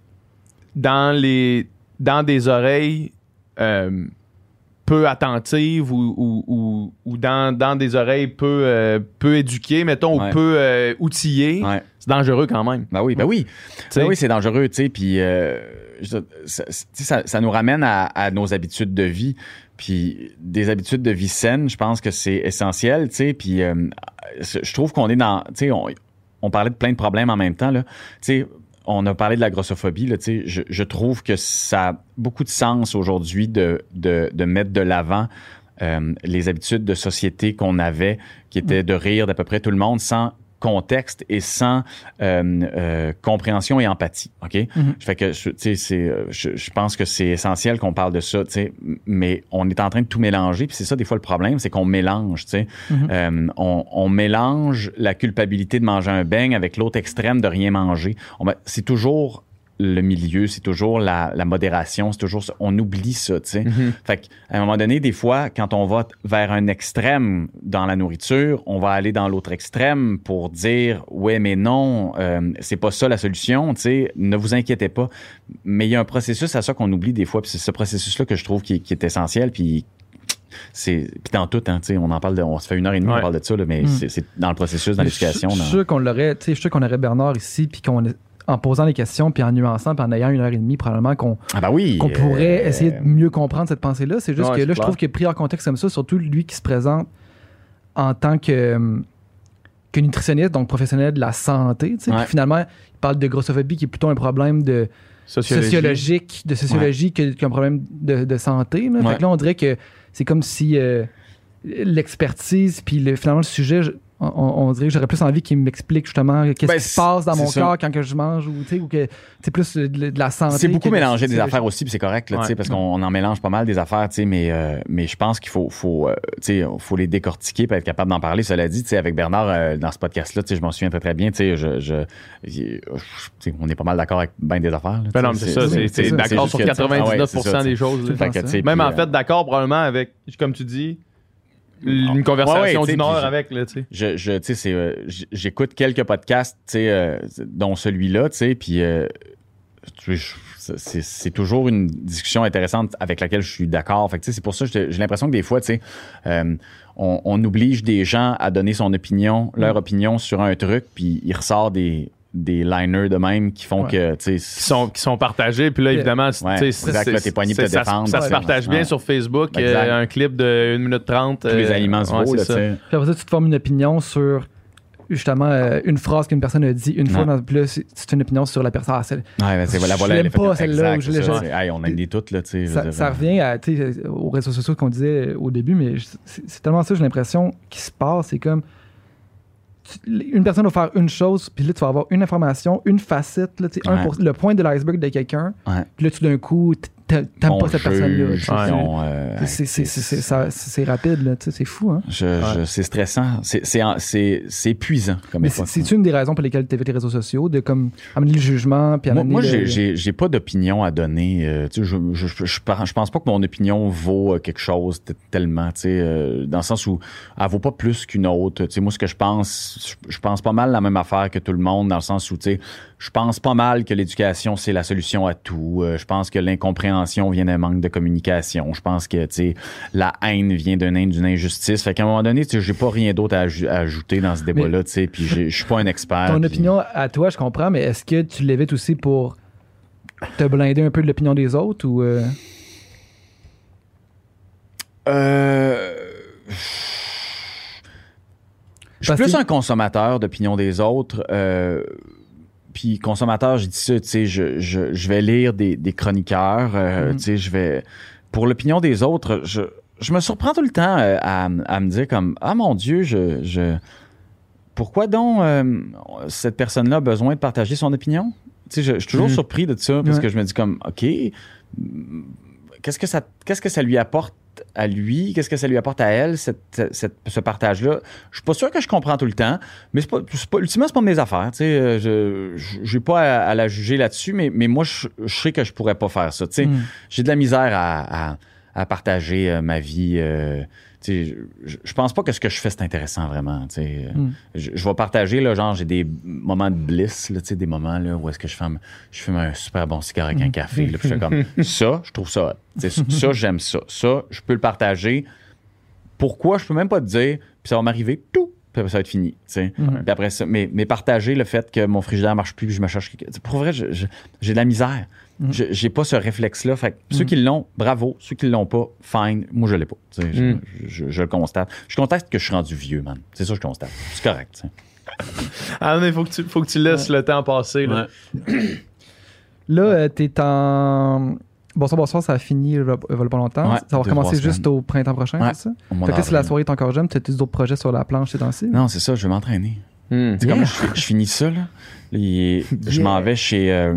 dans les dans des oreilles euh, peu attentives ou, ou, ou, ou dans, dans des oreilles peu, euh, peu éduquées, mettons, Ouais. ou peu euh, outillées, Ouais. c'est dangereux quand même. Ben oui, ben oui. sais. Ben oui, c'est dangereux, tu sais. Puis euh, je- ça, tu sais, ça, ça nous ramène à, à nos habitudes de vie. Puis des habitudes de vie saines, je pense que c'est essentiel, tu sais. Puis euh, je trouve qu'on est dans, tu sais, on, on parlait de plein de problèmes en même temps, là. Tu sais, on a parlé de la grossophobie, là, tu sais. Je, je trouve que ça a beaucoup de sens aujourd'hui de, de, de mettre de l'avant euh, les habitudes de société qu'on avait, qui étaient de rire d'à peu près tout le monde sans contexte et sans euh, euh, compréhension et empathie, OK? Mhm. Fait que, je- tu sais, c'est, euh, je, je pense que c'est essentiel qu'on parle de ça, tu sais, mais on est en train de tout mélanger, puis c'est ça, des fois, le problème, c'est qu'on mélange, tu sais. Mhm. Euh, on, on mélange la culpabilité de manger un beigne avec l'autre extrême de rien manger. On va- c'est toujours le milieu, c'est toujours la, la modération, c'est toujours ça. On oublie ça, tu sais. Mhm. Fait qu'à un moment donné, des fois, quand on va t- vers un extrême dans la nourriture, on va aller dans l'autre extrême pour dire ouais, mais non, euh, c'est pas ça la solution, tu sais. Ne vous inquiétez pas. Mais il y a un processus à ça qu'on oublie des fois, puis c'est ce processus-là que je trouve qui, est- qui est essentiel, puis c'est puis dans tout, hein, tu sais, on en parle de, on se fait une heure et demie, Ouais. on parle de ça, là, mais Mm. c'est, c'est dans le processus, dans Mais l'éducation. Je suis dans- sûr qu'on l'aurait, tu sais, je suis sûr qu'on aurait Bernard ici, puis qu'on, en posant les questions, puis en nuançant, puis en ayant une heure et demie, probablement qu'on, Ah bah oui. qu'on pourrait euh, essayer de mieux comprendre cette pensée-là. C'est juste Ouais, que c'est là, je clair. trouve que pris en contexte comme ça, surtout lui qui se présente en tant que, euh, que nutritionniste, donc professionnel de la santé, tu sais, Ouais. puis finalement, il parle de grossophobie qui est plutôt un problème de Sociologie. sociologique, de sociologie que- qu'un problème de, de santé. Là. Ouais. Fait que là, on dirait que c'est comme si euh, l'expertise, puis le- finalement le sujet, je- on, on dirait que j'aurais plus envie qu'il m'explique justement qu'est-ce Ben, qui se passe dans c'est mon ça. corps quand que je mange, ou, tu sais, ou que c'est plus de, de la santé. C'est beaucoup que de- mélangé des c'est- affaires aussi, puis c'est correct, là, tu sais, Ouais. parce qu'on on en mélange pas mal des affaires, tu sais, mais, euh, mais je pense qu'il faut, faut, euh, tu sais, faut les décortiquer pour être capable d'en parler. Cela dit, tu sais, avec Bernard, euh, dans ce podcast-là, tu sais, je m'en souviens très, très bien, tu sais, je, je, je- tu sais, on est pas mal d'accord avec bien des affaires. là, Ben tu non, sais, mais c'est ça, c'est, c'est c'est ça. d'accord juste sur que, tu sais, quatre-vingt-dix-neuf pour cent ah ouais, c'est ça, des choses. là. Tout Fait le que, temps tu ça. sais, Même puis, en euh, fait, d'accord probablement avec, comme tu dis, une conversation Ouais, ouais, tu sais, d'une heure puis je- avec, là, tu sais. je, je tu sais, c'est, euh, j- j'écoute quelques podcasts, tu sais, euh, dont celui-là, tu sais, puis euh, tu sais, je- c'est, c'est toujours une discussion intéressante avec laquelle je suis d'accord. Fait que, tu sais, c'est pour ça que j'ai, j'ai l'impression que des fois, tu sais, euh, on, on oblige des gens à donner son opinion, leur opinion sur un truc, puis il ressort des des liners de même qui font Ouais. que, tu sais... Qui sont, qui sont partagés. Puis là, évidemment, Ouais, tu sais, exact, là, t'es poigné pour te ça, défendre. ça se Ouais. partage bien Ouais. sur Facebook. Exact. euh, un clip de une minute trente. Tous les aliments se ouais, vaut, c'est là, ça. tu sais. Puis après ça, tu te formes une opinion sur justement euh, une phrase qu'une personne a dit une fois. Ouais. Dans, puis là, c'est c'est une opinion sur la personne. Ah, c'est- Ouais, ben, c'est, voilà, Je voilà, l'aime l'effet- pas, celle-là, exact, ou je c'est l'ai- ça, je- c'est- hey, on aime des toutes, là, tu sais. je veux Ça, dire, ça revient à, tu sais, aux réseaux sociaux qu'on disait au début, mais je- c'est c'est tellement ça, j'ai l'impression, qui se passe. C'est comme. tu- Une personne va faire une chose, puis là, tu vas avoir une information, une facette, là, tu sais, un Ouais. pour- le point de l'iceberg de quelqu'un, Ouais. puis là, tout d'un coup, t'a- t'aimes on pas cette personne-là. juge, tu sais, puis on, euh, c'est- c'est- c'est- c'est- ça- c'est rapide, là, tu sais, c'est fou. Hein? je- je- c'est stressant. C'est, c'est, c'est, c'est épuisant comme Mais époque. c'est- c'est une des raisons pour lesquelles tu les réseaux sociaux, de comme amener le jugement, puis Moi, amener moi le- j'ai, j'ai, j'ai pas d'opinion à donner. euh, tu sais, je, je, je, je, par- je pense pas que mon opinion vaut euh, quelque chose t- tellement, tu sais, euh, dans le sens où elle vaut pas plus qu'une autre. Tu sais, moi, ce que je pense, je, je pense pas mal la même affaire que tout le monde, dans le sens où, tu sais, je pense pas mal que l'éducation, c'est la solution à tout. Euh, je pense que l'incompréhension vient d'un manque de communication. Je pense que, tu sais, la haine vient d'un, d'une injustice. Fait qu'à un moment donné, tu sais, j'ai pas rien d'autre à, aj- à ajouter dans ce débat-là, tu sais, puis j'ai- je suis pas un expert. Ton puis- opinion à toi, je comprends, mais est-ce que tu l'évites aussi pour te blinder un peu de l'opinion des autres ou. euh, Euh... Je suis Parce plus que- un consommateur d'opinion des autres. Euh... Puis consommateur, je dis ça, tu sais, je, je, je vais lire des, des chroniqueurs, euh, Mhm. tu sais, je vais... Pour l'opinion des autres, je, je me surprends tout le temps euh, à, à me dire comme, ah mon Dieu, je... je... Pourquoi donc euh, cette personne-là a besoin de partager son opinion? Tu sais, je, je suis toujours Mhm. surpris de ça parce Ouais. que je me dis comme, OK, qu'est-ce que ça, qu'est-ce que ça lui apporte à lui? Qu'est-ce que ça lui apporte à elle, cette, cette- ce partage-là? Je suis pas sûr que je comprends tout le temps, mais c'est pas, c'est pas, ultimement, c'est pas mes affaires. Tu sais, euh, je j'ai pas à, à la juger là-dessus, mais, mais moi, je, je sais que je pourrais pas faire ça. Tu sais, hmm. j'ai de la misère à, à, à partager euh, ma vie. euh, tu sais, je, je pense pas que ce que je fais, c'est intéressant vraiment. Tu sais. Mm. Je, je vais partager, là, genre, j'ai des moments de bliss, là, tu sais, des moments là, où est-ce que je fume, je fume un super bon cigare avec un café. Là, puis je fais comme ça, je trouve ça hot. Tu sais, ça, j'aime ça. Ça, je peux le partager. Pourquoi? Je peux même pas te dire, puis ça va m'arriver, tout, puis ça va être fini. Tu sais. Mhm. Puis après ça, mais, mais partager le fait que mon frigidaire marche plus, puis je me cherche. Pour vrai, je- je- j'ai de la misère. Mhm. Je- j'ai pas ce réflexe-là. Fait que ceux qui l'ont, bravo. Ceux qui l'ont pas, fine. Moi, je l'ai pas. Tu sais, je, Mm. je- je- je le constate. Je constate que je suis rendu vieux, man. C'est ça que je constate. C'est correct. tu sais. Ah, mais faut que tu, faut que tu laisses le temps passer. Là. Là, euh, t'es en. Bonsoir, bonsoir, ça a fini il va il va pas longtemps. Ouais, ça va deux, recommencer trois juste semaines. au printemps prochain, Ouais. c'est ça? Au mois Fait que là, si la d'avril. soirée est encore jeune, t'as-tu d'autres projets sur la planche ces temps-ci? Non, c'est ça. Je vais m'entraîner. Hmm. C'est comme je, je finis ça, là. Là, il est- Je m'en vais chez euh,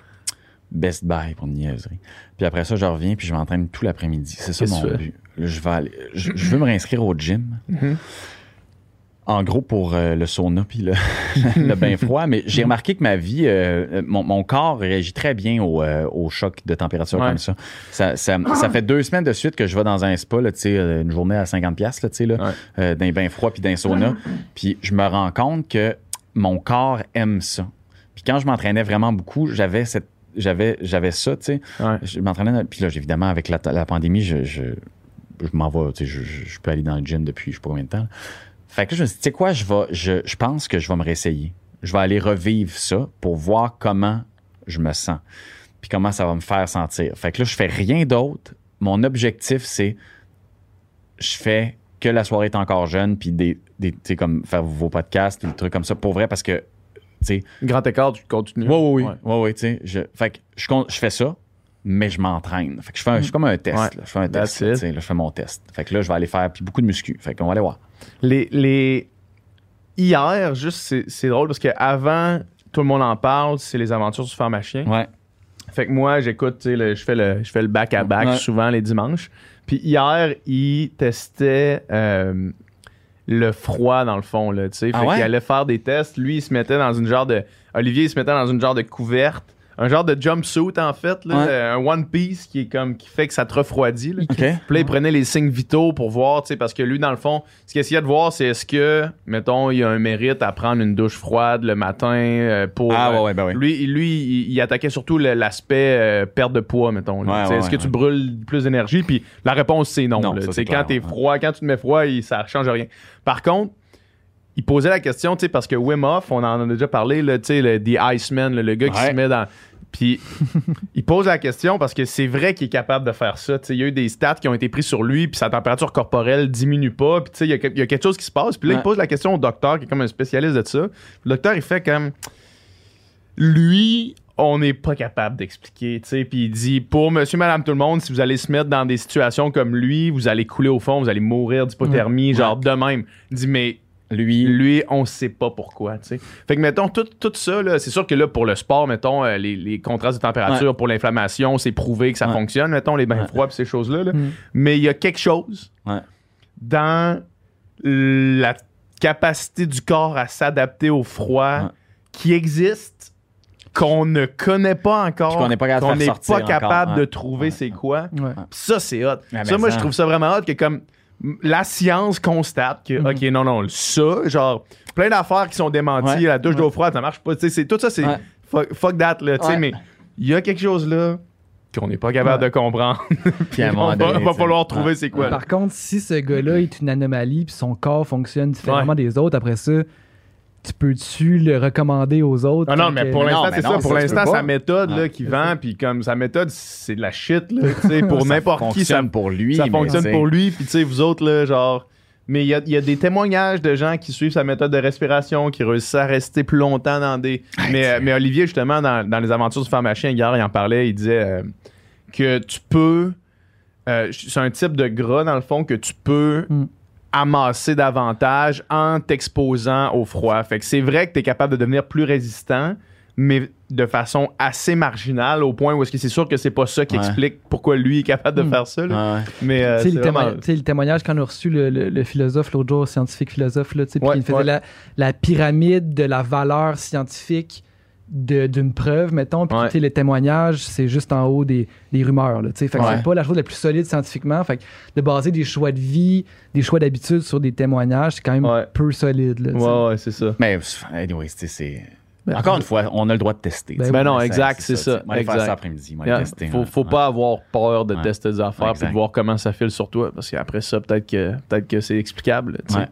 Best Buy pour une niaiserie. Puis après ça, je reviens puis je m'entraîne tout l'après-midi. C'est ça Qu'est-ce mon que tu fais? but. Là, je, vais aller, je, je veux me réinscrire au gym. Mhm. En gros, pour euh, le sauna puis le, le bain froid. Mais j'ai remarqué que ma vie, euh, mon, mon corps réagit très bien au, euh, au choc de température Ouais. comme ça. Ça, ça. ça fait deux semaines de suite que je vais dans un spa, là, tu sais, euh, une journée à cinquante dollars, là, tu sais, là, Ouais. euh, d'un bain froid puis d'un sauna. Puis je me rends compte que mon corps aime ça. Puis quand je m'entraînais vraiment beaucoup, j'avais cette j'avais j'avais ça, tu sais. Ouais. Je m'entraînais, puis là, évidemment, avec la, la pandémie, je, je, je m'en vais, tu sais, je, je, je peux aller dans le gym depuis je sais pas combien de temps. là. Fait que là, je me suis dit, tu sais quoi, je, vais, je, je pense que je vais me réessayer. Je vais aller revivre ça pour voir comment je me sens, puis comment ça va me faire sentir. Fait que là, je fais rien d'autre. Mon objectif, c'est je fais que la soirée est encore jeune, puis des, des tu sais, comme faire vos podcasts, des trucs comme ça, pour vrai, parce que, tu sais, Grand écart, tu continues. oui, oui, oui. Ouais. Ouais, ouais, tu sais, je, fait que je, con- je fais ça, mais je m'entraîne. Fait que je fais un, je suis comme un test. Ouais. Là. Je fais un That's test. Là, it. tu sais, là, je fais mon test. Fait que là, je vais aller faire puis beaucoup de muscu. Fait qu'on va aller voir. Les, les... Hier, juste, c'est, c'est drôle parce qu'avant, tout le monde en parle, c'est les aventures du pharmacien. Ouais. Fait que moi, j'écoute, tu sais, le- je fais le, je fais le back-à-back Ouais. souvent les dimanches. Puis hier, il testait euh, le froid dans le fond, là, tu sais. Fait Ah ouais? qu'il allait faire des tests. Lui, il se mettait dans une genre de... Olivier, il se mettait dans une genre de couverte. Un genre de jumpsuit, en fait, là, Ouais. euh, un One Piece qui est comme qui fait que ça te refroidit. Là. OK. Puis là, il prenait les signes vitaux pour voir, tu sais, parce que lui, dans le fond, ce qu'il essayait de voir, c'est est-ce que, mettons, il y a un mérite à prendre une douche froide le matin euh, pour... Ah, ouais, euh, ouais, ben ouais. Lui, lui il, il attaquait surtout le- l'aspect euh, perte de poids, mettons. là. Ouais, Tu sais, ouais, est-ce que ouais, tu ouais. brûles plus d'énergie? Puis la réponse, c'est non. Non, là. ça, Tu c'est sais, quand clair, t'es ouais. froid, quand tu te mets froid, il, ça change rien. Par contre, il posait la question, tu sais, parce que Wim Hof, on en a déjà parlé, tu sais, le The Iceman, là, le gars qui ouais. se met dans... Puis il pose la question parce que c'est vrai qu'il est capable de faire ça. Il y a eu des stats qui ont été prises sur lui, puis sa température corporelle diminue pas. Puis il y, y a quelque chose qui se passe. Puis là, ouais. il pose la question au docteur, qui est comme un spécialiste de ça. Le docteur, il fait comme... Lui, on n'est pas capable d'expliquer. Puis il dit, pour monsieur, madame, tout le monde, si vous allez se mettre dans des situations comme lui, vous allez couler au fond, vous allez mourir d'hypothermie, ouais. genre de même. Il dit, mais... Lui, lui, on sait pas pourquoi, tu sais. Fait que, mettons, tout, tout ça, là, c'est sûr que là, pour le sport, mettons, euh, les, les contrastes de température, ouais. pour l'inflammation, c'est prouvé que ça ouais. fonctionne, mettons, les bains ouais. froids pis ces choses-là. Là. Mm. Mais il y a quelque chose ouais. dans la capacité du corps à s'adapter au froid ouais. qui existe, qu'on ne connaît pas encore, puis qu'on n'est pas capable, qu'on n'est pas capable ouais. de trouver ouais. c'est quoi. Ouais. Ça, c'est hot. Ouais, ça, moi, ça... je trouve ça vraiment hot que comme... La science constate que, mm-hmm. OK, non, non, ça, genre, plein d'affaires qui sont démenties, ouais. la douche ouais. d'eau froide, ça marche pas. Tu sais, tout ça, c'est ouais. fuck, fuck that, là, tu sais, ouais. mais il y a quelque chose là qu'on n'est pas capable ouais. de comprendre. Puis à un moment donné, va, va falloir trouver ouais. c'est quoi. Par contre, si ce gars-là est une anomalie puis son corps fonctionne différemment ouais. des autres, après ça, tu peux-tu le recommander aux autres? Ah non, mais pour l'instant, c'est ça. Pour l'instant, sa méthode ah, là, qu'il vend, puis comme sa méthode, c'est de la shit. Là, pour n'importe qui, ça fonctionne pour lui. Ça fonctionne pour lui. Puis tu sais, vous autres, là, genre... Mais il y a, y a des témoignages de gens qui suivent sa méthode de respiration, qui réussissent à rester plus longtemps dans des... Mais, euh, mais Olivier, justement, dans, dans les aventures du pharmacien, hier, il en parlait, il disait euh, que tu peux... Euh, c'est un type de gras, dans le fond, que tu peux... Mm. amasser davantage en t'exposant au froid. Fait que c'est vrai que tu es capable de devenir plus résistant, mais de façon assez marginale, au point où est-ce que c'est sûr que c'est pas ça qui ouais. explique pourquoi lui est capable de mmh. faire ça. Là. Ouais. Mais euh, c'est le, vraiment... témo- le témoignage qu'on a reçu le, le, le philosophe l'autre jour, scientifique philosophe, là, puis ouais, il faisait ouais. la, la pyramide de la valeur scientifique de, d'une preuve, mettons, puis ouais. le témoignage, c'est juste en haut des, des rumeurs. Là, fait que ouais. c'est pas la chose la plus solide scientifiquement. Fait que de baser des choix de vie, des choix d'habitude sur des témoignages, c'est quand même ouais. peu solide. Là, ouais, ouais, c'est ça. Mais, anyway, c'est... Ben, Encore une fois, on a le droit de tester. Ben, ben non, exact, c'est, c'est ça. ça. Exact. Faire ça après-midi. Yeah. Tester, faut hein. faut ouais. pas avoir peur de ouais. tester des affaires et de voir comment ça file sur toi, parce qu'après ça, peut-être que, peut-être que c'est explicable. Ouais.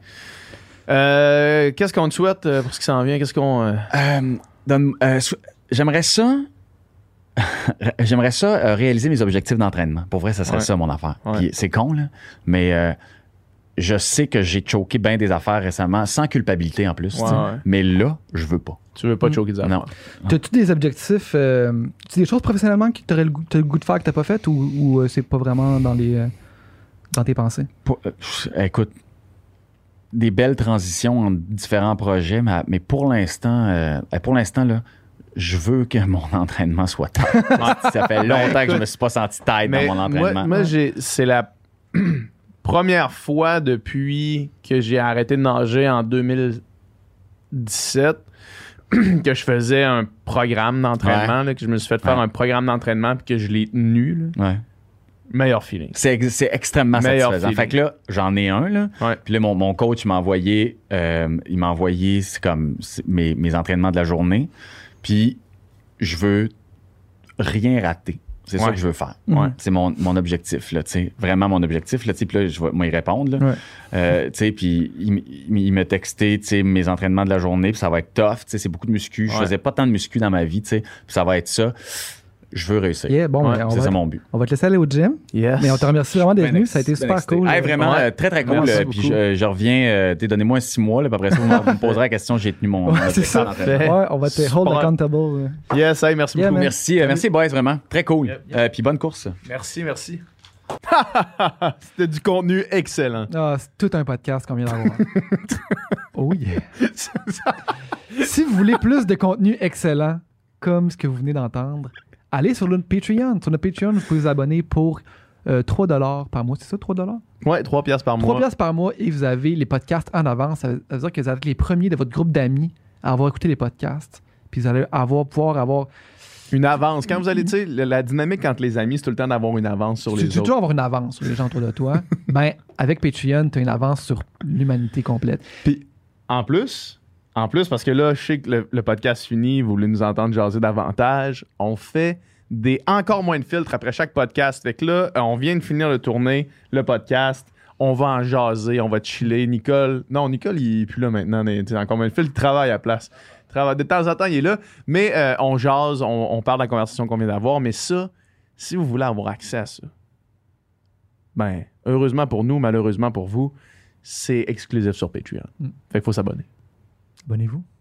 Euh, qu'est-ce qu'on te souhaite pour ce qui s'en vient? Qu'est-ce qu'on... Euh... Euh, donne, euh, j'aimerais ça... j'aimerais ça euh, réaliser mes objectifs d'entraînement. Pour vrai, ça serait ouais. ça, mon affaire. Ouais. Puis, c'est con, là, mais... Euh, je sais que j'ai choqué bien des affaires récemment, sans culpabilité en plus. Ouais, ouais. Mais là, je veux pas. Tu veux pas choquer des affaires? Non. T'as-tu des objectifs, euh, tu des choses professionnellement que t'aurais le goût, t'as le goût de faire que t'as pas faites ou, ou euh, c'est pas vraiment dans les euh, dans tes pensées? Pour, euh, écoute, des belles transitions entre différents projets, mais, mais pour l'instant, euh, pour l'instant, là, je veux que mon entraînement soit tight. Ça fait longtemps que je me suis pas senti tight dans mon entraînement. Moi, moi j'ai, c'est la... première fois depuis que j'ai arrêté de nager en deux mille dix-sept que je faisais un programme d'entraînement, ouais. là, que je me suis fait faire ouais. un programme d'entraînement puis que je l'ai tenu. Là. Ouais. Meilleur feeling. C'est, ex- c'est extrêmement Meilleur satisfaisant. Feeling. Fait que là, j'en ai un. Là. Ouais. Puis là, mon, mon coach m'a envoyé, euh, il m'a envoyé c'est comme c'est mes, mes entraînements de la journée. Puis je veux rien rater. C'est ouais. ça que je veux faire. Ouais. C'est mon, mon objectif, là, tu sais. Vraiment mon objectif, là, tu sais. Puis là, je vais moi y répondre, là. Ouais. Euh, tu sais, puis il, il, il m'a texté, tu sais, mes entraînements de la journée, puis ça va être tough, tu sais, c'est beaucoup de muscu. Je ouais. faisais pas tant de muscu dans ma vie, tu sais. Puis ça va être ça. Je veux réussir. Yeah, bon, ouais, c'est ça va, mon but. On va te laisser aller au gym. Yes. Mais on te remercie vraiment d'être venu. Ça a été super excité. cool. Hey, vraiment, ouais. euh, très, très cool. Euh, puis je, je reviens, euh, donnez-moi six mois, là, puis après ça, vous me poserez la question, j'ai tenu mon... Ouais, c'est ça. Ouais, on va te hold accountable. Yes, hey, merci yeah, beaucoup. Man. Merci, euh, merci, boys, vraiment. Très cool. Yep, yep. Euh, puis bonne course. Merci, merci. C'était du contenu excellent. Ah, c'est tout un podcast qu'on vient d'avoir. Oh yeah. Si vous voulez plus de contenu excellent, comme ce que vous venez d'entendre, allez sur notre Patreon. Sur notre Patreon, vous pouvez vous abonner pour euh, trois dollars par mois. C'est ça, trois dollars? Ouais, trois piastres par mois. trois piastres par mois et vous avez les podcasts en avance. Ça veut dire que vous êtes les premiers de votre groupe d'amis à avoir écouté les podcasts. Puis vous allez avoir, pouvoir avoir... Une avance. Quand vous allez, tu sais, la dynamique entre les amis, c'est tout le temps d'avoir une avance sur les tu, autres. Tu veux toujours avoir une avance sur les gens autour de toi. Ben, avec Patreon, tu as une avance sur l'humanité complète. Puis, en plus... En plus, parce que là, je sais que le, le podcast finit, vous voulez nous entendre jaser davantage, on fait des encore moins de filtres après chaque podcast. Fait que là, on vient de finir de tourner le podcast, on va en jaser, on va chiller. Nicole, non, Nicole, il est plus là maintenant. Mais, encore, il fait le travail à la place. Travail, de temps en temps, il est là. Mais euh, on jase, on, on parle de la conversation qu'on vient d'avoir. Mais ça, si vous voulez avoir accès à ça, ben, heureusement pour nous, malheureusement pour vous, c'est exclusif sur Patreon. Mm. Fait qu'il faut s'abonner. Abonnez-vous.